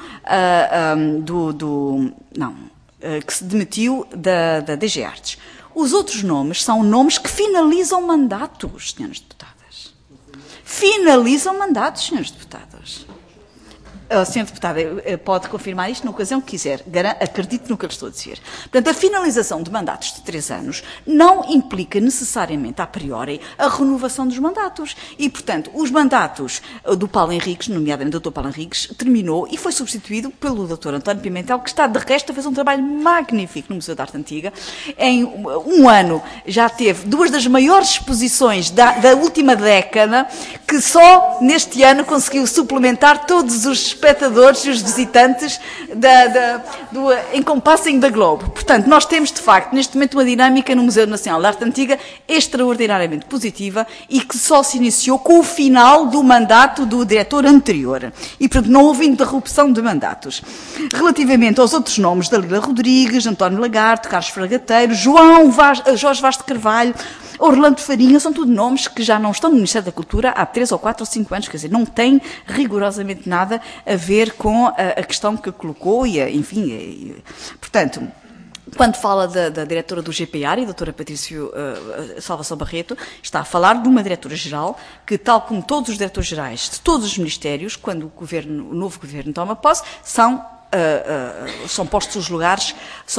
da DG Artes. Os outros nomes são nomes que finalizam mandatos, senhoras deputadas. Finalizam mandatos, senhoras deputadas. A senhora deputada pode confirmar isto na ocasião que quiser. Acredito no que eu lhe estou a dizer. Portanto, a finalização de mandatos de 3 anos não implica necessariamente, a priori, a renovação dos mandatos. E, portanto, os mandatos do Paulo Henriques, nomeadamente do Dr. Paulo Henriques, terminou e foi substituído pelo Dr. António Pimentel, que está, de resto, a fazer um trabalho magnífico no Museu da Arte Antiga. Em um ano já teve 2 das maiores exposições da última década, que só neste ano conseguiu suplementar todos os espectadores e os visitantes do Encompassing the Globe. Portanto, nós temos, de facto, neste momento uma dinâmica no Museu Nacional da Arte Antiga extraordinariamente positiva e que só se iniciou com o final do mandato do diretor anterior. E, portanto, não houve interrupção de mandatos. Relativamente aos outros nomes, Dalila Rodrigues, António Lagarde, Carlos Fragateiro, Jorge Vaz de Carvalho, Orlando Farinha, são tudo nomes que já não estão no Ministério da Cultura há 3 ou 4 ou 5 anos, quer dizer, não tem rigorosamente nada a ver com a questão que colocou e, enfim, portanto, quando fala da diretora do GPAR, a doutora Patrício Salvação Barreto, está a falar de uma diretora-geral que, tal como todos os diretores-gerais de todos os ministérios, quando o novo governo toma posse, são postos os lugares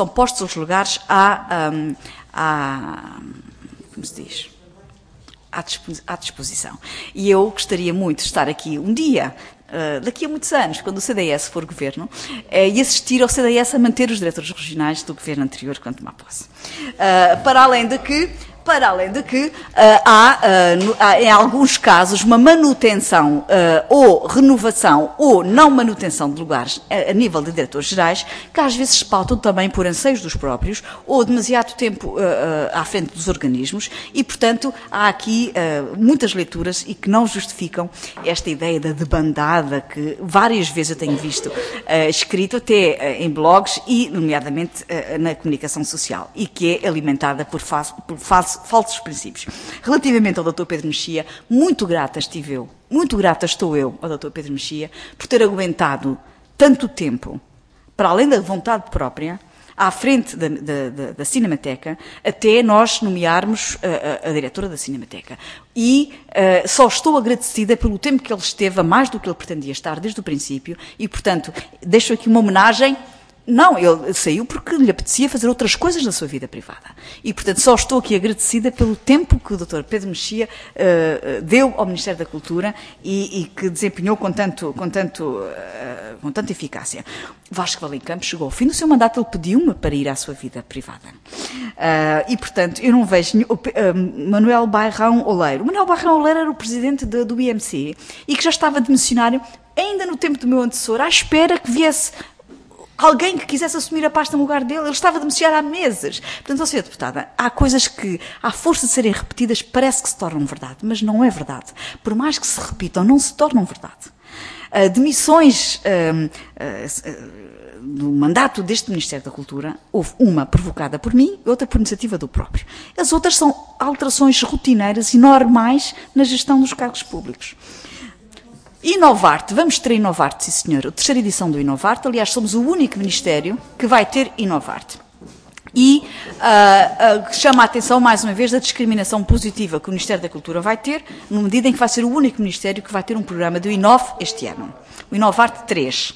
como se diz, à disposição. E eu gostaria muito de estar aqui um dia, daqui a muitos anos, quando o CDS for governo, e assistir ao CDS a manter os diretores regionais do governo anterior quando tomar posse. Para além de que há, em alguns casos, uma manutenção ou renovação ou não manutenção de lugares a nível de diretores gerais, que às vezes se pautam também por anseios dos próprios ou demasiado tempo à frente dos organismos e, portanto, há aqui muitas leituras e que não justificam esta ideia da debandada que várias vezes eu tenho visto escrito até em blogs e, nomeadamente, na comunicação social e que é alimentada por falsos princípios. Relativamente ao Dr. Pedro Mexia, muito grata estou eu ao Dr. Pedro Mexia por ter aguentado tanto tempo, para além da vontade própria, à frente da Cinemateca, até nós nomearmos a diretora da Cinemateca. E só estou agradecida pelo tempo que ele esteve, a mais do que ele pretendia estar desde o princípio, e, portanto, deixo aqui uma homenagem Não, ele saiu porque lhe apetecia fazer outras coisas na sua vida privada. E, portanto, só estou aqui agradecida pelo tempo que o Dr. Pedro Mexia deu ao Ministério da Cultura e que desempenhou com tanta eficácia. Vasco Valim Campos chegou ao fim do seu mandato, ele pediu-me para ir à sua vida privada. E, portanto, eu não vejo... Manuel Bairrão Oleiro. Manuel Bairrão Oleiro era o presidente do IMC e que já estava de missionário, ainda no tempo do meu antecessor, à espera que viesse alguém que quisesse assumir a pasta no lugar dele. Ele estava a denunciar há meses. Portanto, Sra. Deputada, há coisas que, à força de serem repetidas, parece que se tornam verdade, mas não é verdade. Por mais que se repitam, não se tornam verdade. Demissões do mandato deste Ministério da Cultura, houve uma provocada por mim e outra por iniciativa do próprio. As outras são alterações rotineiras e normais na gestão dos cargos públicos. Inovarte, vamos ter Inovarte, sim senhor, a terceira edição do Inovarte, aliás somos o único Ministério que vai ter Inovarte. E chama a atenção mais uma vez da discriminação positiva que o Ministério da Cultura vai ter, na medida em que vai ser o único Ministério que vai ter um programa do Inove este ano. O Inovarte 3.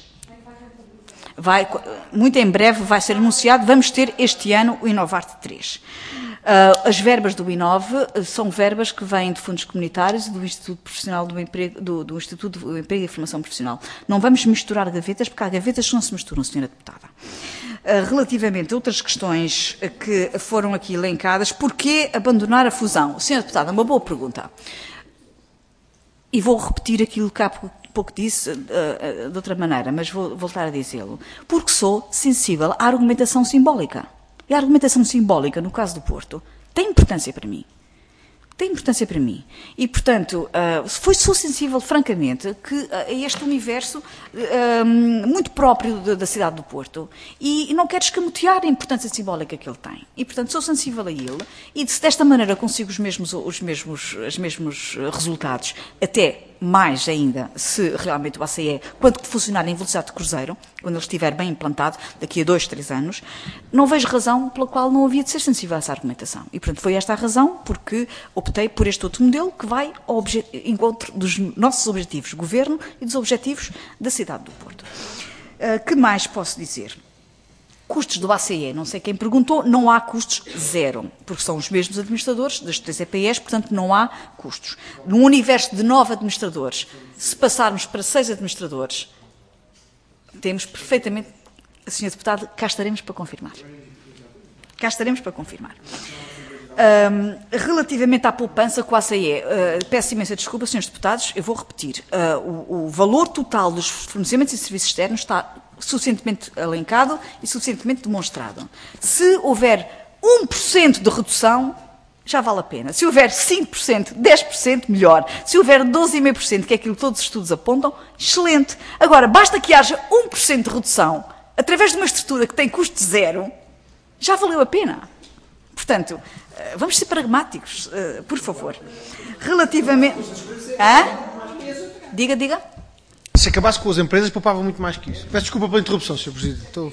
Muito em breve vai ser anunciado, vamos ter este ano o Inovarte 3. As verbas do Inove são verbas que vêm de fundos comunitários e do Instituto Profissional do Emprego, do Instituto do Emprego e Formação Profissional. Não vamos misturar gavetas, porque há gavetas que não se misturam, Sra. Deputada. Relativamente a outras questões que foram aqui elencadas, porquê abandonar a fusão? Sra. Deputada, uma boa pergunta. E vou repetir aquilo que há pouco disse de outra maneira, mas vou voltar a dizê-lo. Porque sou sensível à argumentação simbólica. E a argumentação simbólica, no caso do Porto, tem importância para mim. Tem importância para mim. E, portanto, sou sensível, francamente, a este universo muito próprio da cidade do Porto e não quero escamotear a importância simbólica que ele tem. E, portanto, sou sensível a ele e, se desta maneira consigo os mesmos resultados, até mais ainda, se realmente o ACE, quando funcionar em velocidade de cruzeiro, quando ele estiver bem implantado, daqui a 2, 3 anos, não vejo razão pela qual não havia de ser sensível a essa argumentação. E, portanto, foi esta a razão porque optei por este outro modelo que vai ao encontro dos nossos objetivos de governo e dos objetivos da cidade do Porto. Que mais posso dizer? Custos do ACE, não sei quem perguntou, não há custos zero, porque são os mesmos administradores das 3 EPEs, portanto não há custos. Num universo de 9 administradores, se passarmos para 6 administradores, temos perfeitamente, Sr. Deputado, cá estaremos para confirmar. Cá estaremos para confirmar. Relativamente à poupança com a ACE, peço imensa desculpa, Srs. Deputados, eu vou repetir. O valor total dos fornecimentos e serviços externos está suficientemente elencado e suficientemente demonstrado. Se houver 1% de redução, já vale a pena. Se houver 5%, 10%, melhor. Se houver 12,5%, que é aquilo que todos os estudos apontam, excelente. Agora, basta que haja 1% de redução, através de uma estrutura que tem custo zero, já valeu a pena. Portanto, vamos ser pragmáticos, por favor. Relativamente... Diga. Se acabasse com as empresas, poupava muito mais que isso. Peço desculpa pela interrupção, Sr. Presidente.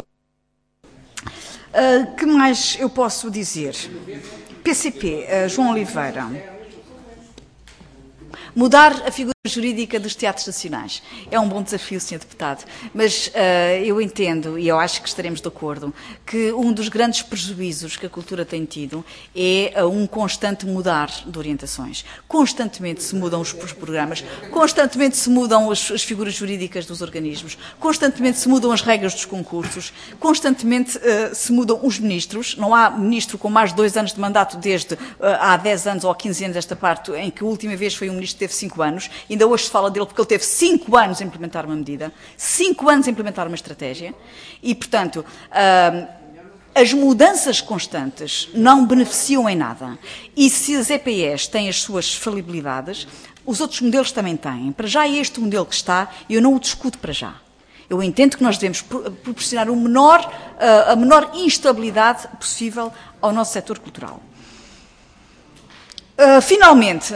Que mais eu posso dizer? PCP, João Oliveira. Mudar a figura jurídica dos teatros nacionais. É um bom desafio, Sr. Deputado, mas eu entendo, e eu acho que estaremos de acordo, que um dos grandes prejuízos que a cultura tem tido é um constante mudar de orientações. Constantemente se mudam os programas, constantemente se mudam as figuras jurídicas dos organismos, constantemente se mudam as regras dos concursos, constantemente se mudam os ministros. Não há ministro com mais de 2 anos de mandato desde há 10 anos ou 15 anos desta parte, em que a última vez foi um ministro que teve 5 anos. Ainda hoje se fala dele porque ele teve 5 anos a implementar uma medida, 5 anos a implementar uma estratégia e, portanto, as mudanças constantes não beneficiam em nada. E se as EPEs têm as suas falibilidades, os outros modelos também têm. Para já é este o modelo que está e eu não o discuto para já. Eu entendo que nós devemos proporcionar a menor instabilidade possível ao nosso setor cultural. Finalmente,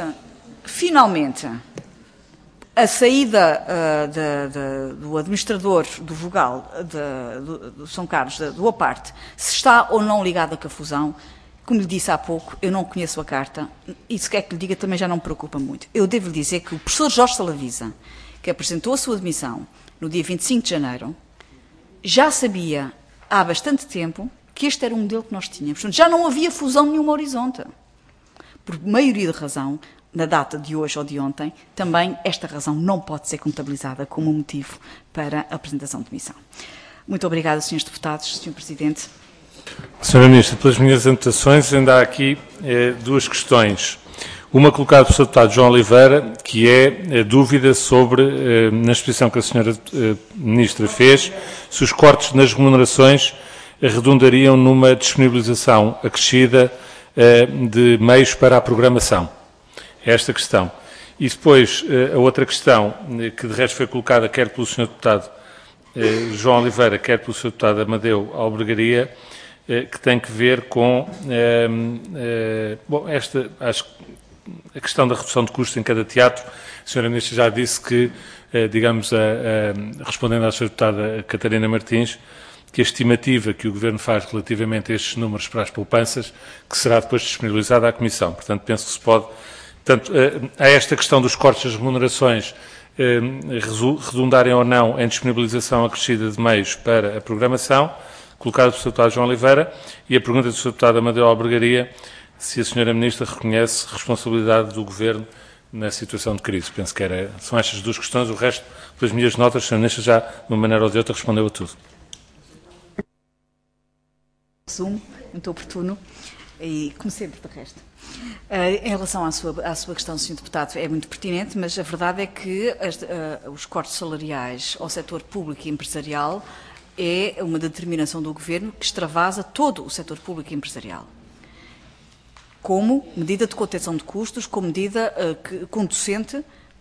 a saída do administrador do Vogal, do São Carlos, do Oparte, se está ou não ligada com a fusão, como lhe disse há pouco, eu não conheço a carta, e se quer que lhe diga também já não me preocupa muito. Eu devo lhe dizer que o professor Jorge Salavisa, que apresentou a sua demissão no dia 25 de janeiro, já sabia há bastante tempo que este era um modelo que nós tínhamos. Portanto, já não havia fusão nenhuma horizonte. Por maioria de razão, na data de hoje ou de ontem, também esta razão não pode ser contabilizada como motivo para a apresentação de demissão. Muito obrigada, Srs. Deputados, Sr. Presidente. Sra. Ministra, pelas minhas anotações, ainda há aqui duas questões. Uma colocada pelo Sr. Deputado João Oliveira, que é a dúvida sobre, na exposição que a Sra. Ministra fez, se os cortes nas remunerações redundariam numa disponibilização acrescida de meios para a programação. É esta questão. E depois, a outra questão, que de resto foi colocada quer pelo Sr. Deputado João Oliveira, quer pelo Sr. Deputado Amadeu Albergaria, que tem que ver com a questão da redução de custos em cada teatro. A Sra. Ministra já disse que, digamos, respondendo à Sra. Deputada Catarina Martins, que a estimativa que o Governo faz relativamente a estes números para as poupanças, que será depois disponibilizada à Comissão. Portanto, penso que se pode... Portanto, a esta questão dos cortes das remunerações redundarem ou não em disponibilização acrescida de meios para a programação, colocada pelo Sr. Deputado João Oliveira, e a pergunta do Sr. Deputado Amadeu Albergaria, se a Sra. Ministra reconhece responsabilidade do Governo na situação de crise. Penso que são estas duas questões, o resto, pelas minhas notas, a Sra. Ministra já, de uma maneira ou de outra, respondeu a tudo. Resumo, muito oportuno, e como sempre, de resto. Em relação à sua questão, Sr. Deputado, é muito pertinente, mas a verdade é que os cortes salariais ao setor público e empresarial é uma determinação do Governo que extravasa todo o setor público e empresarial, como medida de contenção de custos, como medida conducente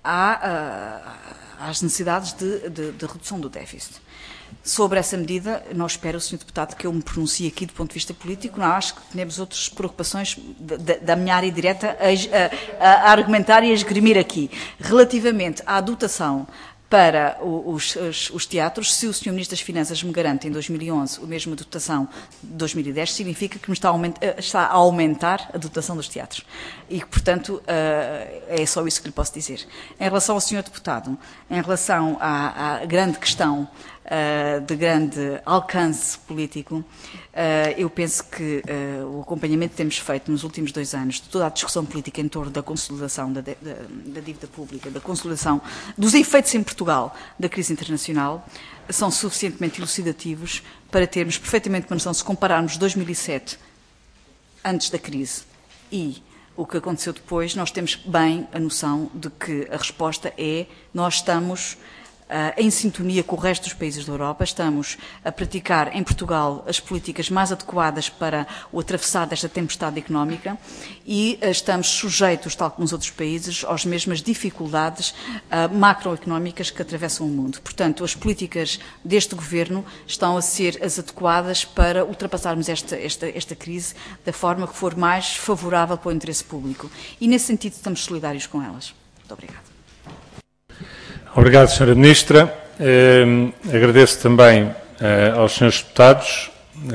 às necessidades de redução do déficit. Sobre essa medida, não espero, Sr. Deputado, que eu me pronuncie aqui do ponto de vista político, não acho que temos outras preocupações da minha área direta a argumentar e a esgrimir aqui. Relativamente à dotação para os teatros, se o Sr. Ministro das Finanças me garante em 2011 a mesma dotação de 2010, significa que me está a aumentar a dotação dos teatros. E, portanto, é só isso que lhe posso dizer. Em relação ao Sr. Deputado, em relação à grande questão de grande alcance político, eu penso que o acompanhamento que temos feito nos últimos 2 anos de toda a discussão política em torno da consolidação da dívida pública, da consolidação dos efeitos em Portugal da crise internacional, são suficientemente elucidativos para termos perfeitamente uma noção, se compararmos 2007, antes da crise, e o que aconteceu depois, nós temos bem a noção de que a resposta é: nós estamos em sintonia com o resto dos países da Europa, estamos a praticar em Portugal as políticas mais adequadas para o atravessar desta tempestade económica e estamos sujeitos, tal como nos outros países, às mesmas dificuldades macroeconómicas que atravessam o mundo. Portanto, as políticas deste Governo estão a ser as adequadas para ultrapassarmos esta crise da forma que for mais favorável para o interesse público. E, nesse sentido, estamos solidários com elas. Muito obrigada. Obrigado, Sra. Ministra. Agradeço também aos Srs. Deputados.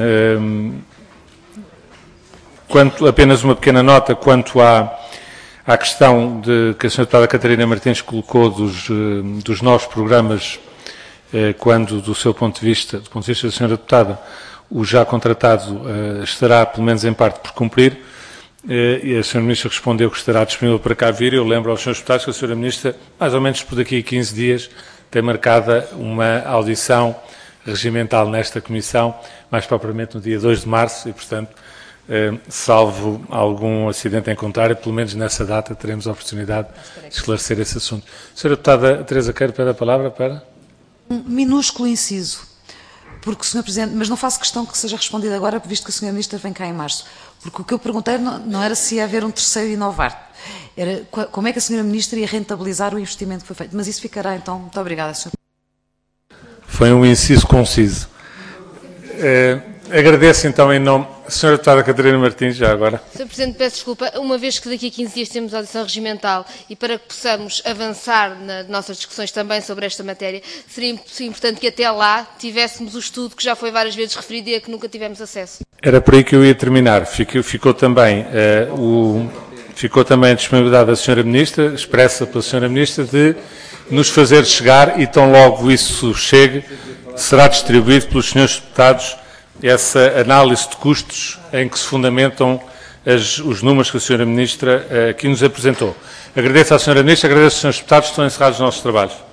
Apenas uma pequena nota quanto à questão que a Sra. Deputada Catarina Martins colocou dos novos programas, quando, do seu ponto de vista da Sra. Deputada, o já contratado estará, pelo menos em parte, por cumprir. E a Sra. Ministra respondeu que estará disponível para cá vir. Eu lembro aos Srs. Deputados que a Sra. Ministra, mais ou menos por daqui a 15 dias, tem marcada uma audição regimental nesta Comissão, mais propriamente no dia 2 de março, e, portanto, salvo algum acidente em contrário, pelo menos nessa data teremos a oportunidade de esclarecer esse assunto. Sra. Deputada Teresa Queiro pede a palavra para... Um minúsculo inciso, porque o Sr. Presidente, mas não faço questão que seja respondido agora, visto que a Sra. Ministra vem cá em março. Porque o que eu perguntei não era se ia haver um terceiro inovar, era como é que a Sra. Ministra ia rentabilizar o investimento que foi feito. Mas isso ficará, então. Muito obrigada, Sr. Foi um inciso conciso. Agradeço, então, em nome... Sra. Deputada Catarina Martins, já agora. Sr. Presidente, peço desculpa. Uma vez que daqui a 15 dias temos audição regimental e para que possamos avançar nas nossas discussões também sobre esta matéria, seria importante que até lá tivéssemos o estudo que já foi várias vezes referido e a que nunca tivemos acesso. Era por aí que eu ia terminar. Ficou também a disponibilidade da Sra. Ministra, expressa pela Sra. Ministra, de nos fazer chegar, e tão logo isso chegue, será distribuído pelos Srs. Deputados essa análise de custos em que se fundamentam os números que a Sra. Ministra aqui nos apresentou. Agradeço à Sra. Ministra, agradeço aos Srs. Deputados, estão encerrados os nossos trabalhos.